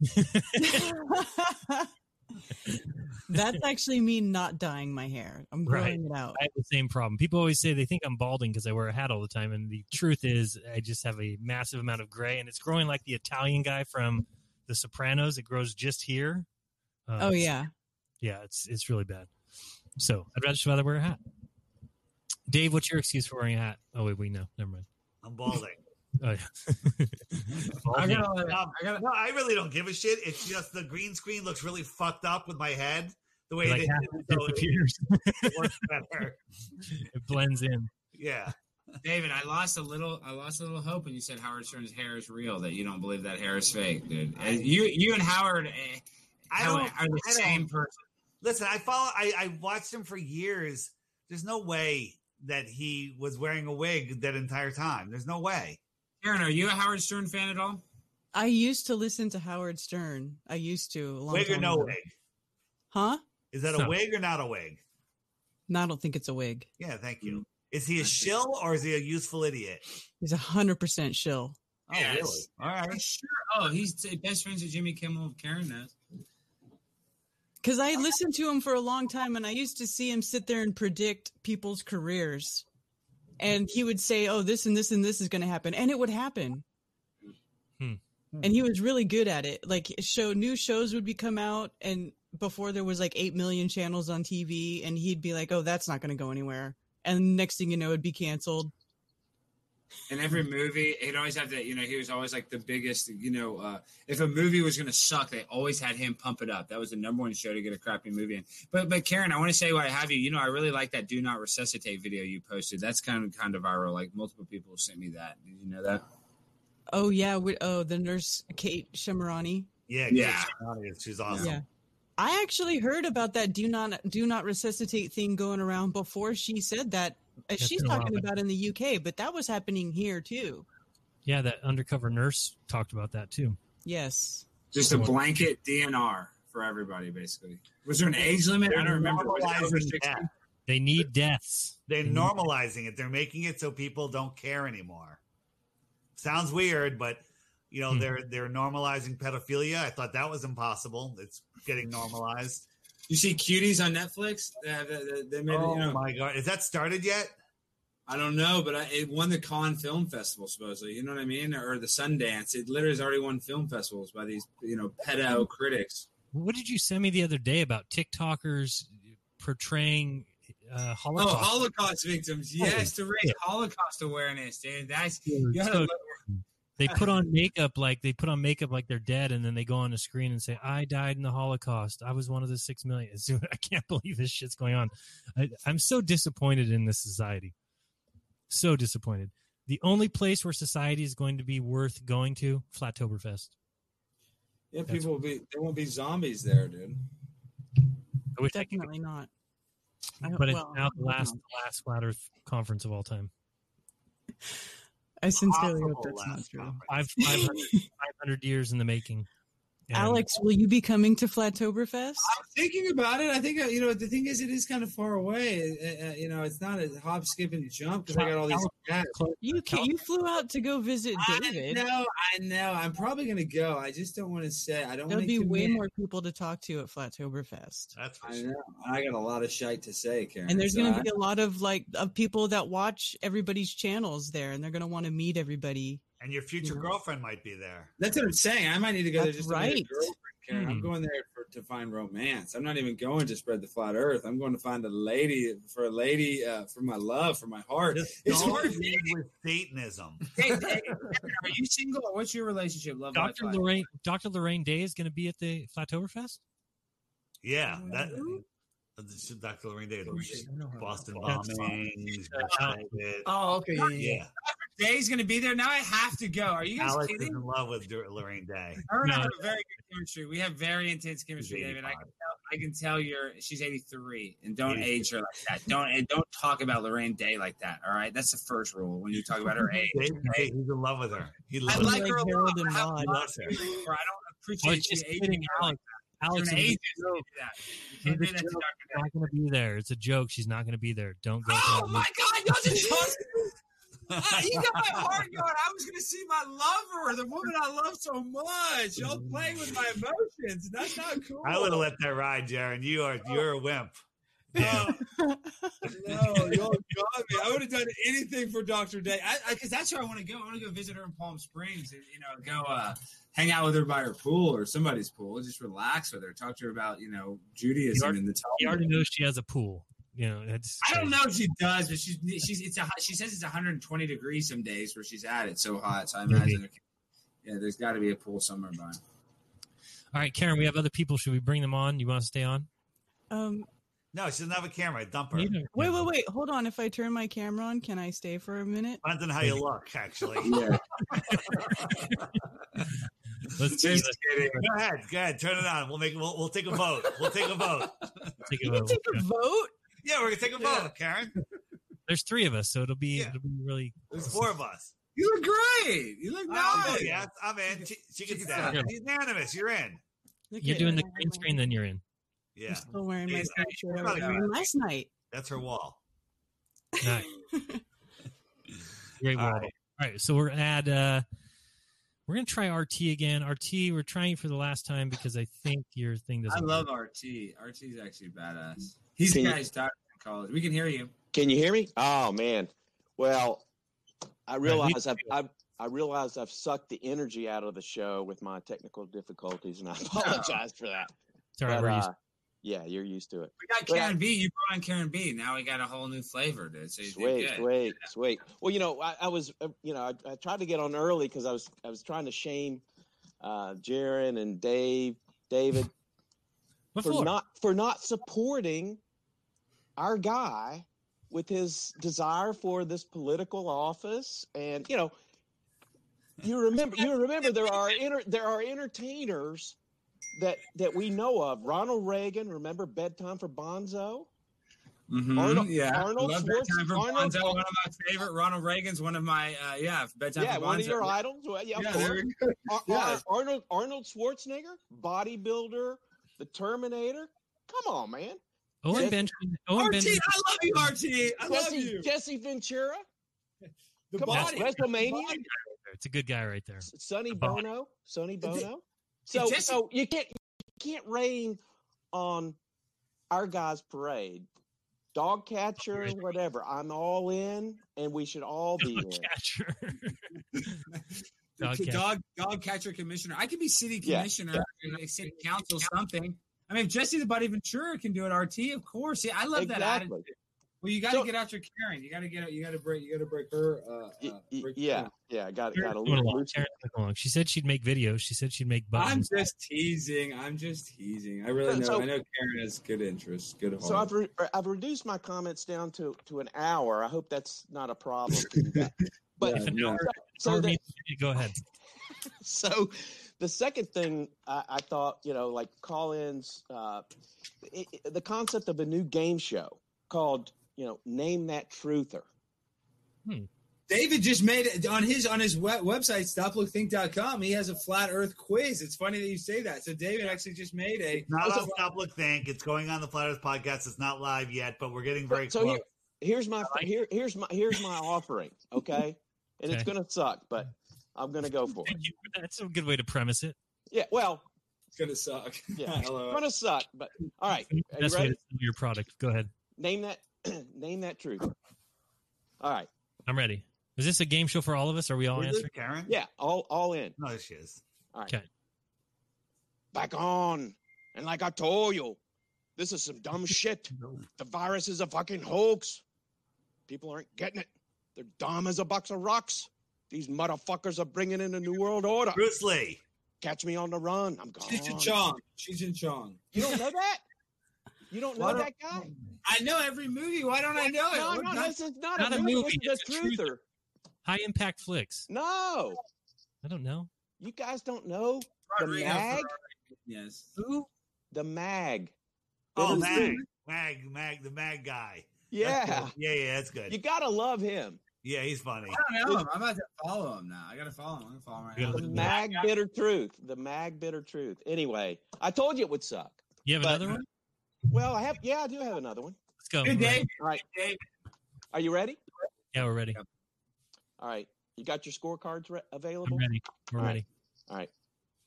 That's actually me not dyeing my hair. I'm growing it out. I have the same problem. People always say they think I'm balding because I wear a hat all the time, and the truth is, I just have a massive amount of gray, and it's growing like the Italian guy from The Sopranos. It grows just here. Uh, Oh yeah. yeah. It's it's really bad. So I'd rather just rather wear a hat. Dave, what's your excuse for wearing a hat? Oh wait, we know. Never mind. I'm balding. Oh yeah. I Balding. gotta, Um, I gotta, no, I really don't give a shit. It's just the green screen looks really fucked up with my head. The way Like they half did it it, so it disappears. works better. It blends in. Yeah. David, I lost a little. I lost a little hope when you said Howard Stern's hair is real. That you don't believe that hair is fake, dude. Uh, you, you and Howard, uh, I are don't- the I same don't- person. Listen, I follow. I, I watched him for years. There's no way that he was wearing a wig that entire time. There's no way. Karen, are you a Howard Stern fan at all? I used to listen to Howard Stern. I used to. A long Wig or time no ago. wig? Huh? Is that a So- wig or not a wig? No, I don't think it's a wig. Yeah, thank you. Is he a shill or is he a useful idiot? He's a hundred percent shill. Oh, Yes. really? All right. Sure. Oh, he's t- best friends with Jimmy Kimmel. Karen knows. Because I listened to him for a long time, and I used to see him sit there and predict people's careers. And he would say, "Oh, this and this and this is going to happen," and it would happen. Hmm. And he was really good at it. Like, show new shows would be come out, and before there was like eight million channels on T V, and he'd be like, "Oh, that's not going to go anywhere." And next thing you know, it'd be canceled. In every movie, he'd always have to, you know, he was always like the biggest, you know, uh, if a movie was going to suck, they always had him pump it up. That was the number one show to get a crappy movie in. But, but Karen, I want to say while I have you, you know, I really like that Do Not Resuscitate video you posted. That's kind of, kind of viral. Like multiple people sent me that. Did you know that? Oh, yeah. We, oh, the nurse, Kate Shemirani. Yeah. Yeah. She's awesome. Yeah. I actually heard about that do not do not resuscitate thing going around before she said that. Uh, She's been a while talking back. about in the U K, but that was happening here too. Yeah, that undercover nurse talked about that too. Yes. Just a blanket D N R for everybody, basically. Was there an age limit? I don't remember. Was it over Normalizing sixty? death. They need deaths. They're They need- normalizing it. They're making it so people don't care anymore. Sounds weird, but you know Hmm. they're they're normalizing pedophilia. I thought that was impossible. It's getting normalized. You see Cuties on Netflix? They, have- they, they made Oh it, you know, my god, is that started yet? I don't know, but I, it won the Cannes Film Festival, supposedly. You know what I mean? Or the Sundance. It literally has already won film festivals by these, you know, pedo critics. What did you send me the other day about TikTokers portraying uh, Holocaust? Oh, Holocaust victims. Yes, to raise Yeah. Holocaust awareness, dude. That's Yeah, you it's gotta so- look- They put on makeup like they put on makeup like they're dead, and then they go on the screen and say, "I died in the Holocaust. I was one of the six million." I can't believe this shit's going on. I, I'm so disappointed in this society. So disappointed. The only place where society is going to be worth going to, Flattoberfest. Yeah, That's- people will be. There won't be zombies there, dude. I wish I could, Definitely not. I, but well, it's now the I last don't the last Flat Earth conference of all time. know. I sincerely hope Possible that's not last true. conference. Five, five, hundred, five hundred years in the making. And Alex, will you be coming to Flattoberfest? I'm thinking about it. I think uh, you know the thing is, it is kind of far away. Uh, uh, you know, it's not a hop, skip, and jump because I got all these. cats. You can, you flew out to go visit David. I know, I know. I'm probably gonna go. I just don't want to say. I don't There'll want be to way more people to talk to at Flattoberfest. That's for I sure. know. I got a lot of shite to say, Karen. And there's so going to I- be a lot of like of people that watch everybody's channels there, and they're going to want to meet everybody. And your future Yeah. girlfriend might be there. That's what I'm saying. I might need to go there That's just to meet a right. girlfriend, Karen. I'm Hmm. going there for, to find romance. I'm not even going to spread the flat earth. I'm going to find a lady for a lady uh, for my love, for my heart. Just It's don't hard. lead with Satanism. Hey, hey, are you single? Or what's your relationship? Love life Doctor like? Lorraine, Doctor Lorraine Day is going to be at the Flattoberfest. Yeah, that. that's Doctor Lorraine Day, Boston bombings. Oh, okay. Yeah, yeah. Yeah, Day's going to be there. Now I have to go. Are you guys Alex is kidding? in love with Dur- Lorraine Day. Her and I No. have a very good chemistry. We have very intense chemistry, She's David. I can eighty-five. tell. I can tell you're. She's eighty-three, and don't eighty-three. age her like that. Don't and don't talk about Lorraine Day like that. All right, that's the first rule when you talk about her age. Dave, Dave, he's in love with her. He I loves like her. her a lot. Harold and I have a Maude. lot Loves of her. feelings for her. I don't I was appreciate just you kidding, aging her like Alex. that. Alex, You're an it was a agent. You joke. can't do that. You can't It was do a that to joke. Doctor She's not going to be there. It's a joke. She's not going to be there. Don't go. to Oh that my movie. God, y'all just talked. Ah, you got my heart going. I was going to see my lover, the woman I love so much. Y'all playing with my emotions. That's not cool. I would have let that ride, Jaron. You are you're a wimp. No, no, y'all got me. I would have done anything for Doctor Day. I because that's where I want to go. I want to go visit her in Palm Springs and you know go uh, hang out with her by her pool or somebody's pool. Just relax with her. Talk to her about you know Judaism already- and the You already Talmud. know she has a pool. You know, it's, I don't know if she does, but she's she's it's a she says it's one hundred twenty degrees some days where she's at. It's so hot, so I imagine. There, yeah, there's got to be a pool somewhere by. All right, Karen, we have other people. Should we bring them on? You want to stay on? Um, No, she doesn't have a camera. Dump her. You don't- wait, wait, wait. Hold on. If I turn my camera on, can I stay for a minute? Depends on how you look, actually. Yeah. Let's see. Just kidding. Go ahead, go ahead. Turn it on. We'll make. We'll, we'll take a vote. We'll take a vote. Take You a can vote. take a vote. Yeah, we're gonna take a vote, Karen. There's three of us, so it'll be Yeah. it'll be really. There's four of us. You look great. You look I'll nice. vote yes, I'm in. She, she can She stay. can stay. Unanimous. You're in. Look You're at doing me. the green screen, then you're in. Yeah, I'm still wearing my She's- same shirt I was She's wearing last night. that's her wall. Nice. Great All wall. right. All right, so we're gonna add. Uh, we're gonna try R T again. R T, we're trying for the last time because I think your thing doesn't. I love R T. R T's actually badass. He's the Can you- guy who's taught in college. We can hear you. Can you hear me? Oh man. Well, I we- realize I've, I've I realize I've sucked the energy out of the show with my technical difficulties, and I apologize for that. It's all right, But, we're used- uh, Yeah, you're used to it. We got But I- Karen B. You brought on Karen B. Now we got a whole new flavor, dude. So you did Sweet, good. sweet, sweet. Well, you know, I, I was, uh, you know, I, I tried to get on early because I was, I was trying to shame uh, Jaron and Dave, David, What for for? not for not supporting our guy with his desire for this political office, and you know, you remember, you remember there are inter, there are entertainers that that we know of. Ronald Reagan, remember Bedtime for Bonzo? Mhm, Arnold- yeah, Arnold love Schwartz- Bedtime for Arnold- Bonzo, one of my favorite. Ronald Reagan's one of my uh, yeah, Bedtime Yeah, for Bonzo. one of your idols. Well, yeah, of Yeah, course. there we go. Ar- Yeah. Ar- Arnold Arnold Schwarzenegger, bodybuilder, the Terminator. Come on, man. Owen Jesse- Benjamin. Owen R T, Benjamin. I love you, R T. I love Jesse, you. Jesse Ventura. The Come body- on, WrestleMania. body- It's a good guy right there. Sonny body. Bono. Sonny Did- Bono. So, Jesse- so you can't you can't rain on our guys' parade. Dog catcher, whatever. I'm all in, and we should all be in. Catcher. Dog, Dog dog, dog catcher commissioner. I could be city Yeah, commissioner, or city council, something. I mean, if Jesse the Buddy Ventura can do it, R T, of course. Yeah, I love that Exactly. attitude. Well, you got to So- get out your Karen. You got to get. You got to break. You got to break her. Uh, Y- uh, y- break yeah, Karen. yeah. Got got a Karen's little along. loose. Karen's along. She said she'd make videos. She said she'd make I'm buttons. just teasing. I'm just teasing. I really So- know. so- I know Karen has good interests. Good heart. So I've re- I've reduced my comments down to, to an hour. I hope that's not a problem for you guys. But Yeah, yeah. so, Or the, me- go ahead. so the second thing I, I thought, you know, like call-ins, uh, it, it- the concept of a new game show called, you know, Name That Truther. David just made it on his on his web, website stop look think dot com. He has a flat Earth quiz. It's funny that you say that. So David actually just made a Not on Stop Look Think. It's going on the Flat Earth podcast. It's not live yet, but we're getting very So close. here, here's my here here's my here's my offering, okay? And it's Okay. gonna suck, but I'm gonna go for it. Thank you. That's a good way to premise it. Yeah, well, It's gonna suck. yeah, it's Hello. gonna suck, but all right. Are you Best way ready? to sell your product. Go ahead. Name that name that truth. All right. I'm ready. Is this a game show for all of us? Are we all Is it answering? Karen? Yeah, all all in. No, she is. All right. Okay. Back on. And like I told you, this is some dumb shit. The virus is a fucking hoax. People aren't getting it. They're dumb as a box of rocks. These motherfuckers are bringing in a new world order. Bruce Lee. Catch me on the run. I'm gone. Cheech and Chong. Cheech and Chong. You don't know that? You don't know Why that guy? I know every movie. Why don't I know it? No, What no, the- this is not, Not a a movie. movie, This is it's a a truther. High impact flicks. No, I don't know. you guys don't know the Rodrigo mag. Ferrari. Yes. Who? The mag. Oh, It is- Mag. Mag, Mag, the Mag guy. That's Yeah, good. Yeah, yeah, that's good. you gotta love him. Yeah, he's funny. I don't know him. I'm about to follow him now. I gotta follow him. I'm gonna follow him right You now. gotta The look mag bitter truth. The mag bitter truth. Anyway, I told you it would suck. You have But- another one? Well, I have. Yeah, I do have another one. Let's go. Good We're day. ready. All right. Dave. Are you ready? Yeah, we're ready. All right. You got your scorecards re- available? I'm ready. We're All right. ready. All right.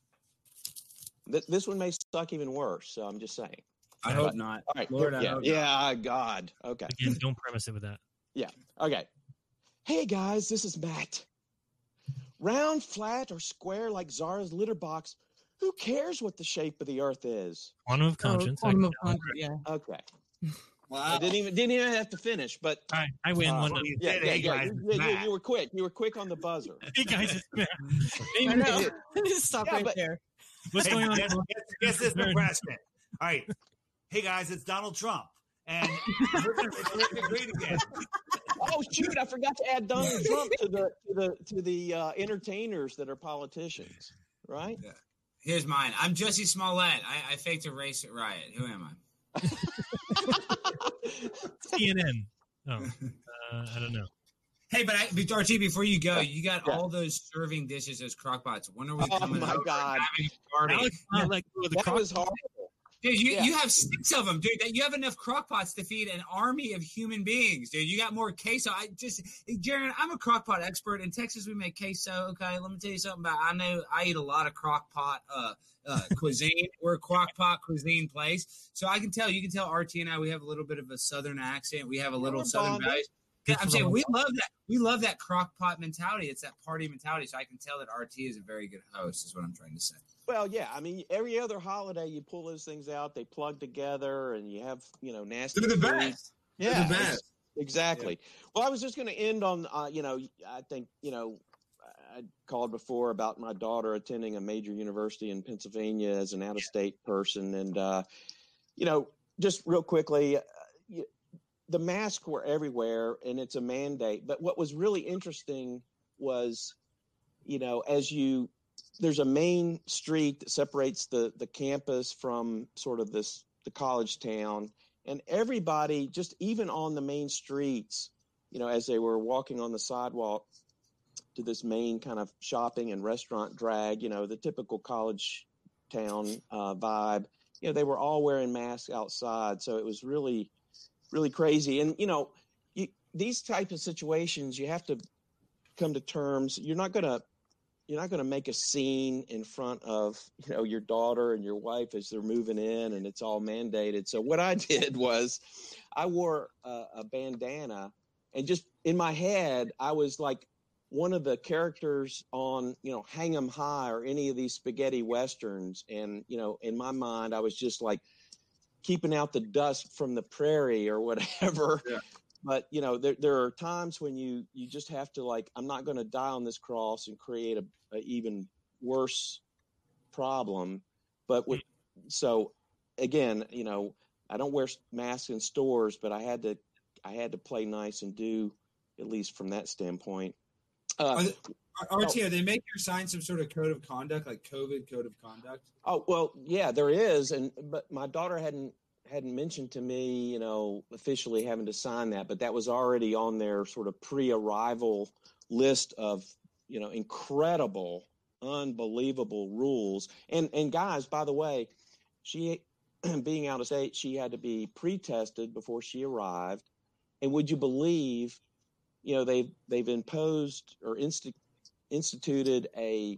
Th- this one may suck even worse, so I'm just saying. I But- hope not. All right. Lord, I yeah. hope Yeah. God. Okay. Again, don't premise it with that. Yeah. Okay. Hey guys, this is Matt. Round, flat, or square like Zara's litter box. Who cares what the shape of the Earth is? Quantum of conscience. I Quantum can of tell. conscience, yeah. Okay. Wow. I didn't even didn't even have to finish, but All right, I win uh, one. you yeah, did, yeah, hey, yeah, guys, you, it's yeah, you- Matt. you were quick. You were quick on the buzzer. Hey guys, it's Matt. I know. Stop Yeah, right but- there. What's Hey, going on? Guess, guess, guess this depression. All right. Hey, guys, it's Donald Trump. And we're going to agree again. Oh shoot! I forgot to add Donald Trump to the to the to the uh, entertainers that are politicians, right? Here's mine. I'm Jesse Smollett. I, I faked a race riot. Who am I? C N N. Oh, uh, I don't know. Hey, but I, but R T, before you go, you got Yeah. all those serving dishes, those crock pots. When are we Oh coming my over God. and having a party? Alex, not like with the That crock- was horrible. Dude, you, Yeah. you have six of them, dude. That you have enough crock pots to feed an army of human beings, dude. You got more queso. I just, Jaron, I'm a crock pot expert. In Texas, we make queso. Okay, let me tell you something about. I know I eat a lot of crock pot uh, uh, cuisine. We're a crock pot cuisine place, so I can tell. You can tell R T and I. We have a little bit of a southern accent. We have a little we're southern bonded. values. Yeah, Good I'm for saying the- we love that. We love that crock pot mentality. It's that party mentality. So I can tell that R T is a very good host, is what I'm trying to say. Well, yeah. I mean, every other holiday, you pull those things out, they plug together, and you have, you know, nasty. They're the food. best. They're Yeah, the ex- best. exactly. Well, I was just going to end on, uh, you know, I think, you know, I called before about my daughter attending a major university in Pennsylvania as an out-of-state person, and uh, you know, just real quickly, uh, you, the masks were everywhere, and it's a mandate. But what was really interesting was, you know, as you there's a main street that separates the the campus from sort of this the college town, and everybody, just even on the main streets, you know, as they were walking on the sidewalk to this main kind of shopping and restaurant drag, you know, the typical college town uh, vibe, you know, they were all wearing masks outside. So it was really, really crazy. And, you know, you, these types of situations, you have to come to terms. You're not going to, you're not going to make a scene in front of, you know, your daughter and your wife as they're moving in and it's all mandated. So what I did was I wore a, a bandana, and just in my head, I was like one of the characters on, you know, Hang 'em High or any of these spaghetti westerns. And, you know, in my mind, I was just like keeping out the dust from the prairie or whatever. Yeah. But, you know, there, there are times when you, you just have to, like, I'm not going to die on this cross and create a, a even worse problem. But with, so again, you know, I don't wear masks in stores, but I had to, I had to play nice and do, at least from that standpoint. Uh, Are they, R T, are they making you sign some sort of code of conduct, like COVID code of conduct? Oh, well, yeah, there is. And, but my daughter hadn't, hadn't mentioned to me, you know, officially having to sign that, but that was already on their sort of pre-arrival list of, you know, incredible, unbelievable rules. And, and guys, by the way, she, being out of state, she had to be pre-tested before she arrived. And would you believe, you know, they've, they've imposed or insti- instituted a,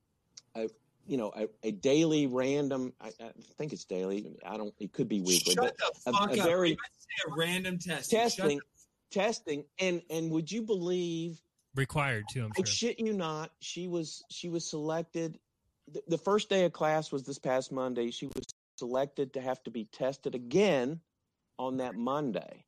a, you know, a, a daily random, I, I think it's daily. I don't, it could be weekly, Shut but the a, fuck a up. very You might say a random test. testing, testing. And, and would you believe, required too, I'm I sure. shit you not, she was, she was selected. The, the first day of class was this past Monday. She was selected to have to be tested again on that Monday.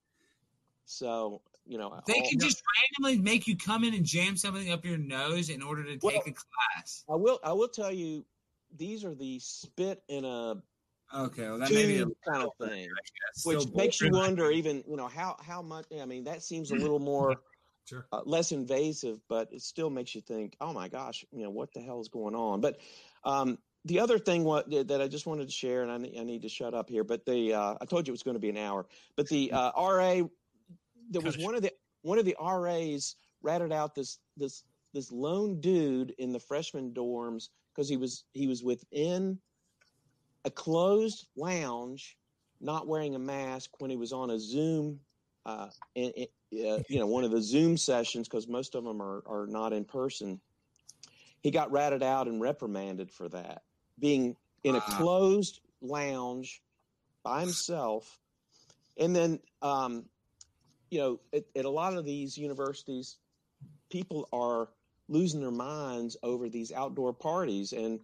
So, you know, They all- can just randomly make you come in and jam something up your nose in order to take Well, a class. I will. I will tell you, these are the spit in a Okay, well that may be a tube kind of thing, guess. which Still makes you bullshit. wonder, even you know how how much. I mean, that seems a little more Sure. uh, less invasive, but it still makes you think, oh my gosh, you know what the hell is going on? But um, the other thing what that I just wanted to share, and I, ne- I need to shut up here, but the uh, I told you it was going to be an hour, but the uh, R A, there was one of the one of the R As ratted out this this this lone dude in the freshman dorms because he was he was within a closed lounge, not wearing a mask when he was on a Zoom, uh, in, in, uh, you know, one of the Zoom sessions, because most of them are, are not in person. He got ratted out and reprimanded for that, being in a Wow. closed lounge by himself. And then, um, you know, at, at a lot of these universities, people are losing their minds over these outdoor parties, and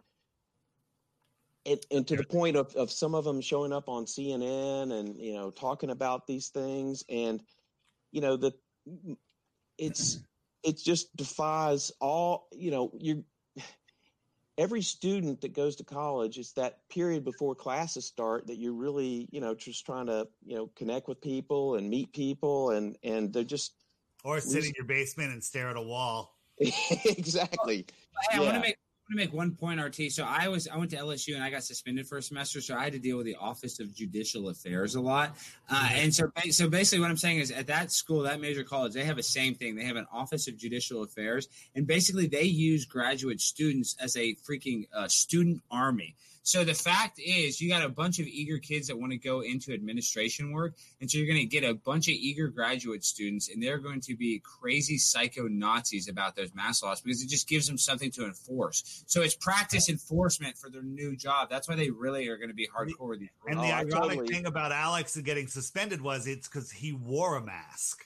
it, and to the point of, of some of them showing up on C N N and, you know, talking about these things. And, you know, the, it's, it just defies all, you know, you every student that goes to college, it's that period before classes start that you're really, you know, just trying to, you know, connect with people and meet people, and, and they're just, Or sit in your basement and stare at a wall. exactly. Hey, I want Yeah. to make I want to make one point, R T. So I was I went to L S U and I got suspended for a semester, so I had to deal with the Office of Judicial Affairs a lot. Uh, and so so basically, what I'm saying is, at that school, that major college, they have the same thing. They have an Office of Judicial Affairs, and basically, they use graduate students as a freaking uh, student army. So the fact is, you got a bunch of eager kids that want to go into administration work, and so you're going to get a bunch of eager graduate students, and they're going to be crazy psycho Nazis about those mask laws because it just gives them something to enforce. So it's practice enforcement for their new job. That's why they really are going to be hardcore with these. And rules. the Oh, I ironic totally- thing about Alex getting suspended was it's because he wore a mask.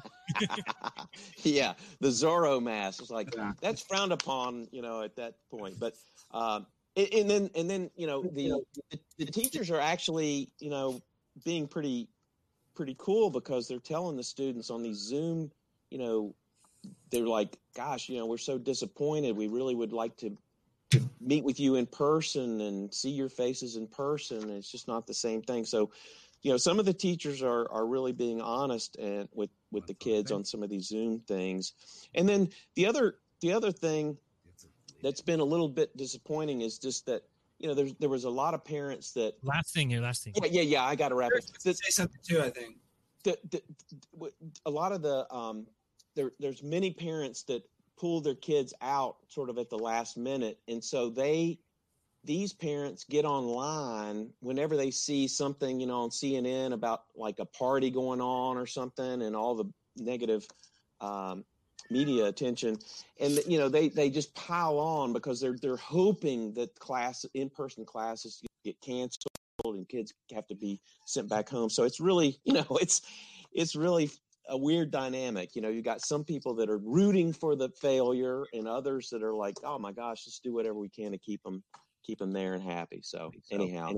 Yeah, the Zorro mask. It's like that's frowned upon, you know, at that point. But um, and, and then and then you know the, the the teachers are actually you know being pretty pretty cool because they're telling the students on these Zoom, you know, they're like, gosh, you know, we're so disappointed. We really would like to to meet with you in person and see your faces in person. And it's just not the same thing. So, you know, some of the teachers are are really being honest and with with the kids on some of these Zoom things. And then the other the other thing that's been a little bit disappointing is just that, you know, there's there was a lot of parents that Last thing here, last thing. yeah yeah yeah I got to wrap it. Say something too, I think. The, the, the, a lot of the um there there's many parents that pull their kids out sort of at the last minute, and so they these parents get online whenever they see something, you know, on C N N about like a party going on or something and all the negative um, media attention. And, you know, they, they just pile on because they're, they're hoping that class in-person classes get canceled and kids have to be sent back home. So it's really, you know, it's, it's really a weird dynamic. You know, you got some people that are rooting for the failure and others that are like, oh my gosh, let's do whatever we can to keep them keep them there and happy. So anyhow.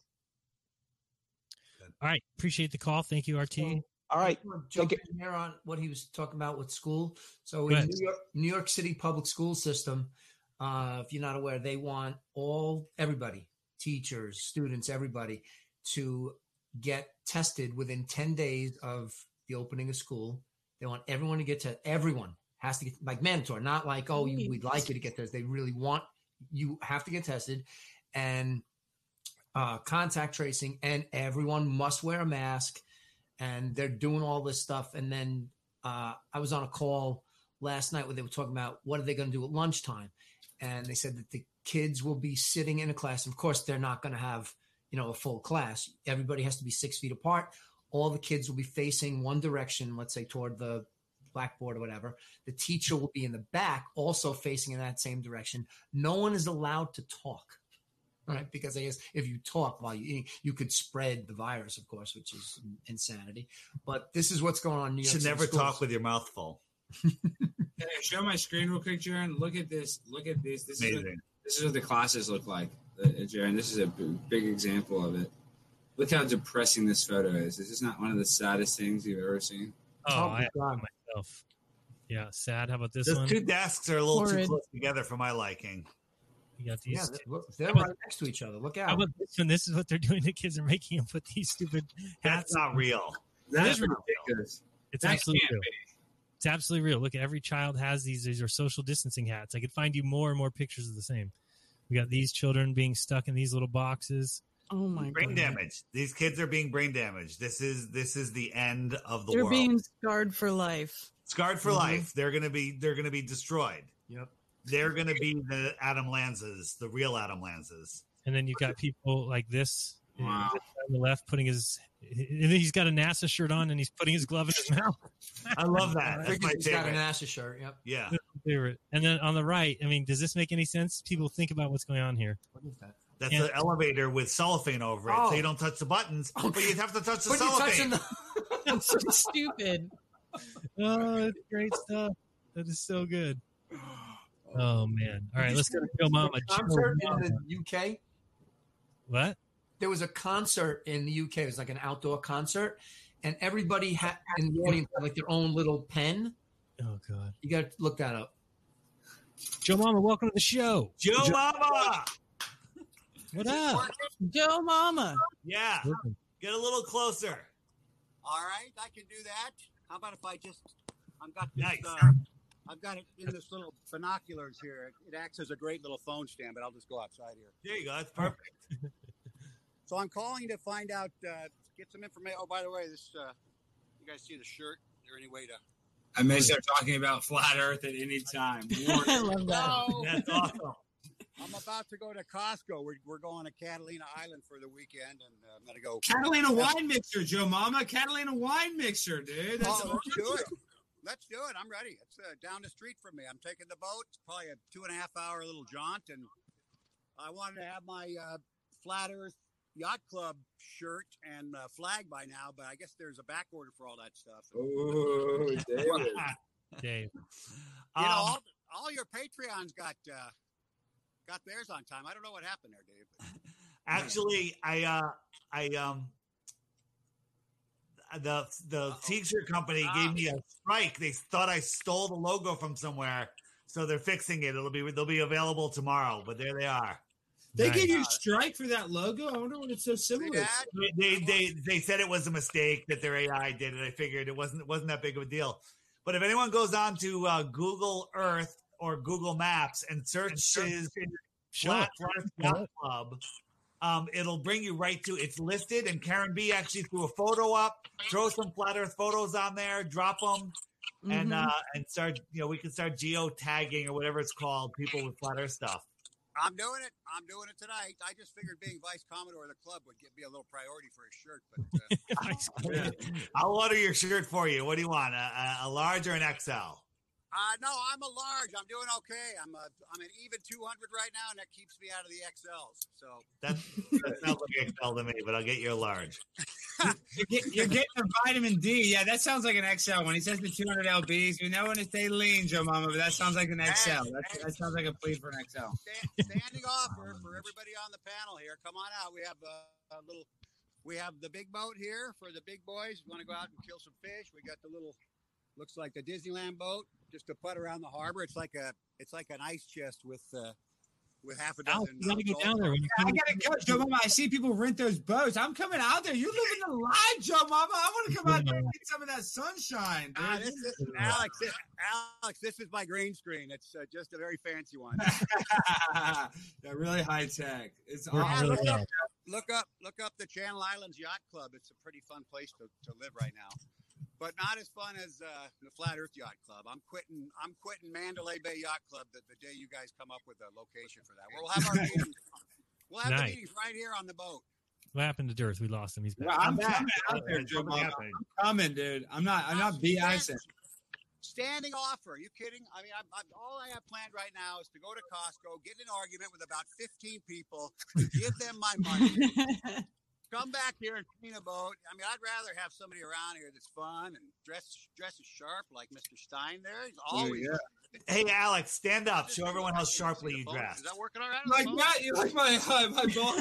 All right. Appreciate the call. Thank you, R T. All right. Jump in here on what he was talking about with school. So Go in ahead. New York, New York City public school system, uh, if you're not aware, they want all everybody, teachers, students, everybody, to get tested within ten days of the opening of school. They want everyone to get tested. Everyone has to get like mandatory, not like, oh, you, we'd like you to get tested. They really want you have to get tested, and uh, contact tracing, and everyone must wear a mask. And they're doing all this stuff. And then uh, I was on a call last night where they were talking about what are they going to do at lunchtime. And they said that the kids will be sitting in a class. Of course, they're not going to have, you know, a full class. Everybody has to be six feet apart. All the kids will be facing one direction, let's say toward the blackboard or whatever. The teacher will be in the back, also facing in that same direction. No one is allowed to talk. Right, because I guess if you talk while you eat, you could spread the virus, of course, which is insanity. But this is what's going on in New You York should City never schools. talk with your mouth full. Hey, show my screen real quick, Jaron. Look at this. Look at this. This is what, Amazing. this is what the classes look like, uh, Jaron. This is a b- big example of it. Look how depressing this photo is. This is not one of the saddest things you've ever seen. Oh, Oh, I have God. it myself. Yeah, sad. How about this Those one? two desks are a little Horrid. too close together for my liking. You got Yeah, these. they're, two. look, they're How about- right next to each other. Look How out. about this one? This is what they're doing to kids. They're making them put these stupid hats. That's not on. real. That It is is real. ridiculous. It's That absolutely can't real. be. It's absolutely real. Look, every child has these. These are social distancing hats. I could find you more and more pictures of the same. We got these children being stuck in these little boxes. Oh my Brain god. damage. These kids are being brain damaged. This is this is the end of the They're world. being scarred for life. Scarred for Mhm. life. They're gonna be they're gonna be destroyed. Yep. They're gonna be the Adam Lanzas, the real Adam Lanzas. And then you got people like this Wow. on the left putting his. And then he's got a NASA shirt on and he's putting his glove in his mouth. I love that. I That's my He's got an favorite. NASA shirt. Yep. Yeah. Favorite. And then on the right, I mean, does this make any sense? People think about what's going on here. What is that? That's Yeah. an elevator with cellophane over it, Oh. so you don't touch the buttons, but you have to touch the But you're touching cellophane. the. That's so stupid. Oh, that's great stuff. That is so good. Oh man! All right, let's go to Joe Mama. Joe Concert in Mama. the U K. What? There was a concert in the U K. It was like an outdoor concert, and everybody had in the audience had like their own little pen. Oh god! You got to look that up. Joe Mama, welcome to the show. Joe Mama! What up? Joe Mama. Yeah. Welcome. Get a little closer. All right, I can do that. How about if I just, I've got this, Nice. uh, I've got it in this little binoculars here. It acts as a great little phone stand, but I'll just go outside here. There you go. That's perfect. So I'm calling to find out, uh, get some information. Oh, by the way, this, uh, you guys see the shirt? Is there any way to? I may start talking about flat Earth at any time. I love that. That's awesome. I'm about to go to Costco. We're, we're going to Catalina Island for the weekend, and uh, I'm going to go. Catalina wine mixer, Joe Mama. Catalina wine mixer, dude. That's Oh, let's do it. Let's do it. I'm ready. It's uh, down the street from me. I'm taking the boat. It's probably a two and a half hour little jaunt, and I wanted to have my uh, Flat Earth Yacht Club shirt and uh, flag by now, but I guess there's a back order for all that stuff. Oh, David. Dave. You know, Um, all, all your Patreons got uh, got theirs on time. I don't know what happened there, Dave. Actually, I uh, I um, the the t-shirt company gave me a strike. They thought I stole the logo from somewhere, so they're fixing it. It'll be they'll be available tomorrow. But there they are. They Nice. gave you a strike for that logo? I wonder what it's so similar to. They, they they they said it was a mistake that their A I did it. I figured it wasn't it wasn't that big of a deal. But if anyone goes on to uh, Google Earth or Google Maps and searches Flat Earth Yacht Club, um, it'll bring you right to it's listed. And Karen B actually threw a photo up. Throw some Flat Earth photos on there. Drop them. And Mhm. uh, and start you know we can start geo tagging or whatever it's called people with Flat Earth stuff. I'm doing it. I'm doing it tonight. I just figured being vice commodore of the club would give me a little priority for a shirt. But uh, I'll order your shirt for you. What do you want? A, a, a large or an X L? uh, no, I'm a large. I'm doing okay. I'm a, I'm an even two hundred right now, and that keeps me out of the X Ls. So That, that sounds like X L to me, but I'll get you a large. You're, get, you're getting a vitamin D. Yeah, that sounds like an X L. When he says the two hundred L Bs, we know when to stay lean, Joe Mama, but that sounds like an X L. That, that sounds like a plea for an X L. stand, standing offer for everybody on the panel here. Come on out. We have a, a little. We have the big boat here for the big boys. You want to go out and kill some fish? We got the little. Looks like the Disneyland boat, just to putt around the harbor. It's like a. It's like an ice chest with. Uh, with half a Al, dozen. you gotta go uh, down there when you I come. gotta go, Joe Mama. I see people rent those boats. I'm coming out there. You're living the life, Joe Mama. I want to come out there and get some of that sunshine, dude. Ah, this, this, Alex, this, Alex, this is my green screen. It's uh, just a very fancy one. They're really high tech. It's Yeah, awesome. look, up, look up, look up the Channel Islands Yacht Club. It's a pretty fun place to, to live right now, but not as fun as uh, the Flat Earth Yacht Club. I'm quitting. I'm quitting Mandalay Bay Yacht Club the, the day you guys come up with a location for that. We'll have our meetings. We'll have Nice. the meetings right here on the boat. What happened to Dirth? We lost him. He's back. Well, I'm back. coming out there, Joe Something Mama. happened. I'm coming, dude. I'm not. I'm not BIing. Standing offer. Are you kidding? I mean, I, I, all I have planned right now is to go to Costco, get in an argument with about fifteen people, give them my money, come back here and clean a boat. I mean, I'd rather have somebody around here that's fun and dress dresses sharp like Mister Stein there. He's always. Hey, Alex, stand up. Show everyone how sharply you dress. Is that working all right? Like that, you like my uh, my ball.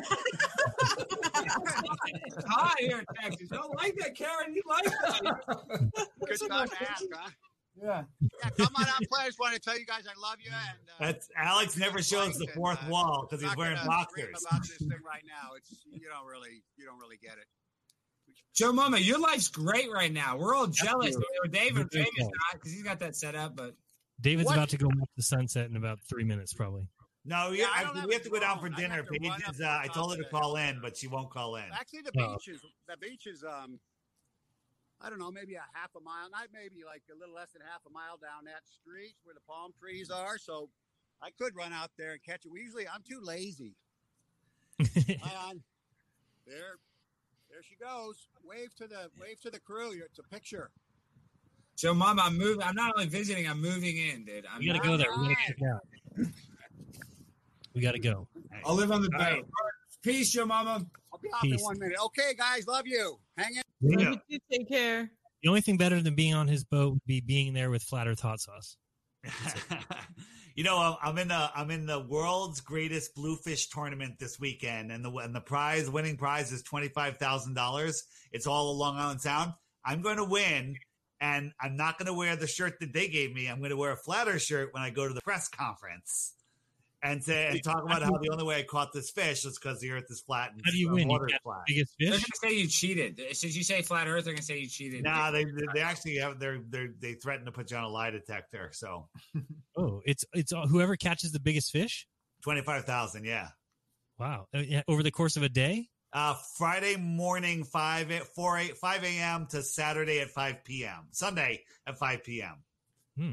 It's hot here in Texas. You don't like that, Karen. You like that. Good time to ask, huh? Yeah. Yeah, come on out, play. I just want to tell you guys I love you. And uh, That's Alex never shows the fourth and, uh, wall because he's not wearing gonna boxers. scream about this thing right now. It's you don't really you don't really get it. Joe Mama, your life's great right now. We're all jealous. you. Or David, Very David's cool. not because he's got that set up. But David's What? about to go off the sunset in about three minutes, probably. No, Yeah, yeah, I I don't have we a have to go down for drone. I dinner. have to run Paige up is, on uh, I top told her of to it. call in, but she won't call in. Actually, the Oh. beach is the beach is um, I don't know, maybe a half a mile, not maybe like a little less than half a mile down that street where the palm trees are. So I could run out there and catch it. We usually, I'm too lazy. Hi, on. There, there she goes. Wave to the wave to the crew. It's a picture. Joe Mama, I'm moving. I'm not only visiting. I'm moving in, dude. I'm We gotta not- go there. We gotta check it out. We gotta go. I'll live on the All boat. right. Peace, Joe Mama. I'll be off Peace. in one minute. Okay, guys, love you. Hang in. Yeah. You too, take care. The only thing better than being on his boat would be being there with Flat Earth hot sauce. You know, I'm- I'm in the I'm in the world's greatest bluefish tournament this weekend, and the and the prize winning prize is twenty five thousand dollars. It's all along Island Sound. I'm going to win, and I'm not going to wear the shirt that they gave me. I'm going to wear a Flat Earth shirt when I go to the press conference, and say and talk about how the only way I caught this fish was because the Earth is flat and How do you the win? You water is got flat. the biggest They're fish? gonna say you cheated. Since you say flat Earth, they're gonna say you cheated. Nah, they they actually have they're they they threaten to put you on a lie detector. So Oh, it's it's uh, whoever catches the biggest fish. twenty five thousand, yeah. Wow. Uh, yeah, over the course of a day. Uh, Friday morning, five at four eight five a.m. to Saturday at five p.m. Sunday at five p.m. Hmm.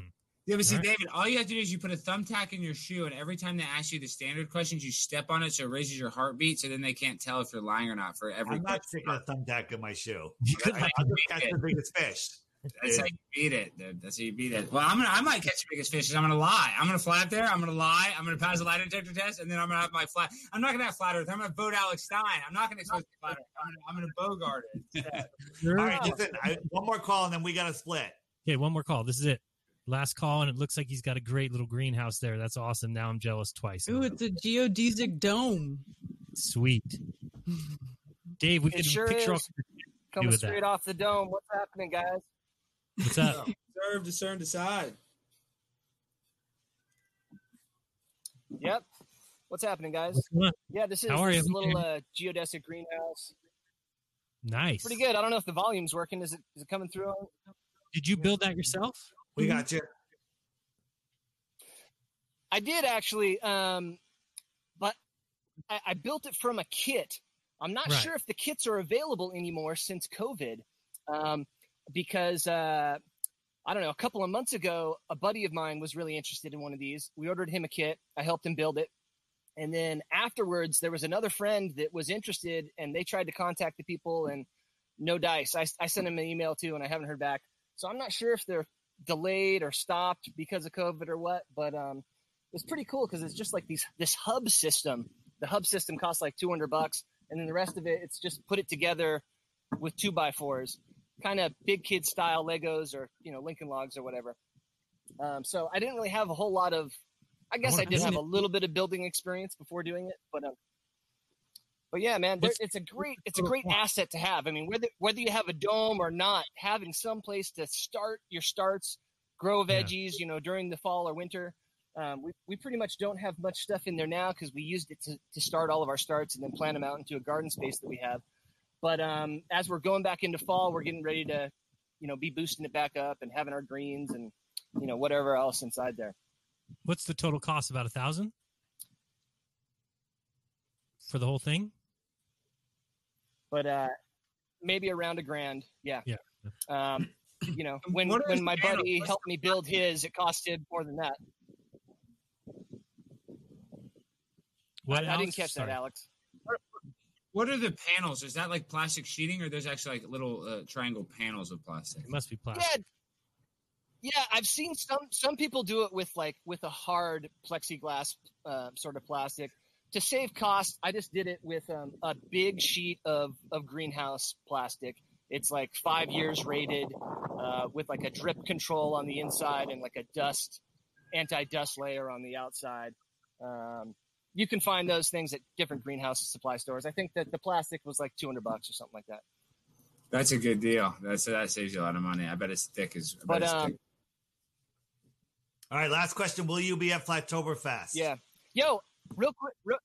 Yeah, but see, All right. David, all you have to do is you put a thumbtack in your shoe, and every time they ask you the standard questions, you step on it so it raises your heartbeat, so then they can't tell if you're lying or not for every I'm not question. sticking a thumbtack in my shoe. That's I, how I'll you just beat catch it. the biggest fish. That's how you beat it, dude. That's how you beat it. Well, I'm gonna, I might catch the biggest fish. I'm gonna lie. I'm gonna fly up there. I'm gonna lie. I'm gonna pass a lie detector test, and then I'm gonna have my flat. I'm not gonna have flat Earth. I'm gonna vote Alex Stein. I'm not gonna expose flat Earth. I'm gonna, I'm gonna Bogart it. All right, listen. I, one more call, and then we got to split. Okay, one more call. This is it. Last call, and it looks like he's got a great little greenhouse there. That's awesome. Now I'm jealous twice. Ooh, it's a geodesic dome. Sweet. Dave, we It can sure picture all is. kinds of shit to do Coming with straight that. off the dome. What's happening, guys? What's up? Serve, discern, decide. Yep. What's happening, guys? What's going on? Yeah, this is How are this you? little uh, geodesic greenhouse. Nice. Pretty good. I don't know if the volume's working. Is it is it coming through? Did you build that yourself? We got you. I did actually, um, but I, I built it from a kit. I'm not Right. sure if the kits are available anymore since COVID, um, because uh, I don't know. A couple of months ago, a buddy of mine was really interested in one of these. We ordered him a kit. I helped him build it. And then afterwards, there was another friend that was interested, and they tried to contact the people, and no dice. I, I sent him an email too, and I haven't heard back. So I'm not sure if they're delayed or stopped because of COVID or what, but um, it was pretty cool because it's just like these this hub system. The hub system costs like two hundred bucks, and then the rest of it, it's just put it together with two by fours, kind of big kid style Legos or you know Lincoln Logs or whatever. Um, so I didn't really have a whole lot of. I guess I, wanna did build have it. a little bit of building experience before doing it, but um, but yeah, man, there, What's- it's a great it's a great asset to have. I mean, whether whether you have a dome or not, having some place to start your starts, grow Yeah. veggies, you know, during the fall or winter. Um, we we pretty much don't have much stuff in there now because we used it to, to start all of our starts and then plant them out into a garden space that we have. But um, as we're going back into fall, we're getting ready to, you know, be boosting it back up and having our greens and you know whatever else inside there. What's the total cost? About a thousand for the whole thing? But uh, maybe around a grand, yeah. Yeah. Um, you know, when What are when the my panels? buddy What's helped me build his, it costed more than that. What? I, I didn't Alex? catch Sorry. that, Alex. What are the panels? Is that like plastic sheeting, or there's actually like little uh, triangle panels of plastic? It must be plastic. Yeah, yeah. I've seen some some people do it with like with a hard plexiglass uh, sort of plastic to save cost. I just did it with um, a big sheet of of greenhouse plastic. It's like five years rated, uh, with like a drip control on the inside and like a dust anti-dust layer on the outside. Um, you can find those things at different greenhouse supply stores. I think that the plastic was like two hundred bucks or something like that. That's a good deal. That's that saves you a lot of money. I bet it's thick as. I bet But it's um, thick. All right, last question. Will you be at Flattoberfest? yeah, yo, real quick. Real,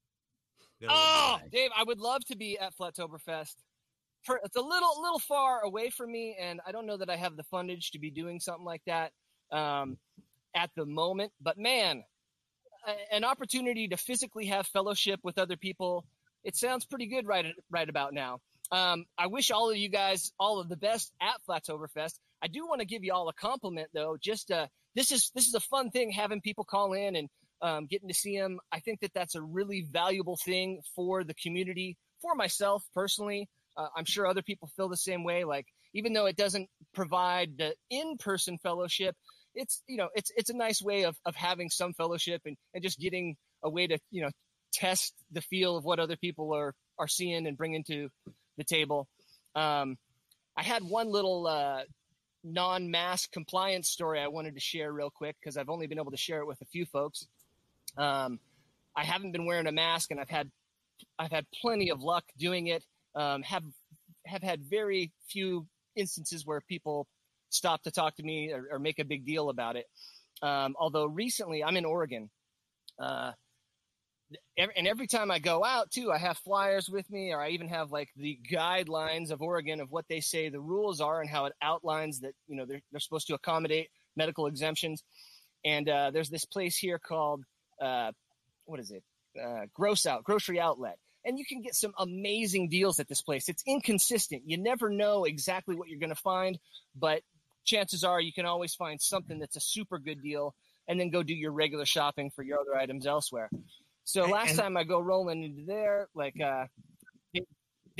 Go, oh, guy. Dave, I would love to be at Flattoberfest. For, it's a little little far away from me, and I don't know that I have the fundage to be doing something like that um, at the moment. But man, a, an opportunity to physically have fellowship with other people, it sounds pretty good right right about now. Um, I wish all of you guys all of the best at Flattoberfest. I do want to give you all a compliment, though. Just uh, this is this is a fun thing, having people call in and um, getting to see them. I think that that's a really valuable thing for the community, for myself personally. Uh, I'm sure other people feel the same way. Like, even though it doesn't provide the in-person fellowship, it's, you know, it's, it's a nice way of, of having some fellowship and, and just getting a way to, you know, test the feel of what other people are, are seeing and bringing to the table. Um, I had one little, uh, non-mask compliance story I wanted to share real quick, because I've only been able to share it with a few folks. Um, I haven't been wearing a mask, and I've had, I've had plenty of luck doing it. Um, have have had very few instances where people stop to talk to me or, or make a big deal about it. Um, although recently, I'm in Oregon, uh, every, and every time I go out too, I have flyers with me, or I even have like the guidelines of Oregon of what they say the rules are and how it outlines that, you know, they're they're supposed to accommodate medical exemptions. And uh, there's this place here called uh, what is it? Uh, Gross Out Grocery Outlet. And you can get some amazing deals at this place. It's inconsistent. You never know exactly what you're going to find, but chances are you can always find something that's a super good deal and then go do your regular shopping for your other items elsewhere. So last and- time I go rolling into there, like uh, they they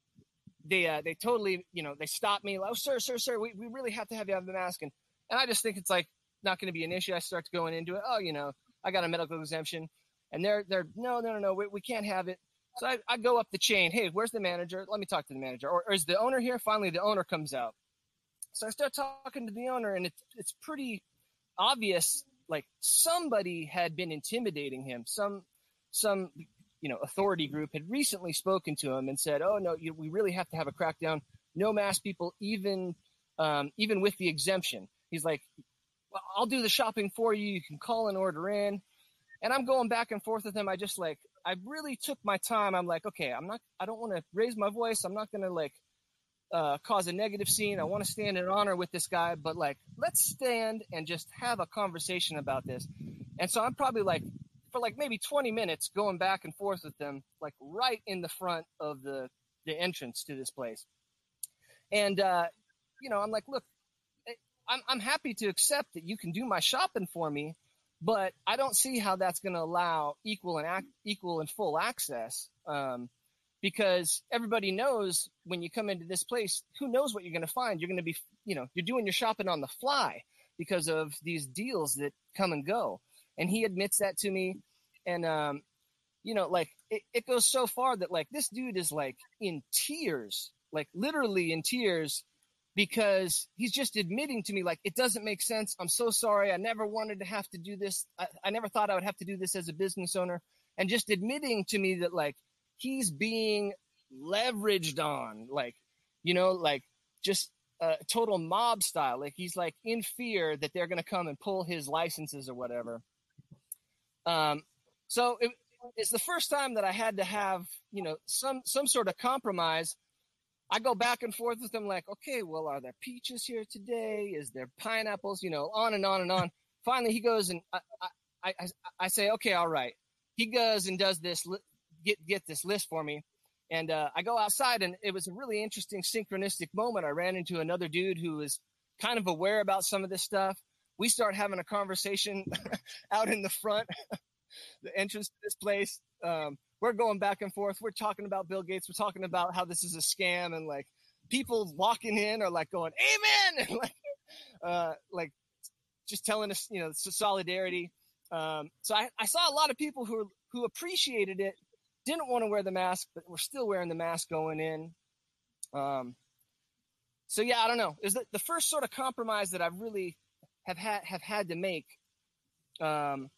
they, uh, they totally, you know, they stopped me. Like, oh, sir, sir, sir, we, we really have to have you have the mask. And, and I just think it's like not going to be an issue. I start going into it. Oh, you know, I got a medical exemption. And they're, they're no, no, no, no, we, we can't have it. So I, I go up the chain. Hey, where's the manager? Let me talk to the manager. Or, or is the owner here? Finally, the owner comes out. So I start talking to the owner, and it's it's pretty obvious. Like somebody had been intimidating him. Some some you know authority group had recently spoken to him and said, "Oh no, you, we really have to have a crackdown. No mask people, even um, even with the exemption." He's like, well, "I'll do the shopping for you. You can call an order in." And I'm going back and forth with him. I just like I really took my time. I'm like, okay, I'm not. I don't want to raise my voice. I'm not going to like. Uh, cause a negative scene. I want to stand in honor with this guy, but like, let's stand and just have a conversation about this. And so I'm probably like, for like maybe twenty minutes going back and forth with them, like right in the front of the, the entrance to this place. And, uh, you know, I'm like, look, I'm, I'm happy to accept that you can do my shopping for me, but I don't see how that's going to allow equal and ac- equal and full access. Um, Because everybody knows when you come into this place, who knows what you're going to find? You're going to be, you know, you're doing your shopping on the fly because of these deals that come and go. And he admits that to me. And, um, you know, like it, it goes so far that like this dude is like in tears, like literally in tears because he's just admitting to me, like, it doesn't make sense. I'm so sorry. I never wanted to have to do this. I, I never thought I would have to do this as a business owner. And just admitting to me that like, he's being leveraged on, like, you know, like just uh, total mob style. Like he's like in fear that they're going to come and pull his licenses or whatever. Um, so it, it's the first time that I had to have, you know, some, some sort of compromise. I go back and forth with him like, okay, well, are there peaches here today? Is there pineapples? You know, on and on and on. Finally, he goes and I, I, I, I say, okay, all right. He goes and does this Get get this list for me, and uh, I go outside, and it was a really interesting synchronistic moment. I ran into another dude who was kind of aware about some of this stuff. We start having a conversation out in the front, the entrance to this place. Um, we're going back and forth. We're talking about Bill Gates. We're talking about how this is a scam, and like people walking in are like going, "Amen!" and like, uh, like just telling us, you know, solidarity. Um, so I, I saw a lot of people who who appreciated it. Didn't want to wear the mask, but we're still wearing the mask going in. Um, so yeah, I don't know. Is the, the first sort of compromise that I really have had have had to make. Um,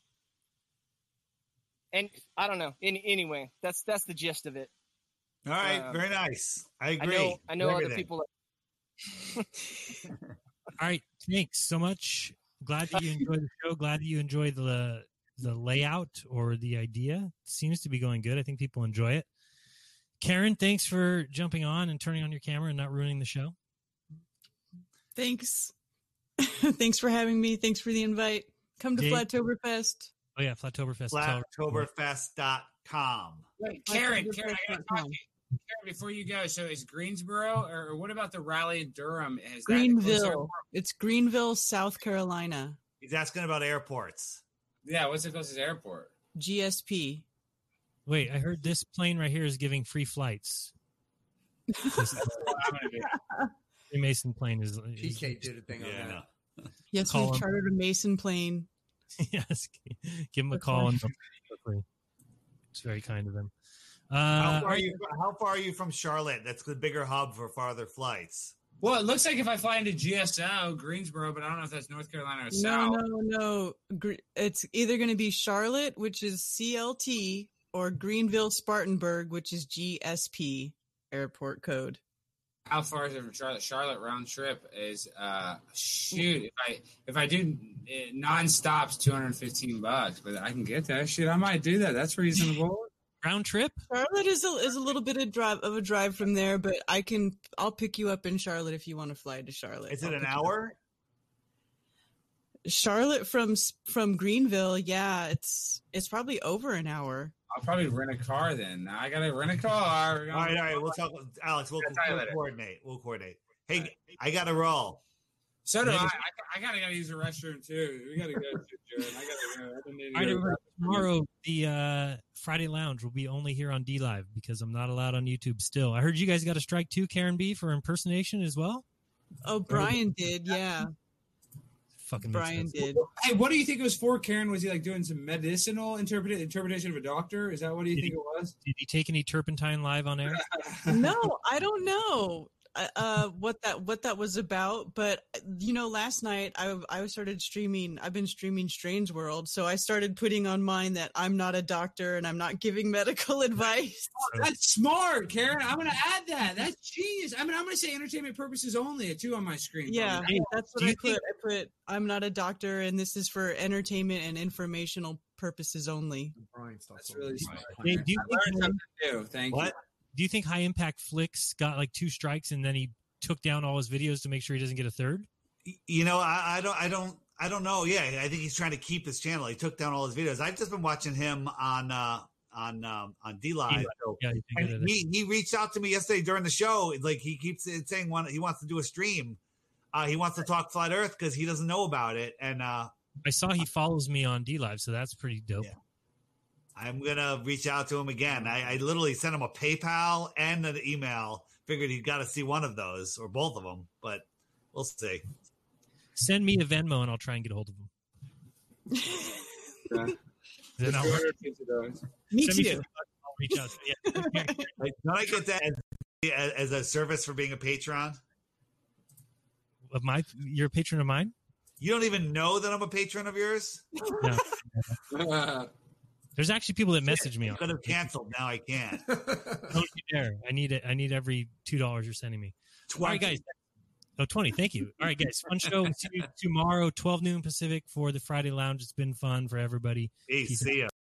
and I don't know. In, anyway, that's that's the gist of it. All right, Um, very nice. I agree. I know, I know other Everything. people. All right, thanks so much. Glad that you enjoyed the show. Glad that you enjoyed the the layout or the idea. Seems to be going good. I think people enjoy it. Karen, thanks for jumping on and turning on your camera and not ruining the show. Thanks. Thanks for having me. Thanks for the invite. Come to Dave- Flattoberfest. Oh yeah, Flattoberfest. Flattoberfest dot com. Wait, Karen, Karen, I gotta talk to you. Karen, before you go, so is Greensboro, or what about the rally in Durham? Is that closer? Greenville. It's Greenville, South Carolina. He's asking about airports. Yeah, what's the closest airport? G S P. Wait, I heard this plane right here is giving free flights. This Mason plane is. P is K did a thing on Yeah, that. Yes, Call we've him. chartered a Mason plane. Yes, give him a call and quickly. It's very kind of them. Uh, how far are you? How far are you from Charlotte? That's the bigger hub for farther flights. Well, it looks like if I fly into G S O, Greensboro, but I don't know if that's North Carolina or No, South. no, no. Gre- It's either going to be Charlotte, which is C L T, or Greenville, Spartanburg, which is G S P airport code. How far is it from Charlotte? Charlotte round trip is uh shoot. If I if I do uh, non-stops, two hundred fifteen bucks, but I can get that. Shit, I might do that. That's reasonable. Round trip? Charlotte is a is a little bit of drive of a drive from there, but I can I'll pick you up in Charlotte if you want to fly to Charlotte. Is it I'll an pick you hour? up. Charlotte from from Greenville, yeah, it's it's probably over an hour. I'll probably rent a car then. Now I gotta rent a car. All right, all right. We'll talk, Alex. We'll, I'll tell you we'll later. coordinate. We'll coordinate. Hey, I got to roll. So do I. I, I gotta gotta use the restroom too. We gotta go, Jared. I gotta go. I need to All right, go. everybody, tomorrow the uh, Friday Lounge will be only here on D Live because I'm not allowed on YouTube still. I heard you guys got a strike too, Karen B, for impersonation as well. Oh, Brian did, yeah. Fucking Brian did. Hey, what do you think it was for, Karen? Was he like doing some medicinal interpret- interpretation of a doctor? Is that what do you Did think he- it was? Did he take any turpentine live on air? No, I don't know uh, uh, what that what that was about. But you know, last night I I started streaming. I've been streaming Strange World, so I started putting on mine that I'm not a doctor and I'm not giving medical advice. Oh, that's smart, Karen. I'm gonna add that. That's genius. I mean, I'm gonna say entertainment purposes only too on my screen. Yeah, probably. that's what I put. I put I'm not a doctor, and this is for entertainment and informational purposes only. That's really smart. Hey, do you I learned think- something new. Thank What? you. Do you think High Impact Flicks got like two strikes and then he took down all his videos to make sure he doesn't get a third? You know, I, I don't, I don't, I don't know. Yeah, I think he's trying to keep his channel. He took down all his videos. I've just been watching him on uh, on um, on D Live. Yeah, he's been good at And it. he he reached out to me yesterday during the show. Like he keeps saying one, he wants to do a stream. Uh, he wants to talk flat Earth because he doesn't know about it. And uh, I saw he follows me on D Live, so that's pretty dope. I'm gonna reach out to him again. I, I literally sent him a PayPal and an email. Figured he'd got to see one of those or both of them, but we'll see. Send me a Venmo and I'll try and get a hold of him. Yeah. Does that not work? Me Send me too. fifty bucks, I'll reach out to you. Like, don't I get that as, as a service for being a patron? Of my, you're a patron of mine? You don't even know that I'm a patron of yours? No. There's actually people that message me I on. could have canceled. Now I can't. Don't you dare! I need it. I need every two dollars you're sending me. All right, twenty. guys. Oh, twenty. Thank you. All right, guys. Fun show. See you tomorrow, twelve noon Pacific for the Friday Lounge. It's been fun for everybody. Hey, Peace see out. ya.